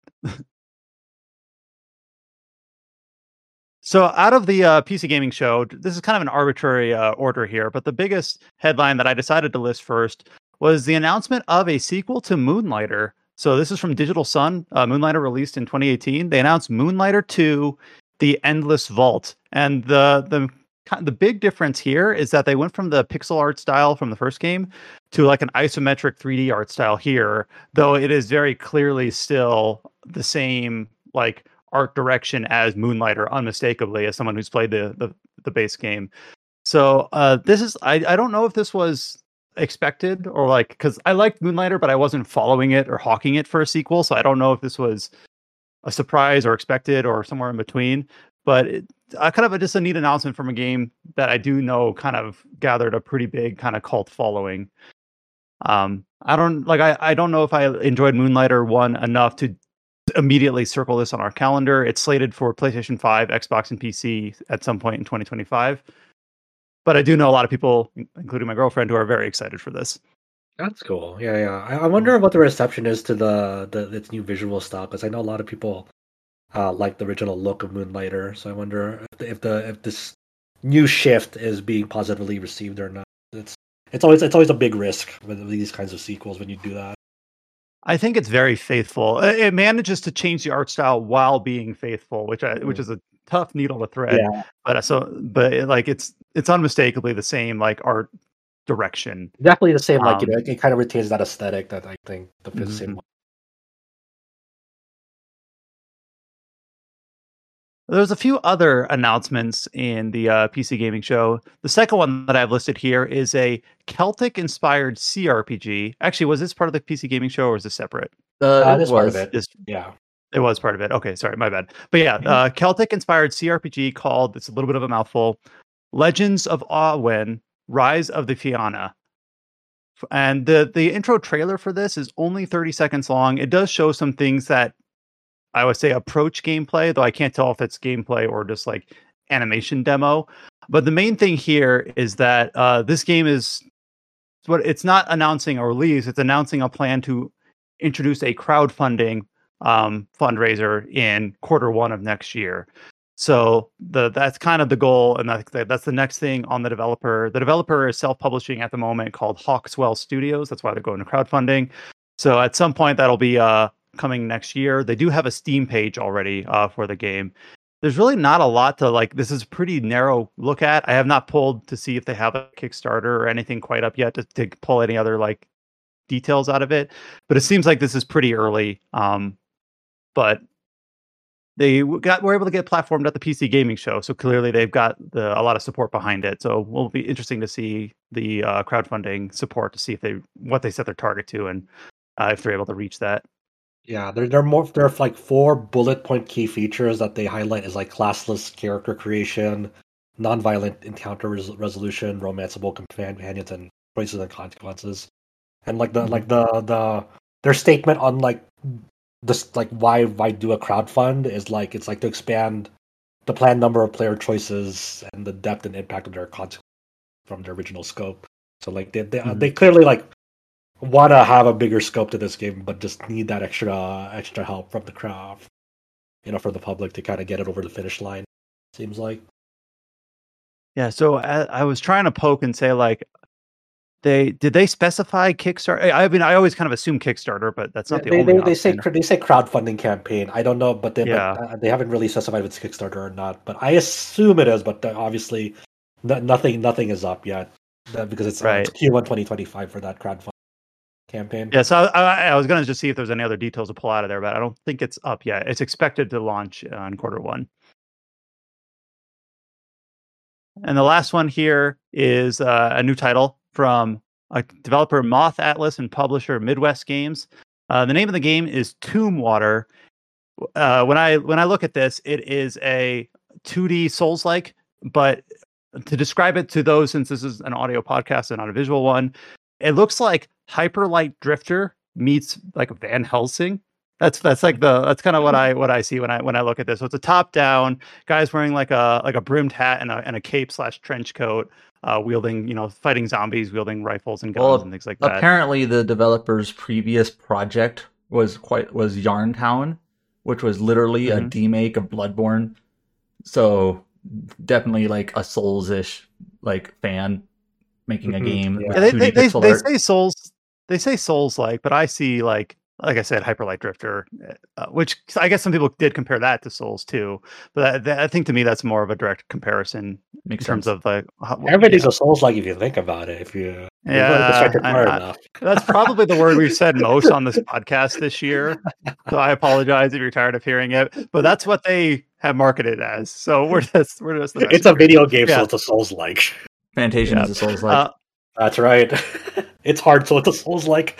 So out of the uh, P C Gaming Show, this is kind of an arbitrary uh, order here, but the biggest headline that I decided to list first was the announcement of a sequel to Moonlighter. So this is from Digital Sun. Uh, Moonlighter released in twenty eighteen. They announced Moonlighter two, The Endless Vault. And the the the big difference here is that they went from the pixel art style from the first game to like an isometric three D art style here, though it is very clearly still the same like art direction as Moonlighter, unmistakably, as someone who's played the the, the base game. So uh, this is I, I don't know if this was expected or like, because I liked Moonlighter, but I wasn't following it or hawking it for a sequel, so I don't know if this was a surprise or expected or somewhere in between. But it, I kind of a, just a neat announcement from a game that I do know kind of gathered a pretty big kind of cult following. Um, I don't like I, I don't know if I enjoyed Moonlighter one enough to immediately circle this on our calendar. It's slated for PlayStation five, Xbox, and P C at some point in twenty twenty-five. But I do know a lot of people, including my girlfriend, who are very excited for this. That's cool. Yeah, yeah. I, I wonder what the reception is to the, the its new visual style, because I know a lot of people uh, like the original look of Moonlighter. So I wonder if the, if the if this new shift is being positively received or not. It's it's always it's always a big risk with these kinds of sequels when you do that. I think it's very faithful. It manages to change the art style while being faithful, which I, which is a tough needle to thread. Yeah. But uh, so, but it, like it's it's unmistakably the same like art direction. Definitely the same. Like Um, you know, it, it kind of retains that aesthetic that I think the Mhm. same one. There's a few other announcements in the uh, P C Gaming Show. The second one that I've listed here is a Celtic-inspired C R P G. Actually, was this part of the P C Gaming Show or is this separate? Uh, Uh, it this part was. of it. Just Yeah. It was part of it. Okay, sorry, my bad. But yeah, uh, Celtic-inspired C R P G called, it's a little bit of a mouthful, Legends of Awen, Rise of the Fianna. F- And the, the intro trailer for this is only thirty seconds long. It does show some things that I would say approach gameplay, though I can't tell if it's gameplay or just like animation demo. But the main thing here is that uh, this game is what it's not announcing a release, it's announcing a plan to introduce a crowdfunding um, fundraiser in quarter one of next year. So the that's kind of the goal, and that, that's the next thing on the developer. The developer is self-publishing at the moment, called Hawkswell Studios. That's why they're going to crowdfunding. So at some point that'll be uh, coming next year. They do have a Steam page already uh, for the game. There's really not a lot to like. This is a pretty narrow look at. I have not pulled to see if they have a Kickstarter or anything quite up yet to, to pull any other like details out of it. But it seems like this is pretty early. Um, but they got were able to get platformed at the P C Gaming Show, so clearly they've got the, a lot of support behind it. So it will be interesting to see the uh, crowdfunding support to see if they what they set their target to and uh, if they're able to reach that. Yeah, there there are more there are like four bullet point key features that they highlight as like classless character creation, non-violent encounter res- resolution, romanceable companions, and choices and consequences. And like the like the the their statement on like this like why why do a crowdfund is like it's like to expand the planned number of player choices and the depth and impact of their content from their original scope. So like they they, Mhm. they clearly like want to have a bigger scope to this game, but just need that extra extra help from the crowd, you know, for the public to kind of get it over the finish line. Seems like. Yeah, so I, I was trying to poke and say like, they did they specify Kickstarter? I mean, I always kind of assume Kickstarter, but that's not Yeah, the they, only. they, they say option. they say crowdfunding campaign. I don't know, but they Yeah. but, uh, they haven't really specified if it's Kickstarter or not. But I assume it is. But uh, obviously, no, nothing nothing is up yet uh, because it's, uh, Right. it's Q one twenty twenty-five for that crowdfunding campaign. Yeah, so I, I, I was going to just see if there's any other details to pull out of there, but I don't think it's up yet. It's expected to launch uh, in quarter one. And the last one here is uh, a new title from a developer Moth Atlas and publisher Midwest Games. Uh, the name of the game is Tomb Water. Uh, when I when I look at this, it is a two D Souls-like, but to describe it to those, since this is an audio podcast and not a visual one, it looks like Hyper Light Drifter meets like Van Helsing. That's that's like the that's kind of what I what I see when I when I look at this. So it's a top down guys wearing like a like a brimmed hat and a and a cape slash trench coat, uh, wielding you know fighting zombies, wielding rifles and guns Well, and things like that. Apparently, the developer's previous project was quite was Yarntown, which was literally Mhm. a demake of Bloodborne. So definitely like a Souls-ish like fan making a Mhm, game. yeah. with Yeah, they two they, D they, pixel they art. say Souls they say Souls like, but I see like like I said, Hyper Light Drifter, uh, which I guess some people did compare that to Souls too. But that, that, I think to me that's more of a direct comparison Makes in terms sense. of like how, Everything's yeah. a Souls like if you think about it. If you if you Yeah, really stretch it I- far I- enough. That's probably the word we've said most on this podcast this year. So I apologize if you're tired of hearing it, but that's what they have marketed as. So we're just we're just the It's a messenger. video game, Yeah. so it's a Souls like. Fantasia Yeah. is a Souls-like. Uh, That's right. It's hard, so it's a Souls like.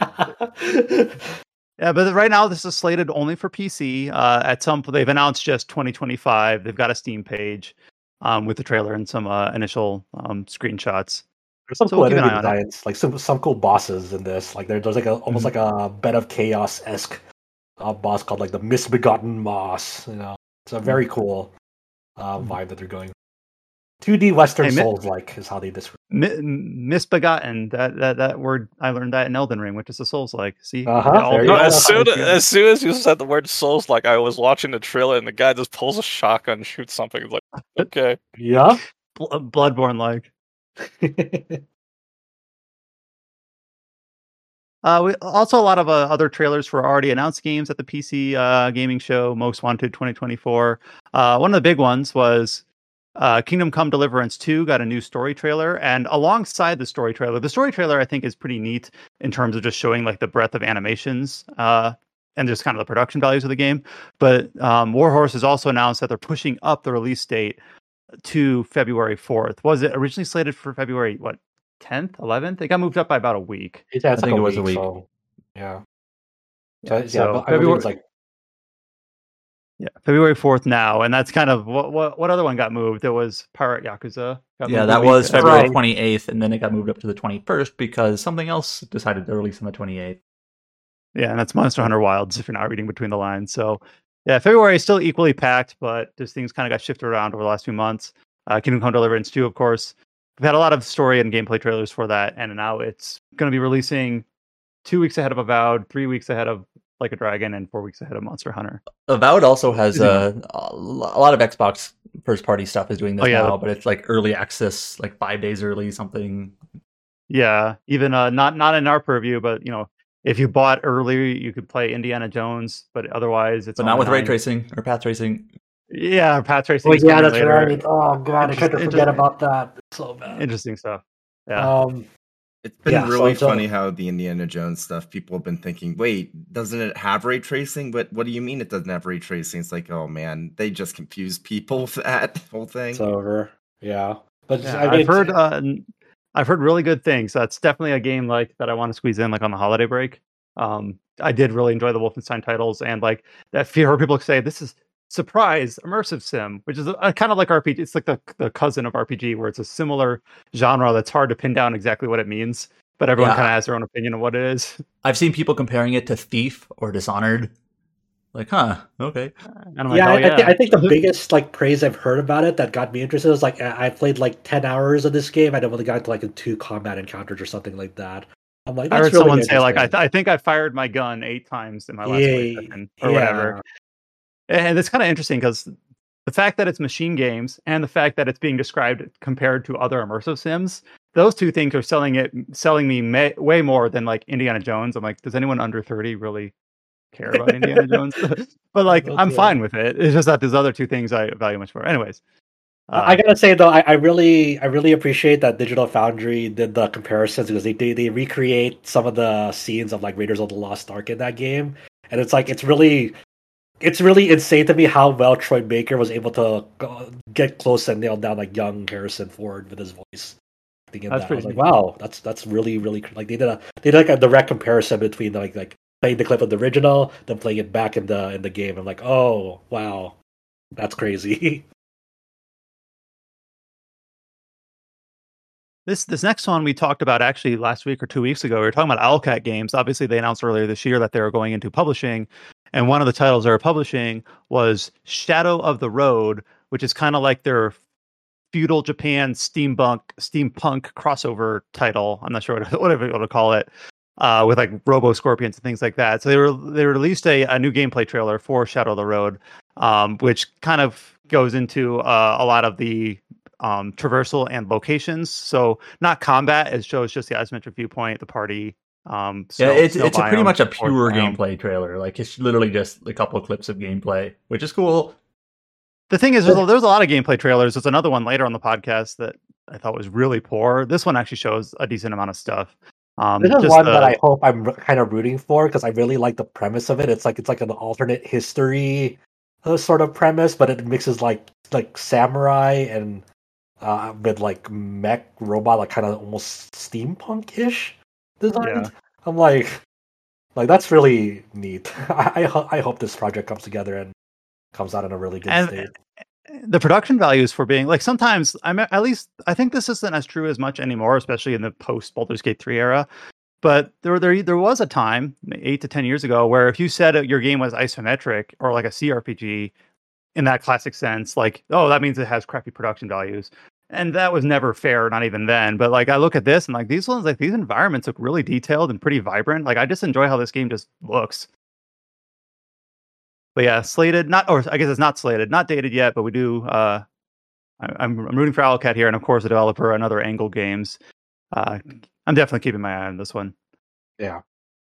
Yeah, but right now this is slated only for P C. Uh, at some they've announced just twenty twenty-five. They've got a Steam page um, with the trailer and some uh, initial um, screenshots. There's some So cool we'll keep an enemy eye on it. designs, like some some cool bosses in this. Like there, there's like a almost Mhm. like a Bed of Chaos esque uh, boss called like the Misbegotten Moss. You know, it's a very cool uh, Mhm. vibe that they're going. two D Western Hey, Mi- Souls like is how they describe. Mi- misbegotten. That that that word I learned that in Elden Ring, which is a Souls like. See, Uh-huh, Yeah, all there the- you No, go. as soon Yeah. as soon as you said the word Souls, like I was watching the trailer and the guy just pulls a shotgun, and shoots something. It's like, okay, Yeah. Bl- Bloodborne like. Uh, we also a lot of uh, other trailers for already announced games at the P C uh, gaming show, Most Wanted twenty twenty-four. Uh, one of the big ones was uh, Kingdom Come Deliverance two got a new story trailer, and alongside the story trailer, the story trailer I think is pretty neat in terms of just showing like the breadth of animations uh, and just kind of the production values of the game. But um, Warhorse has also announced that they're pushing up the release date to February fourth. Was it originally slated for February what tenth, eleventh? It got moved up by about a week. It's, yeah, it's I like think a it was a week, week. So, yeah. Yeah, So, yeah, so but I believe February- it's like Yeah, February fourth now, and that's kind of what what what other one got moved? There was Pirate Yakuza. got Yeah, moved a that week. was That's February right. twenty-eighth, and then it got moved up to the twenty-first because something else decided to release on the twenty-eighth. Yeah, and that's Monster Hunter Wilds if you're not reading between the lines. So yeah, February is still equally packed, but just things kind of got shifted around over the last few months. Uh, Kingdom Come Deliverance two, of course. We've had a lot of story and gameplay trailers for that, and now it's going to be releasing two weeks ahead of Avowed, three weeks ahead of Like a Dragon, and four weeks ahead of Monster Hunter. Avowed also has Busy uh, a lot of Xbox first party stuff is doing this Oh, yeah. now, but it's like early access, like five days early, something. Yeah, even uh, not not in our purview, but you know, if you bought early, you could play Indiana Jones, but otherwise, it's But not only with ray nine- tracing or path tracing. Yeah, path tracing. oh is yeah, coming that's later. right. Oh god, I tried to Interest- forget interest- about that. It's so bad. Interesting stuff. Yeah, Um, It's been Yeah, so really it's, uh, funny how the Indiana Jones stuff, people have been thinking, wait, doesn't it have ray tracing? But what do you mean it doesn't have ray tracing? It's like, oh man, they just confused people with that whole thing. it's over. Yeah, but Yeah, I mean, I've heard uh, n- I've heard really good things. That's definitely a game like that I want to squeeze in like on the holiday break. Um, I did really enjoy the Wolfenstein titles, and like that. I've heard people say this is surprise immersive sim, which is a, a kind of like R P G. It's like the the cousin of R P G, where it's a similar genre that's hard to pin down exactly what it means, but everyone Yeah. kind of has their own opinion of what it is. I've seen people comparing it to Thief or Dishonored. Like, huh, okay. And I'm like, yeah, oh, I, yeah. I, thi- I think the biggest like praise I've heard about it that got me interested was like I I played like ten hours of this game. I only got to like two combat encounters or something like that. I'm like, I that's heard really someone say like, I, interesting. th- I think I fired my gun eight times in my last Yeah, play session or yeah. whatever. And it's kind of interesting because the fact that it's machine games and the fact that it's being described compared to other immersive sims, those two things are selling it, selling me may, way more than like Indiana Jones. I'm like, does anyone under thirty really care about Indiana Jones? But like, That's I'm right. fine with it. It's just that there's other two things I value much more. Anyways, uh, I gotta say though, I, I really, I really appreciate that Digital Foundry did the comparisons because they, they they recreate some of the scenes of like Raiders of the Lost Ark in that game, and it's like it's really, it's really insane to me how well Troy Baker was able to go, get close and nail down like young Harrison Ford with his voice. Acting in That's that, I was pretty like, wow, that's that's really really like they did a they did like a direct comparison between like like playing the clip of the original, then playing it back in the in the game. I'm like, oh wow, that's crazy. This this next one we talked about actually last week or two weeks ago. We were talking about Owlcat Games. Obviously, they announced earlier this year that they were going into publishing, and one of the titles they were publishing was Shadow of the Road, which is kind of like their feudal Japan steampunk steampunk crossover title. I'm not sure what whatever you want to call it, uh, with like Robo Scorpions and things like that. So they were they released a, a new gameplay trailer for Shadow of the Road, um, which kind of goes into uh, a lot of the um traversal and locations, so not combat. It shows just the isometric viewpoint, the party. Um yeah, snow, it's snow it's a pretty biome, much a forest pure biome. gameplay trailer. Like it's literally just a couple of clips of gameplay, which is cool. The thing is, there's a, there's a lot of gameplay trailers. There's another one later on the podcast that I thought was really poor. This one actually shows a decent amount of stuff. Um This is just one the, that I hope I'm r- kind of rooting for because I really like the premise of it. It's like it's like an alternate history uh, sort of premise, but it mixes like like samurai and uh, with like mech robot, like kind of almost steampunk-ish designs. Yeah. I'm like, like that's really neat. I I, ho- I hope this project comes together and comes out in a really good And- state. the production values for being like sometimes I'm at least I think this isn't as true as much anymore, especially in the post Baldur's Gate three era. But there there there was a time eight to ten years ago where if you said your game was isometric or like a C R P G in that classic sense, like, oh, that means it has crappy production values. And that was never fair, not even then. But like I look at this and like these ones, like these environments look really detailed and pretty vibrant. Like I just enjoy how this game just looks. But yeah, slated, not, or I guess it's not slated, not dated yet, but we do. Uh, I, I'm, I'm rooting for Owlcat here, and of course, the developer, Another Angle Games. Uh, I'm definitely keeping my eye on this one. Yeah.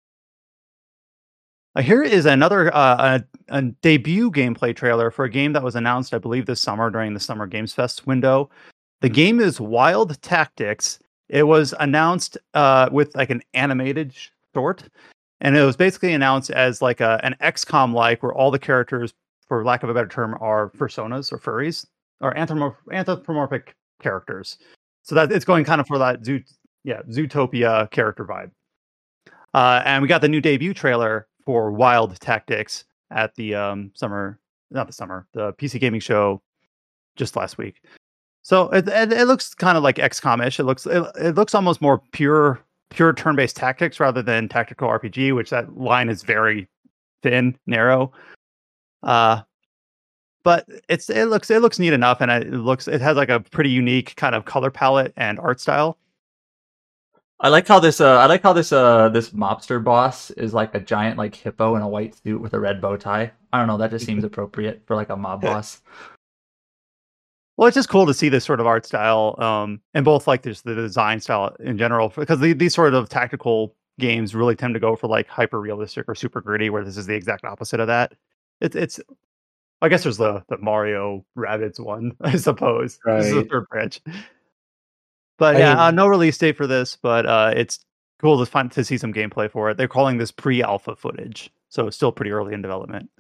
Uh, here is another uh, a, a debut gameplay trailer for a game that was announced, I believe, this summer during the Summer Games Fest window. The game is Wild Tactics. It was announced uh, with like an animated short. And it was basically announced as like a, an X COM like, where all the characters, for lack of a better term, are personas or furries or anthropomorph- anthropomorphic characters. So that it's going kind of for that zoo, yeah, Zootopia character vibe. Uh, and we got the new debut trailer for Wild Tactics at the um, summer, not the summer, the P C gaming show just last week. So it it, it looks kind of like X COM-ish. It looks it, it looks almost more pure. pure turn-based tactics rather than tactical R P G, which that line is very thin, narrow. Uh, but it's it looks it looks neat enough, and it looks it has like a pretty unique kind of color palette and art style. I like how this uh I like how this uh this mobster boss is like a giant like hippo in a white suit with a red bow tie. I don't know, that just seems appropriate for like a mob boss. Well, it's just cool to see this sort of art style, um, and both like just the design style in general, because the, these sort of tactical games really tend to go for like hyper realistic or super gritty, where this is the exact opposite of that. It's it's I guess there's the the Mario Rabbids one, I suppose. This is a Right. third branch. But I yeah, mean- uh, no release date for this, but uh, it's cool to find to see some gameplay for it. They're calling this pre-alpha footage, so it's still pretty early in development.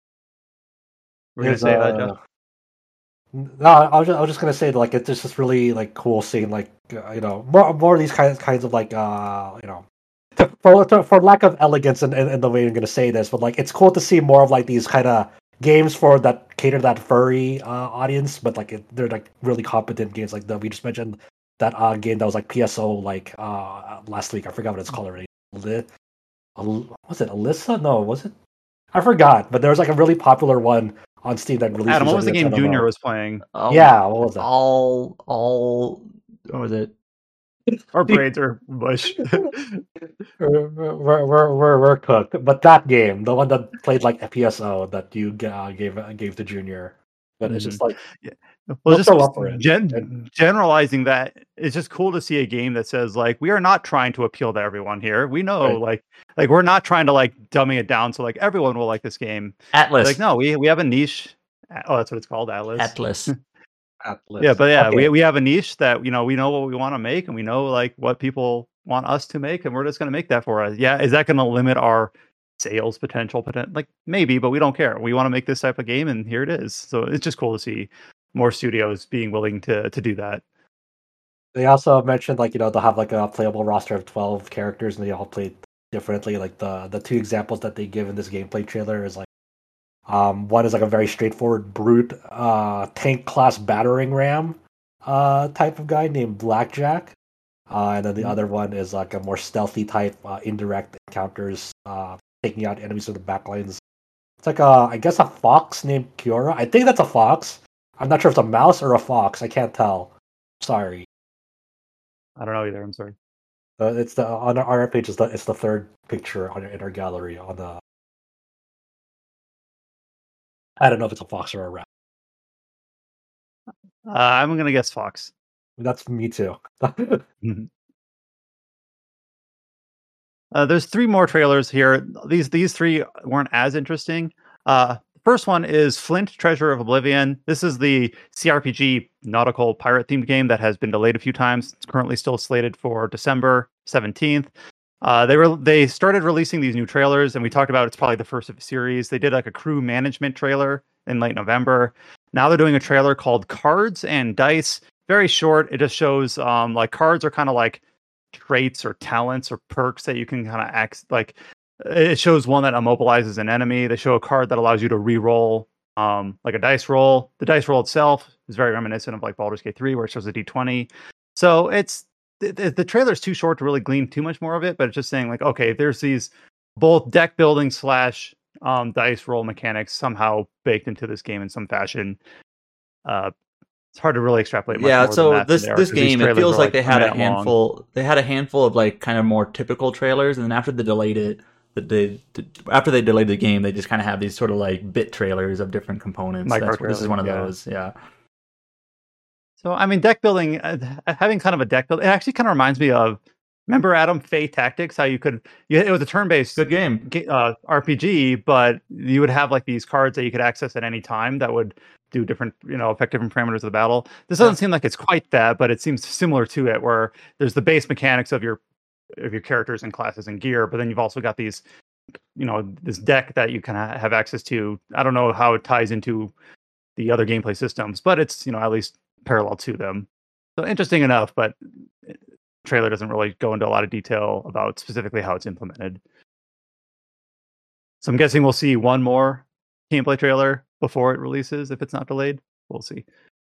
We're gonna There's say, uh, a- Josh? No, I was just, I was just gonna say like it's just really like cool seeing like uh, you know more more of these kinds kinds of like uh you know for for, for lack of elegance in, in, in the way I'm gonna say this, but like it's cool to see more of like these kind of games for that cater to that furry uh, audience, but like it, they're like really competent games like the we just mentioned that uh game that was like P S O like uh last week. I forgot what it's called already. Li- Al- was it Alyssa? No, was it? I forgot, but there was like a really popular one on Steam that released. Adam, what was the recently game that's kind of Junior a- was playing? Um, Yeah, what was that? All all what was it? Our brains are mush. we're, we're, we're, we're, we're cooked. But that game, the one that played like P S O that you uh, gave gave to Junior, but it's Mhm. just like Yeah. Well, We'll just show up for it. gen- And- generalizing that, it's just cool to see a game that says like we are not trying to appeal to everyone here. We know Right. like like we're not trying to like dumbing it down so like everyone will like this game. Atlas. Like no, we we have a niche. Oh, that's what it's called, Atlas. Atlas. Atlas. Yeah, but yeah, Okay. we we have a niche that you know we know what we want to make and we know like what people want us to make and we're just going to make that for us. Yeah, is that going to limit our sales potential? Potent like maybe, but we don't care. We want to make this type of game and here it is. So it's just cool to see more studios being willing to to do that. They also mentioned like you know they'll have like a playable roster of twelve characters and they all play differently. Like the the two examples that they give in this gameplay trailer is like um one is like a very straightforward brute uh tank class battering ram uh type of guy named Blackjack, uh, and then the Mhm. other one is like a more stealthy type uh, indirect encounters, uh taking out enemies with the backlines. It's like a I guess a fox named Kiora. I think that's a fox. I'm not sure if it's a mouse or a fox. I can't tell. Sorry. I don't know either. I'm sorry. Uh, it's the on our, our page is the it's the third picture on in our gallery on the. I don't know if it's a fox or a rat. Uh, I'm gonna guess Fox. That's me too. Mhm. Uh, there's three more trailers here. These these three weren't as interesting. Uh, first one is Flint, Treasure of Oblivion. This is the C R P G nautical pirate themed game that has been delayed a few times. It's currently still slated for December seventeenth. Uh, they were they started releasing these new trailers, and we talked about it's probably the first of a series. They did like a crew management trailer in late November. Now they're doing a trailer called Cards and Dice. Very short. It just shows um, like cards are kind of like traits or talents or perks that you can kind of act like. It shows one that immobilizes an enemy. They show a card that allows you to re-roll um, like a dice roll. The dice roll itself is very reminiscent of like Baldur's Gate three, where it shows a d twenty. So it's the, the, the trailer's too short to really glean too much more of it, but it's just saying like, okay, there's these both deck building slash um, dice roll mechanics somehow baked into this game in some fashion. Uh, it's hard to really extrapolate much Yeah, more so than that this from there, this 'cause these game, it trailers feels are, like they a had a minute long. handful. They had a handful of like kind of more typical trailers, and then after they delayed it, that they after they delayed the game, they just kind of have these sort of like bit trailers of different components. Micro That's, this is trailers, one of yeah. those. Yeah. So I mean, deck building, uh, having kind of a deck build, it actually kind of reminds me of. Remember Adam Fey Tactics? How you could, you, it was a turn-based Good game. ga- uh, R P G, but you would have like these cards that you could access at any time that would do different, you know, affect different parameters of the battle. This doesn't Yeah. seem like it's quite that, but it seems similar to it, where there's the base mechanics of your of your characters and classes and gear, but then you've also got these, you know, this deck that you can ha- have access to. I don't know how it ties into the other gameplay systems, but it's, you know, at least parallel to them. So interesting enough, but trailer doesn't really go into a lot of detail about specifically how it's implemented. So I'm guessing we'll see one more gameplay trailer before it releases if it's not delayed. We'll see.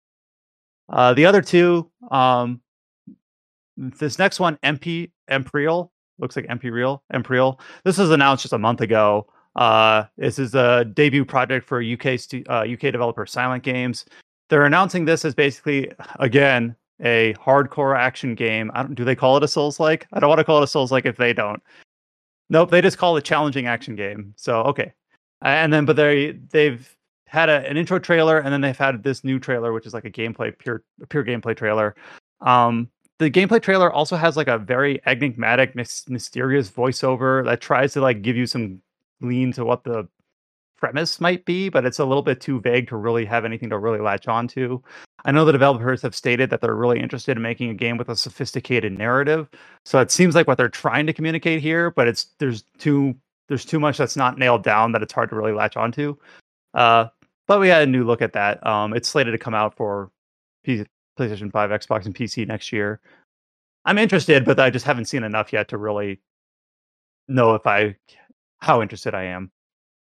Uh, the other two, um, this next one, M P Imperial, looks like Imperial. Imperial. This was announced just a month ago. Uh, this is a debut project for U K stu- uh, U K developer Silent Games. They're announcing this as basically again a hardcore action game. I don't, do they call it a Souls-like? I don't want to call it a Souls-like if they don't. Nope, they just call it a challenging action game. So okay, and then but they they've had a, an intro trailer, and then they've had this new trailer, which is like a gameplay pure pure gameplay trailer. Um, the gameplay trailer also has like a very enigmatic, mis- mysterious voiceover that tries to like give you some lean to what the premise might be, but it's a little bit too vague to really have anything to really latch on to. I know the developers have stated that they're really interested in making a game with a sophisticated narrative. So it seems like what they're trying to communicate here, but it's there's too there's too much that's not nailed down that it's hard to really latch onto. Uh, but we had a new look at that. Um, it's slated to come out for P- PlayStation five, Xbox, and P C next year. I'm interested, but I just haven't seen enough yet to really know if I how interested I am.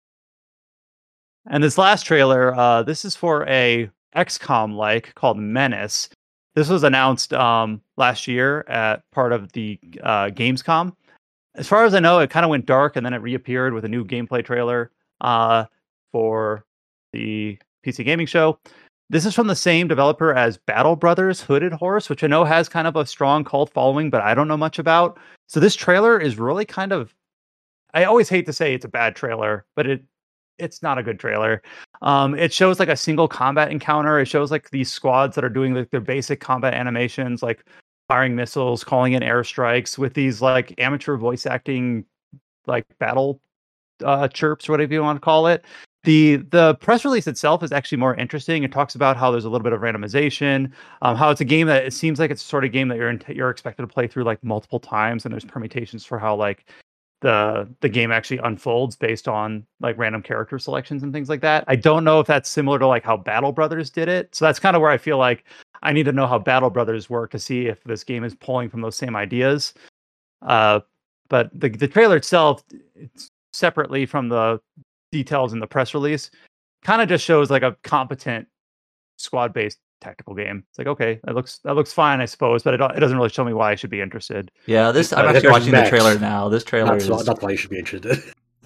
And this last trailer, uh, this is for a X COM like called Menace. This was announced um, last year at part of the uh, Gamescom. As far as I know, it kind of went dark and then it reappeared with a new gameplay trailer uh, for the P C gaming show. This is from the same developer as Battle Brothers Hooded Horse, which I know has kind of a strong cult following, but I don't know much about. So this trailer is really kind of, I always hate to say it's a bad trailer, but it it's not a good trailer. Um, it shows like a single combat encounter. It shows like these squads that are doing like their basic combat animations, like firing missiles, calling in airstrikes with these like amateur voice acting, like battle uh, chirps, whatever you want to call it. The the press release itself is actually more interesting. It talks about how there's a little bit of randomization, um, how it's a game that it seems like it's the sort of game that you're in, you're expected to play through like multiple times, and there's permutations for how like the the game actually unfolds based on like random character selections and things like that. I don't know if that's similar to like how Battle Brothers did it. So that's kind of where I feel like I need to know how Battle Brothers work to see if this game is pulling from those same ideas. Uh, but the the trailer itself, it's separately from the details in the press release, kind of just shows like a competent squad based tactical game. It's like, okay, that looks that looks fine, I suppose, but it, it doesn't really show me why I should be interested. Yeah, this I'm Uh, actually there's watching mechs. the trailer now. This trailer That's, is why- that's why you should be interested.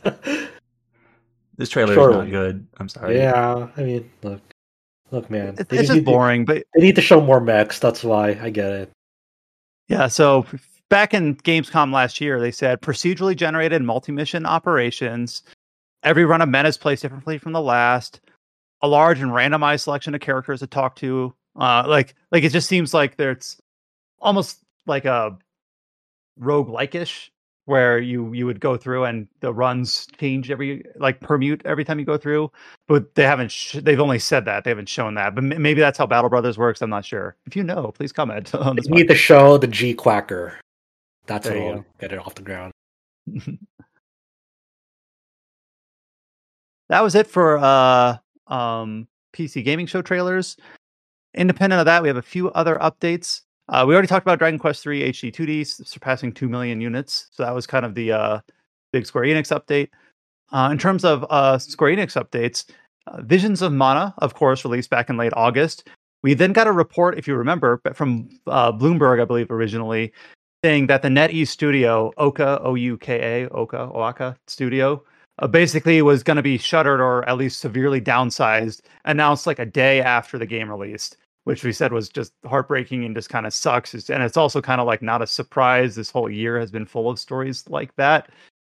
this trailer Sure. is not good. I'm sorry. Yeah, I mean, look, look, man. It, They it's need- just boring, but They need to show more mechs. That's why I get it. yeah. So back in Gamescom last year, they said procedurally generated multi-mission operations. Every run of men is placed differently from the last. A large and randomized selection of characters to talk to. Uh, like, like it just seems like there's almost like a roguelike-ish, where you you would go through and the runs change every like permute every time you go through. But they haven't. Sh- they've only said that, they haven't shown that. But m- maybe that's how Battle Brothers works. I'm not sure. If you know, please comment on this. They need to show the G Quacker. That's There you what'll go. get it off the ground. That was it for uh, um, P C Gaming Show trailers. Independent of that, we have a few other updates. Uh, we already talked about Dragon Quest three H D two D surpassing two million units. So that was kind of the uh, big Square Enix update. Uh, in terms of uh, Square Enix updates, uh, Visions of Mana, of course, released back in late August. We then got a report, if you remember, from uh, Bloomberg, I believe, originally, saying that the NetEase studio, Oka, O U K A, Oka, Oaka Studio, uh, basically was going to be shuttered or at least severely downsized, announced like a day after the game released, which we said was just heartbreaking and just kind of sucks. It's, and it's also kind of like not a surprise. This whole year has been full of stories like that.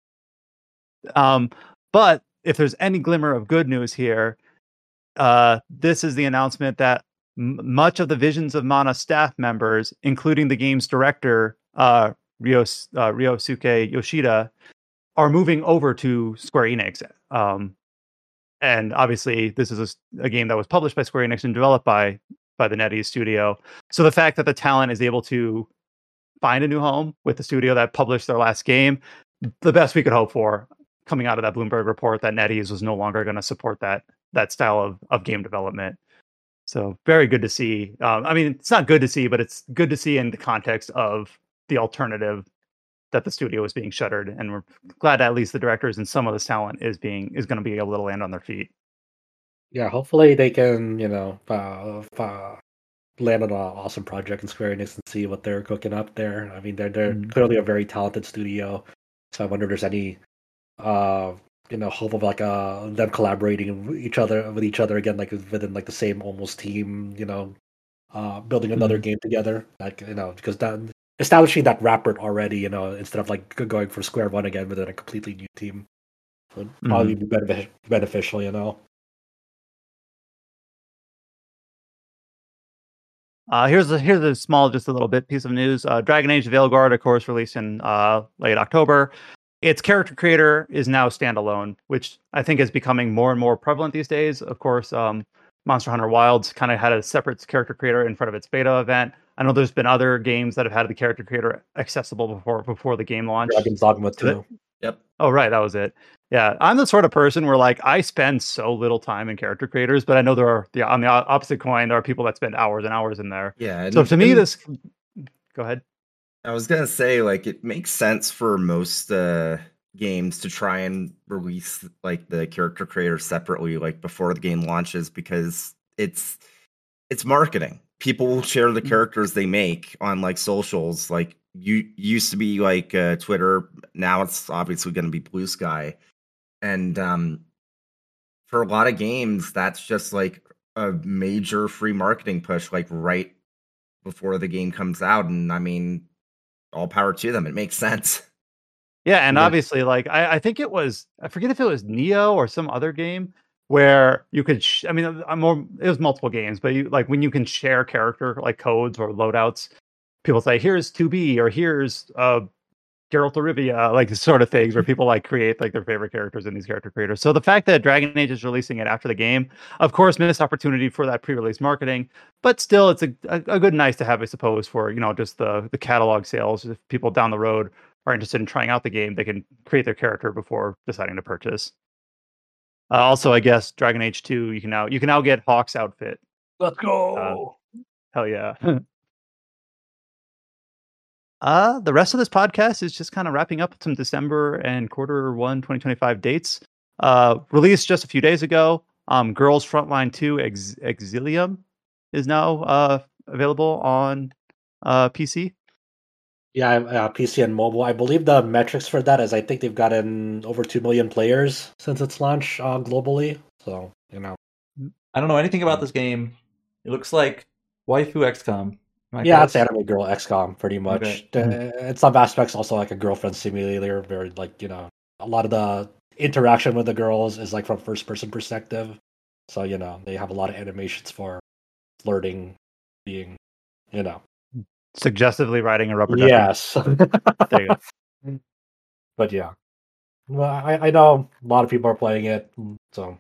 Um, but if there's any glimmer of good news here, uh, this is the announcement that m- much of the Visions of Mana staff members, including the game's director, uh, Ryos, uh, Ryosuke Yoshida, are moving over to Square Enix. Um, and obviously, this is a, a game that was published by Square Enix and developed by by the NetEase studio. So the fact that the talent is able to find a new home with the studio that published their last game, the best we could hope for coming out of that Bloomberg report, that NetEase was no longer going to support that that style of, of game development. So very good to see. Um, I mean, it's not good to see, but it's good to see in the context of the alternative that the studio is being shuttered. And we're glad that at least the directors and some of this talent is being is going to be able to land on their feet. Yeah, hopefully they can, you know, uh, uh, land on an awesome project in Square Enix and see what they're cooking up there. I mean, they're they're Mhm. clearly a very talented studio, so I wonder if there's any, uh, you know, hope of like uh them collaborating with each other with each other again, like within like the same almost team, you know, uh, building another Mhm. game together, like you know, because that establishing that rapport already, you know, instead of like g- going for Square One again within a completely new team, would probably be benefic- beneficial, you know. Uh, here's a here's a small, just a little bit piece of news. Uh, Dragon Age Veilguard, of course, released in uh, late October. Its character creator is now standalone, which I think is becoming more and more prevalent these days. Of course, um, Monster Hunter Wilds kind of had a separate character creator in front of its beta event. I know there's been other games that have had the character creator accessible before before the game launched. Dragon's Dogma So that- too. Yep. Oh, right, that was it. Yeah, I'm the sort of person where like I spend so little time in character creators, but I know there are the on the o- opposite coin, there are people that spend hours and hours in there. Yeah. So and- to me, and this. Go ahead. I was gonna say, like, it makes sense for most uh, games to try and release like the character creator separately, like before the game launches, because it's it's marketing. People will share the Mhm. characters they make on like socials. Like you used to be like uh, Twitter, now it's obviously going to be Blue Sky, and um, for a lot of games, that's just like a major free marketing push like right before the game comes out, and I mean, all power to them. It makes sense. Yeah, and Yeah. obviously, like I, I think it was I forget if it was Neo or some other game where you could. Sh- I mean, I'm more. It was multiple games, but you like when you can share character like codes or loadouts. People say, "Here's two B" or "Here's uh Geralt of Rivia," like sort of things where people like create like their favorite characters in these character creators. So the fact that Dragon Age is releasing it after the game, of course, missed opportunity for that pre-release marketing, but still, it's a, a, a good nice to have, I suppose, for you know just the the catalog sales. If people down the road are interested in trying out the game, they can create their character before deciding to purchase. Uh, also, I guess Dragon Age two, you can now you can now get Hawk's outfit. Let's go. Uh, hell yeah. Uh, the rest of this podcast is just kind of wrapping up some December and quarter one twenty twenty-five dates. Uh, released just a few days ago. Um, Girls Frontline two Ex- Exilium is now uh, available on uh, P C. Yeah, uh, P C and mobile. I believe the metrics for that is I think they've gotten over two million players since its launch uh, globally. So, you know. I don't know anything about this game. It looks like Waifu X COM. Am I Yeah, close? it's anime girl X COM pretty much. Okay. Uh, in some aspects, also like a girlfriend simulator. Very like you know, a lot of the interaction with the girls is like from first person perspective. So you know, they have a lot of animations for flirting, being, you know. Suggestively riding a rubber ducky. Yes. There you go. But yeah, well, I I know a lot of people are playing it, so.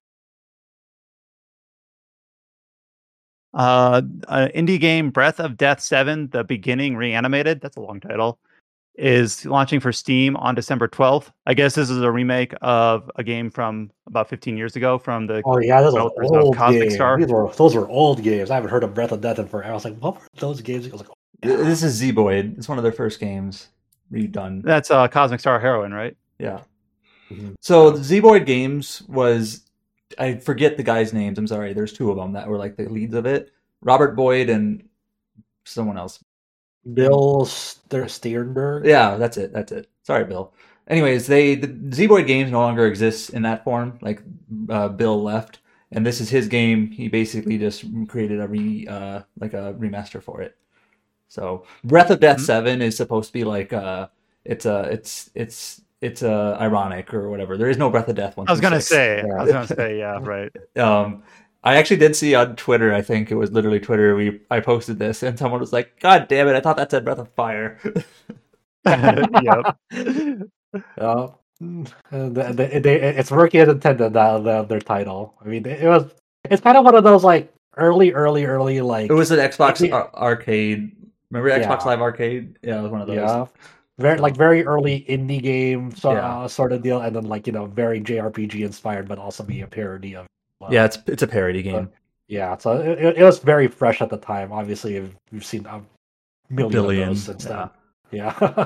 Uh, uh, indie game Breath of Death seven, The Beginning Reanimated. That's a long title. Is launching for Steam on December twelfth. I guess this is a remake of a game from about fifteen years ago from the Oh yeah, those are developers of old Cosmic games. Star. These were those were old games. I haven't heard of Breath of Death in forever. I was like, what were those games? I was like, oh, Th- This is Zeboid. It's one of their first games redone. That's uh, Cosmic Star Heroine, right? Yeah. Mhm. So the Zeboid Games was, I forget the guys' names. I'm sorry. There's two of them that were like the leads of it. Robert Boyd and someone else. Bill Ster- Sternberg. Yeah, that's it. That's it. Sorry, Bill. Anyways, they the Zeboid Games no longer exists in that form. Like uh, Bill left, and this is his game. He basically just created a re uh, like a remaster for it. So Breath of Death Mhm. Seven is supposed to be like uh, it's a it's it's it's uh, ironic or whatever. There is no Breath of Death one. I was through gonna six. say, Yeah. I was gonna say, yeah, right. Um, I actually did see on Twitter. I think it was literally Twitter. We I posted this, and someone was like, "God damn it! I thought that said Breath of Fire." Yep. Uh, mm, uh, they, they, it's working as intended. That the, their title. I mean, it was. It's kind of one of those like early, early, early like. It was an Xbox Yeah. ar- arcade. Remember Xbox Yeah. Live Arcade? Yeah, it was one of those. Yeah, very like very early indie game so, Yeah. uh, sort of deal, and then like you know very J R P G inspired, but also be a parody of. Uh, Yeah, it's it's a parody game. yeah. So it, it, it was very fresh at the time. Obviously, we've- we've seen a million Billion, of those since yeah. then. Yeah.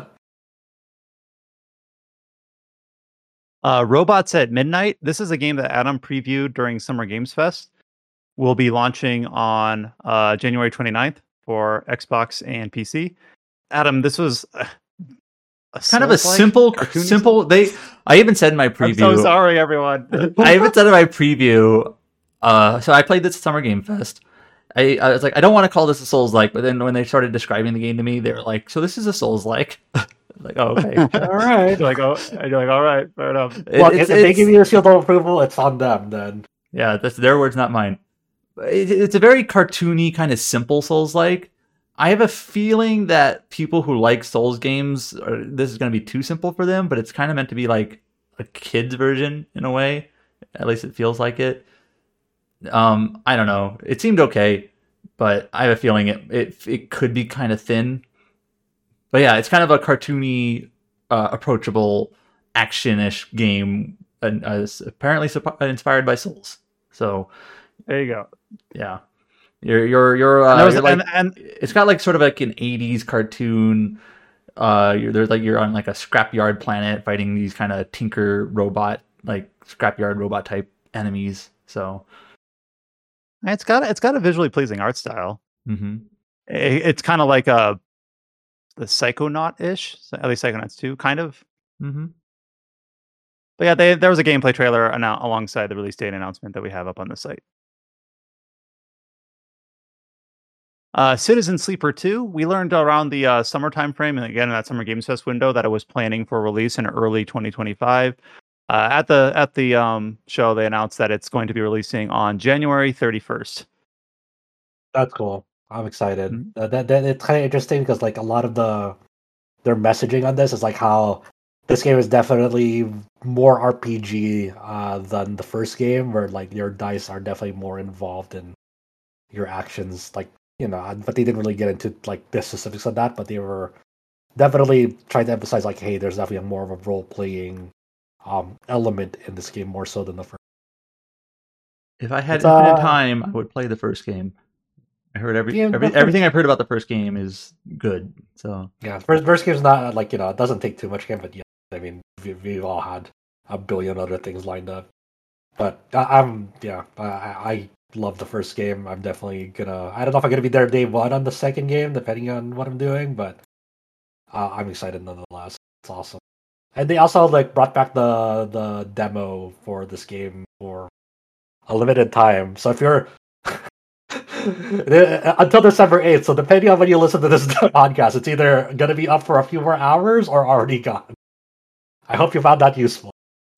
Uh, Robots at Midnight. This is a game that Adam previewed during Summer Games Fest. Will be launching on uh, January twenty-ninth for Xbox and P C. Adam, this was uh, a Kind of a Souls-like simple, cartoony simple. They. I even said in my I'm preview. so sorry, everyone. I even said in my preview. Uh, so I played this at Summer Game Fest. I, I was like, I don't want to call this a Souls like, but then when they started describing the game to me, they were like, "So this is a Souls like." Like, oh, okay. All right. You're like, oh, you're like, all right, fair enough. It- Well, it's- if they it's- give you a seal of approval, it's on them then. Yeah, that's their words, not mine. It, it's a very cartoony, kind of simple Souls like. I have a feeling that people who like Souls games, are, this is going to be too simple for them, but it's kind of meant to be like a kid's version in a way. At least it feels like it. Um, I don't know. It seemed okay, but I have a feeling it it, it could be kind of thin. But yeah, it's kind of a cartoony, uh, approachable, action-ish game, and uh, it's apparently sup- inspired by Souls. So There you go. yeah, you're you're you're, uh, And there was- you're like, and- and- it's got like sort of like an eighties cartoon. Uh, you're there's like you're on like a scrapyard planet fighting these kind of tinker robot, like scrapyard robot type enemies. So It's got it's got a visually pleasing art style. mhm. It- it's kind of like a the Psychonaut ish, at least Psychonauts two, kind of. Mhm. But yeah, they, there was a gameplay trailer annou- alongside the release date announcement that we have up on the site. Uh, Citizen Sleeper two, we learned around the uh, summertime frame, and again in that Summer Games Fest window, that it was planning for release in early twenty twenty-five. Uh, at the at the um, show, they announced that it's going to be releasing on January thirty-first. That's cool. I'm excited. Mhm. Uh, that, that it's kind of interesting because like a lot of the their messaging on this is like how this game is definitely more R P G uh, than the first game, where like your dice are definitely more involved in your actions. Like you know, but they didn't really get into like the specifics of that. But they were definitely trying to emphasize like, hey, there's definitely a more of a role playing um, element in this game more so than the first. If I had It's, infinite uh, time, I would play the first game. I heard every, Yeah, every but- everything I've heard about the first game is good. So Yeah, first first game's not like you know it doesn't take too much game, but yeah, I mean we, we've all had a billion other things lined up. But I, I'm yeah, I, I love the first game. I'm definitely gonna. I don't know if I'm gonna be there day one on the second game, depending on what I'm doing, but uh, I'm excited nonetheless. It's awesome. And they also like brought back the the demo for this game for a limited time. So if you're until December eighth, so depending on when you listen to this podcast, it's either going to be up for a few more hours or already gone. I hope you found that useful.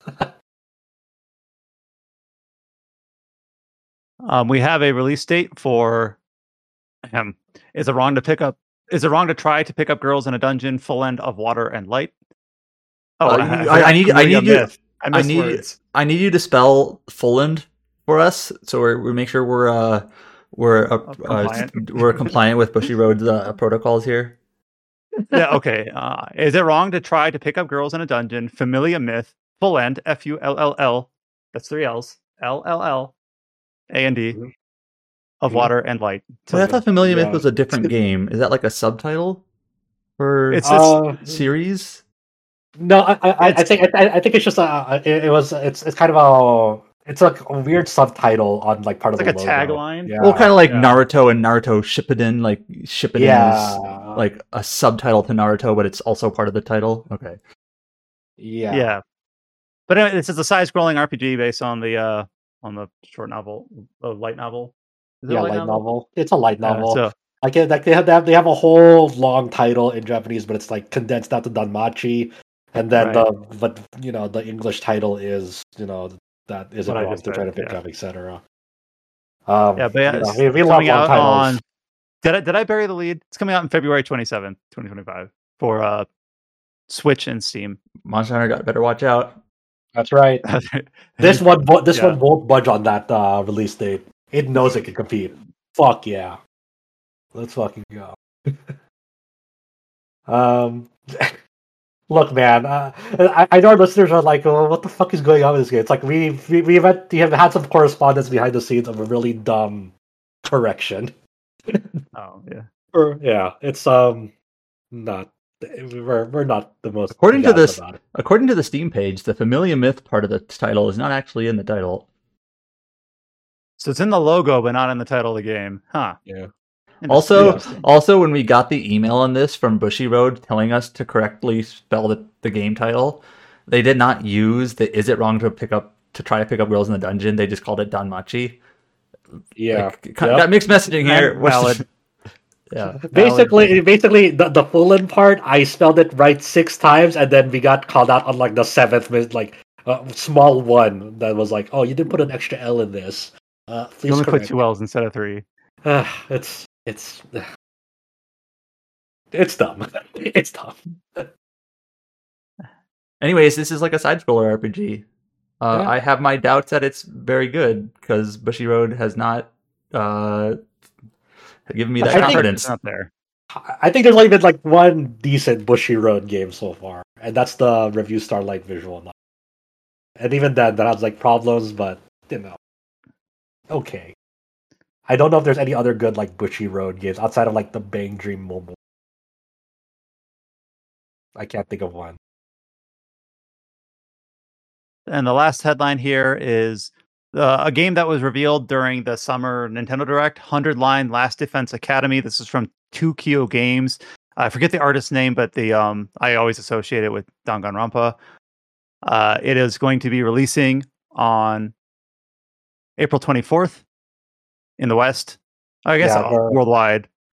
Um, we have a release date for. Um, is it wrong to pick up? Is it wrong to try to pick up girls in a dungeon? Full end of water and light. Oh, Uh, I, you- I- I need- I completely need you- missed. I I missed need words. I need you to spell Fulland for us, so we're, we make sure we're uh, we're uh, uh, compliant. we're compliant with Bushiroad's uh, protocols here. Yeah, okay. Uh, is it wrong to try to pick up girls in a dungeon? Familia Myth, full end, F U L L L. That's three L's. L L L A and D Mhm. of Mhm. water and light. Wait, I thought Familia Yeah. Myth was a different game. Is that like a subtitle for It's Uh, series? no, I, I, I It's- think I, I think it's just a. It, it was it's it's kind of a. It's like a weird subtitle on like part It's of like the a logo. tagline. Yeah. Well, kind of like yeah. Naruto and Naruto Shippuden. Like Shippuden yeah, is like a subtitle to Naruto, but it's also part of the title. Okay. yeah, Yeah. But anyway, this is a side-scrolling R P G based on the uh on the short novel, the light novel. Is it a yeah, light novel. It's a light Yeah, novel. so Like, it- like they have, they have they have a whole long title in Japanese, but it's like condensed down to Danmachi, and then Right. the but you know the English title is you know that isn't What I wrong just to try to said, pick yeah. up, et cetera. Um, yeah, but yeah, you know, it's we, we love coming long out titles. on. Did I did I bury the lead? It's coming out on February twenty-seventh, twenty twenty-five for uh Switch and Steam. Monster Hunter got better watch out. That's right. This one, wo- this Yeah. one won't budge on that uh, release date. It knows it can compete. Fuck yeah, let's fucking go. um, look, man, uh, I, I know our listeners are like, oh, "What the fuck is going on with this game?" It's like we we we've had, we have had some correspondence behind the scenes of a really dumb correction. Oh yeah. Or yeah, it's um not we're we're not the most According to jazzed this- about it. According to the Steam page, the Familia Myth part of the title is not actually in the title. So it's in the logo, but not in the title of the game. Huh. Yeah. Also, Interesting. also when we got the email on this from Bushiroad telling us to correctly spell the, the game title, they did not use the "is it wrong to pick up to try to pick up girls in the dungeon?" They just called it Danmachi. Yeah, Like, Yep. got mixed messaging here. And What's the- valid. yeah. Basically, basically the the Fulham part, I spelled it right six times, and then we got called out on like the seventh, mis- like uh, small one that was like, "Oh, you didn't put an extra L in this." Uh, please You only put correct. two L's instead of three. Uh, it's it's it's dumb. It's dumb. Anyways, this is like a side scroller R P G. Uh, Yeah. I have my doubts that it's very good because Bushiroad has not uh, given me I that think- confidence. It's not there. I think there's only been like one decent Bushy Road game so far, and that's the Review Starlight visual novel. And even then, that has like problems, but you know, okay. I don't know if there's any other good like Bushy Road games outside of like the Bang Dream mobile. I can't think of one. And the last headline here is uh, a game that was revealed during the summer Nintendo Direct, one hundred Line Last Defense Academy. This is from two Kyo Games. I forget the artist's name, but the um I always associate it with Danganronpa. Uh, it is going to be releasing on April twenty-fourth in the West. I guess Yeah, uh, the- worldwide.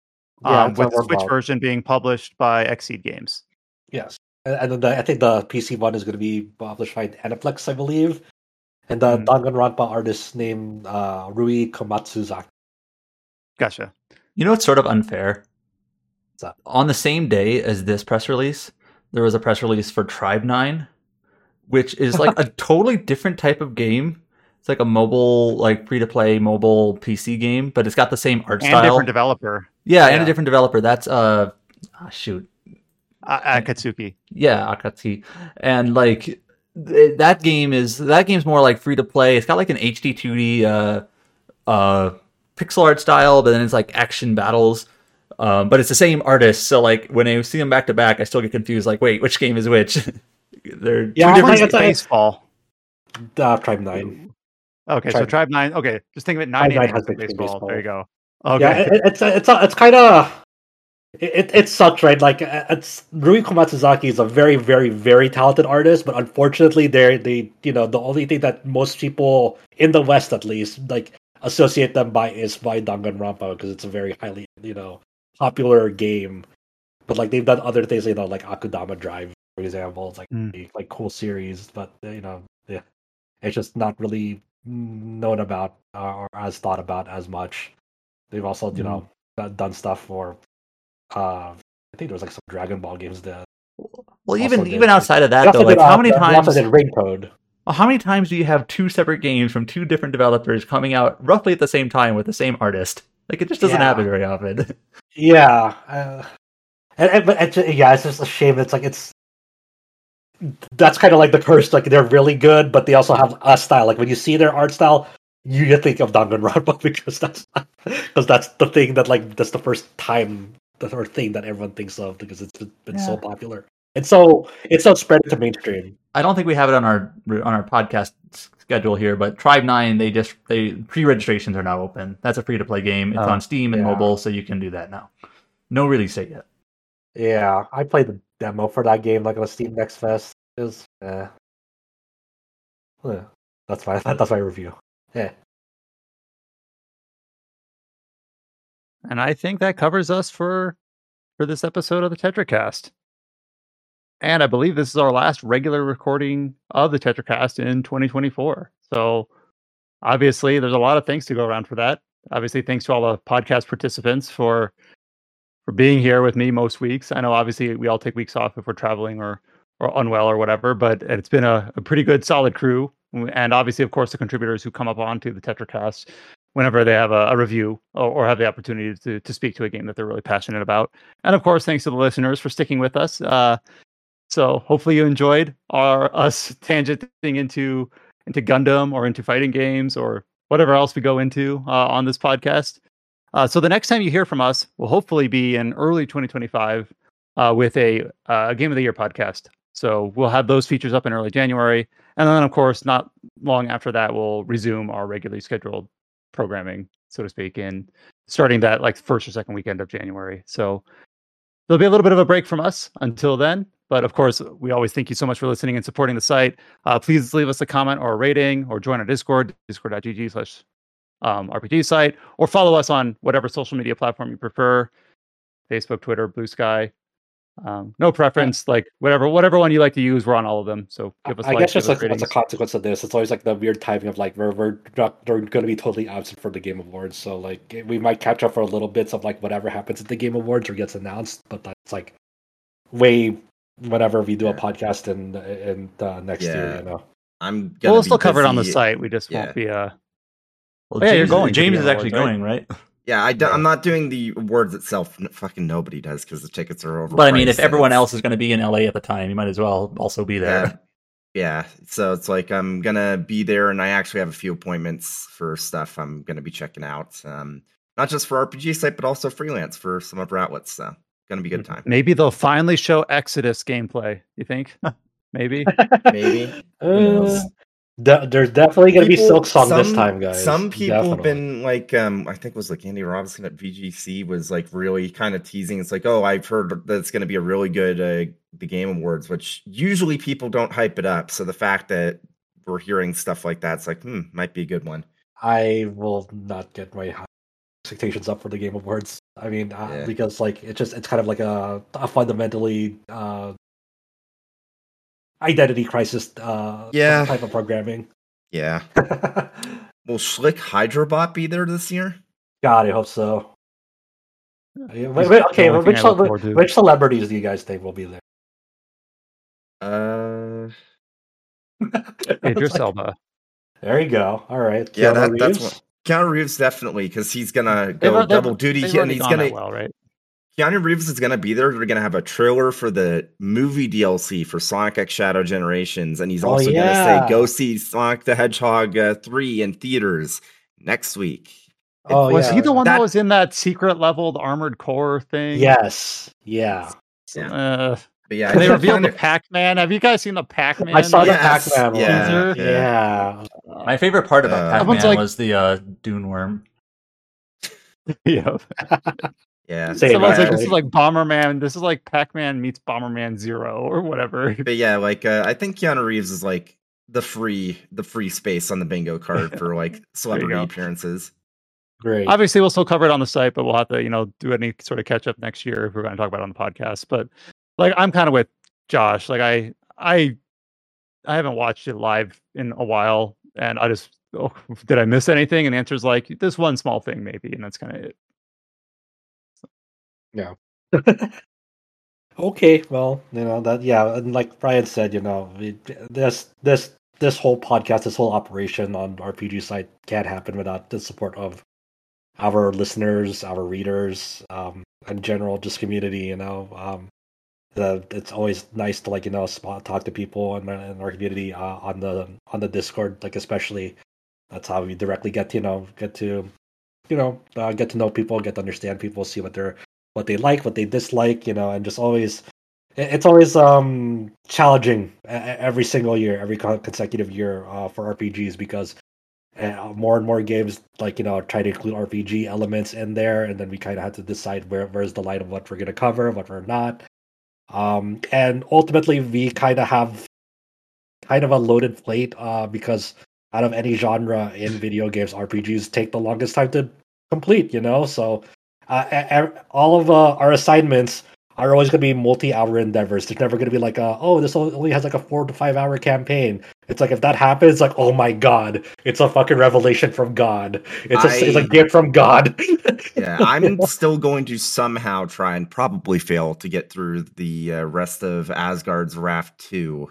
Yeah, um, it's on with the Switch Wormhog. version being published by Xseed Games. Yes, and, and then the, I think the P C one is going to be published by Aniplex, I believe. And the Mhm. Danganronpa artist named uh, Rui Komatsuzaki. Gotcha. You know, it's sort of unfair. What's up? On the same day as this press release, there was a press release for Tribe Nine, which is like a totally different type of game. It's like a mobile, like free to play mobile P C game, but it's got the same art And style. different developer, yeah, and Yeah. a different developer. That's uh, ah, shoot, uh, Akatsuki. yeah, Akatsuki, and like th- that game is that game's more like free to play. It's got like an H D two D uh, uh, pixel art style, but then it's like action battles. Um, but it's the same artist, so like when I see them back to back, I still get confused. Like, wait, which game is which? They're Yeah, Two I different think it's a- baseball. Uh, Tribe Nine. Okay, so Tribe- Tribe Nine. Okay, just think of it. Nine Tribe Nine innings has been baseball. baseball. There you go. Okay. Yeah, it, it's it's it's kind of it, it it sucks, right? Like it's Rui Komatsuzaki is a very very very talented artist, but unfortunately, they they you know the only thing that most people in the West at least like associate them by is by Danganronpa because it's a very highly you know popular game. But like they've done other things, you know, like Akudama Drive, for example. It's like Mm. a, like cool series, but you know, yeah, it's just not really known about uh, or as thought about as much. They've also, you know, done- done stuff for. Uh, I think there was like some Dragon Ball games that. well, even also did- even outside of They that also though, like did, how uh, many they times? also did Rain Code. Well, how many times do you have two separate games from two different developers coming out roughly at the same time with the same artist? Like it just doesn't Yeah. happen very often. Yeah, uh, and, and but it's, yeah, it's just a shame. It's like it's that's kind of like the curse. Like they're really good, but they also have a style. Like when you see their art style, you think of Danganronpa because that's because that's the thing that like that's the first time the first thing that everyone thinks of because it's been so Yeah. popular. It's so it's so spread to mainstream. I don't think we have it on our on our podcast schedule here, but Tribe Nine they just they pre-registrations are now open. That's a free to play game. It's Oh, on Steam and yeah. mobile, so you can do that now. No release date yet. Yeah, I played the demo for that game like on a Steam Next Fest. It was, eh. Yeah, that's my that's my review. Yeah. And I think that covers us for for this episode of the TetraCast. And I believe this is our last regular recording of the TetraCast in twenty twenty-four. So obviously, there's a lot of thanks to go around for that. Obviously, thanks to all the podcast participants for for being here with me most weeks. I know obviously we all take weeks off if we're traveling or or unwell or whatever, but it's been a, a pretty good solid crew. And obviously, of course, the contributors who come up onto the TetraCast whenever they have a, a review or, or have the opportunity to to speak to a game that they're really passionate about. And of course, thanks to the listeners for sticking with us. Uh, so hopefully you enjoyed our us tangenting into into Gundam or into fighting games or whatever else we go into uh, on this podcast. Uh, so the next time you hear from us will hopefully be in early twenty twenty-five uh, with a uh, Game of the Year podcast. So we'll have those features up in early January, and then of course, not long after that, we'll resume our regularly scheduled programming, so to speak, in starting that like first or second weekend of January. So there'll be a little bit of a break from us until then. But of course, we always thank you so much for listening and supporting the site. Uh, please leave us a comment or a rating or join our Discord, discord.gg slash um, RPG site, or follow us on whatever social media platform you prefer, Facebook, Twitter, Blue Sky. Um, no preference, like whatever whatever one you like to use, we're on all of them. So give us I likes, guess just give us like, what's a ratings. consequence of this? It's always like the weird timing of like we're we're not we're going to be totally absent for the Game Awards, so like we might catch up for a little bits of like whatever happens at the Game Awards or gets announced, but that's like way whenever we do a Yeah. podcast in in uh, next year, Yeah. you know. I'm gonna Well, we'll be still cover it on the busy- site. We just Yeah. won't be. Uh, Well, Oh, yeah, you're James, going to James the is actually awards, right? going, right? Yeah, I do, Yeah. I'm not doing the awards itself. N- Fucking nobody does because the tickets are over. But I mean, if everyone else is going to be in L A at the time, you might as well also be there. Yeah, yeah. So it's like I'm gonna be there, and I actually have a few appointments for stuff I'm gonna be checking out. Um, not just for R P G site, but also freelance for some other outlets. So gonna be a good time. maybe they'll finally show Exodus gameplay. You think? Maybe. Maybe. Uh, knows? de- there's definitely going to be People- Silk Song this some- time, guys. Some people have Definitely. been like, um, I think it was like Andy Robinson at V G C was like really kind of teasing. It's like, oh, I've heard that it's going to be a really good uh, the Game Awards, which usually people don't hype it up. So the fact that we're hearing stuff like that, it's like, hmm, might be a good one. I will not get my expectations up for the Game Awards. I mean, uh, Yeah. because like it's just it's kind of like a, a fundamentally uh, identity crisis uh, Yeah. type of programming. Yeah. Will Schlick Hydrobot be there this year? God, I hope so. Yeah, wait, He's wait, the okay, only which, thing I look ce- forward to. which celebrities do you guys think will be there? Uh, Idris It's like- Elba. There you go. All right. yeah, Keanu that, that's Reeves? what. Keanu Reeves definitely, because he's gonna They've, go they've, double duty, they've and already he's gone gonna. that well, right? Keanu Reeves is gonna be there. They're gonna have a trailer for the movie D L C for Sonic X Shadow Generations, and he's Oh, also yeah. gonna say, "Go see Sonic the Hedgehog uh, three in theaters next week." Oh, was yeah. he the one that, that- was in that secret leveled armored core thing? Yes. Yeah. Yeah. Uh, But yeah, I and they think revealed the Keanu- Pac-Man. Have you guys seen the Pac-Man? I saw Yes, the Pac-Man yeah, one. teaser. Yeah. My favorite part about Uh, Pac-Man Everyone's like- was the uh, Dune Worm. Yeah. yeah. Same, Someone's like, actually. this is like Bomberman. This is like Pac-Man meets Bomberman Zero or whatever. But yeah, like uh, I think Keanu Reeves is like the free the free space on the bingo card for like celebrity go. appearances. Great. Obviously, we'll still cover it on the site, but we'll have to, you know, do any sort of catch up next year if we're going to talk about it on the podcast. But like, I'm kind of with Josh. Like, I, I, I haven't watched it live in a while, and I just, oh, did I miss anything? And the answer is like this one small thing, maybe, and that's kind of it. Okay, well, you know that, yeah, and like Brian said, you know, we, this this this whole podcast, this whole operation on R P G site can't happen without the support of our listeners, our readers, um, in general, just community. You know, um, the it's always nice to like you know spot, talk to people in, in our community uh, on the on the Discord, like especially that's how we directly get to, you know get to you know uh, get to know people, get to understand people, see what they're what they like, what they dislike, you know, and just always it's always um challenging every single year, every consecutive year uh, for R P Gs because uh, more and more games like you know try to include R P G elements in there, and then we kind of have to decide where where's the line of what we're going to cover, what we're not. Um, and ultimately, we kind of have kind of a loaded plate uh, because out of any genre in video games, R P Gs take the longest time to complete. You know, so uh, all of uh, our assignments are always going to be multi-hour endeavors. There's never going to be like, a, oh, this only has like a four to five hour campaign. It's like if that happens, like, oh my god, it's a fucking revelation from God. It's a, I- it's a gift from God. Yeah, I'm still going to somehow try and probably fail to get through the uh, rest of Asgard's Wrath two,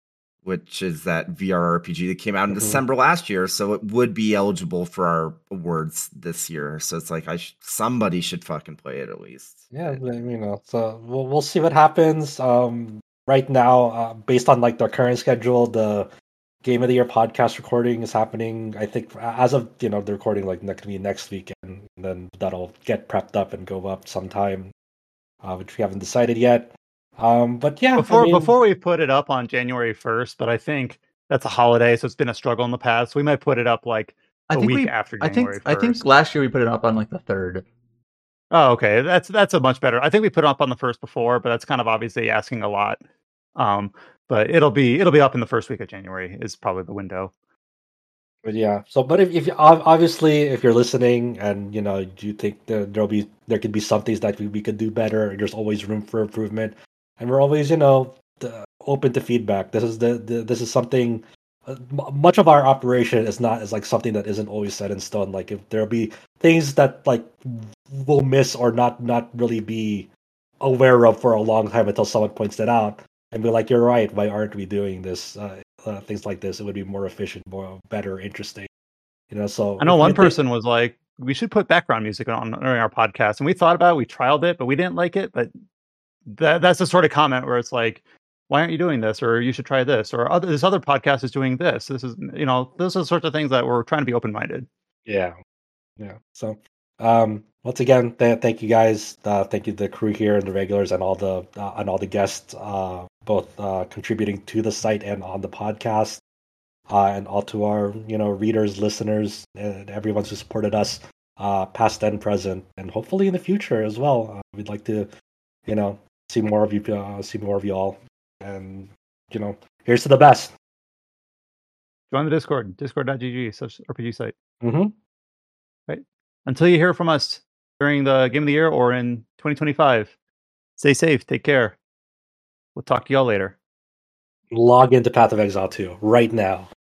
which is that V R R P G that came out in Mhm. December last year, so it would be eligible for our awards this year. So it's like I sh- somebody should fucking play it at least. Yeah, you know, so we'll we'll see what happens. Um, right now, uh, based on like the current schedule, the Game of the Year podcast recording is happening. I think as of you know the recording like next be next weekend, and then that'll get prepped up and go up sometime, uh, which we haven't decided yet. Um, but yeah, Before I mean, before we put it up on January first, but I think that's a holiday, so it's been a struggle in the past. So we might put it up like I a think week we, after I January think I think first. last year we put it up on like the third. Oh, okay. That's that's a much better. I think we put it up on the first before, but that's kind of obviously asking a lot. Um, but it'll be it'll be up in the first week of January is probably the window. But yeah, so but if, if you- ob- obviously if you're listening and you know you think there, there'll be there could be some things that we, we could do better, and there's always room for improvement, and we're always you know the, open to feedback. This is the, the this is something. Uh, m- much of our operation is not is like something that isn't always set in stone. Like if there'll be things that like we'll miss or not not really be aware of for a long time until someone points it out and be like, "You're right. Why aren't we doing this?" Uh, uh, things like this. It would be more efficient, more better, interesting. You know. So I know if one you think- person was like, "We should put background music on during our podcast," and we thought about it, we trialed it, but we didn't like it. But that that's the sort of comment where it's like, "Why aren't you doing this?" Or "You should try this," or "Other this other podcast is doing this." This is you know those are the sorts of things that we're trying to be open minded. Yeah, yeah. So, um, once again, th- thank you guys. Uh, thank you to the crew here and the regulars and all the uh, and all the guests, uh, both uh, contributing to the site and on the podcast, uh, and all to our you know readers, listeners, and everyone who supported us, uh, past and present, and hopefully in the future as well. Uh, we'd like to, you know, see more of you, uh, see more of you all, and you know, here's to the best. Join the Discord, discord dot g g, such R P G site. Mm-hmm. until you hear from us during the Game of the Year or in twenty twenty-five, stay safe, take care. We'll talk to y'all later. Log into Path of Exile two right now.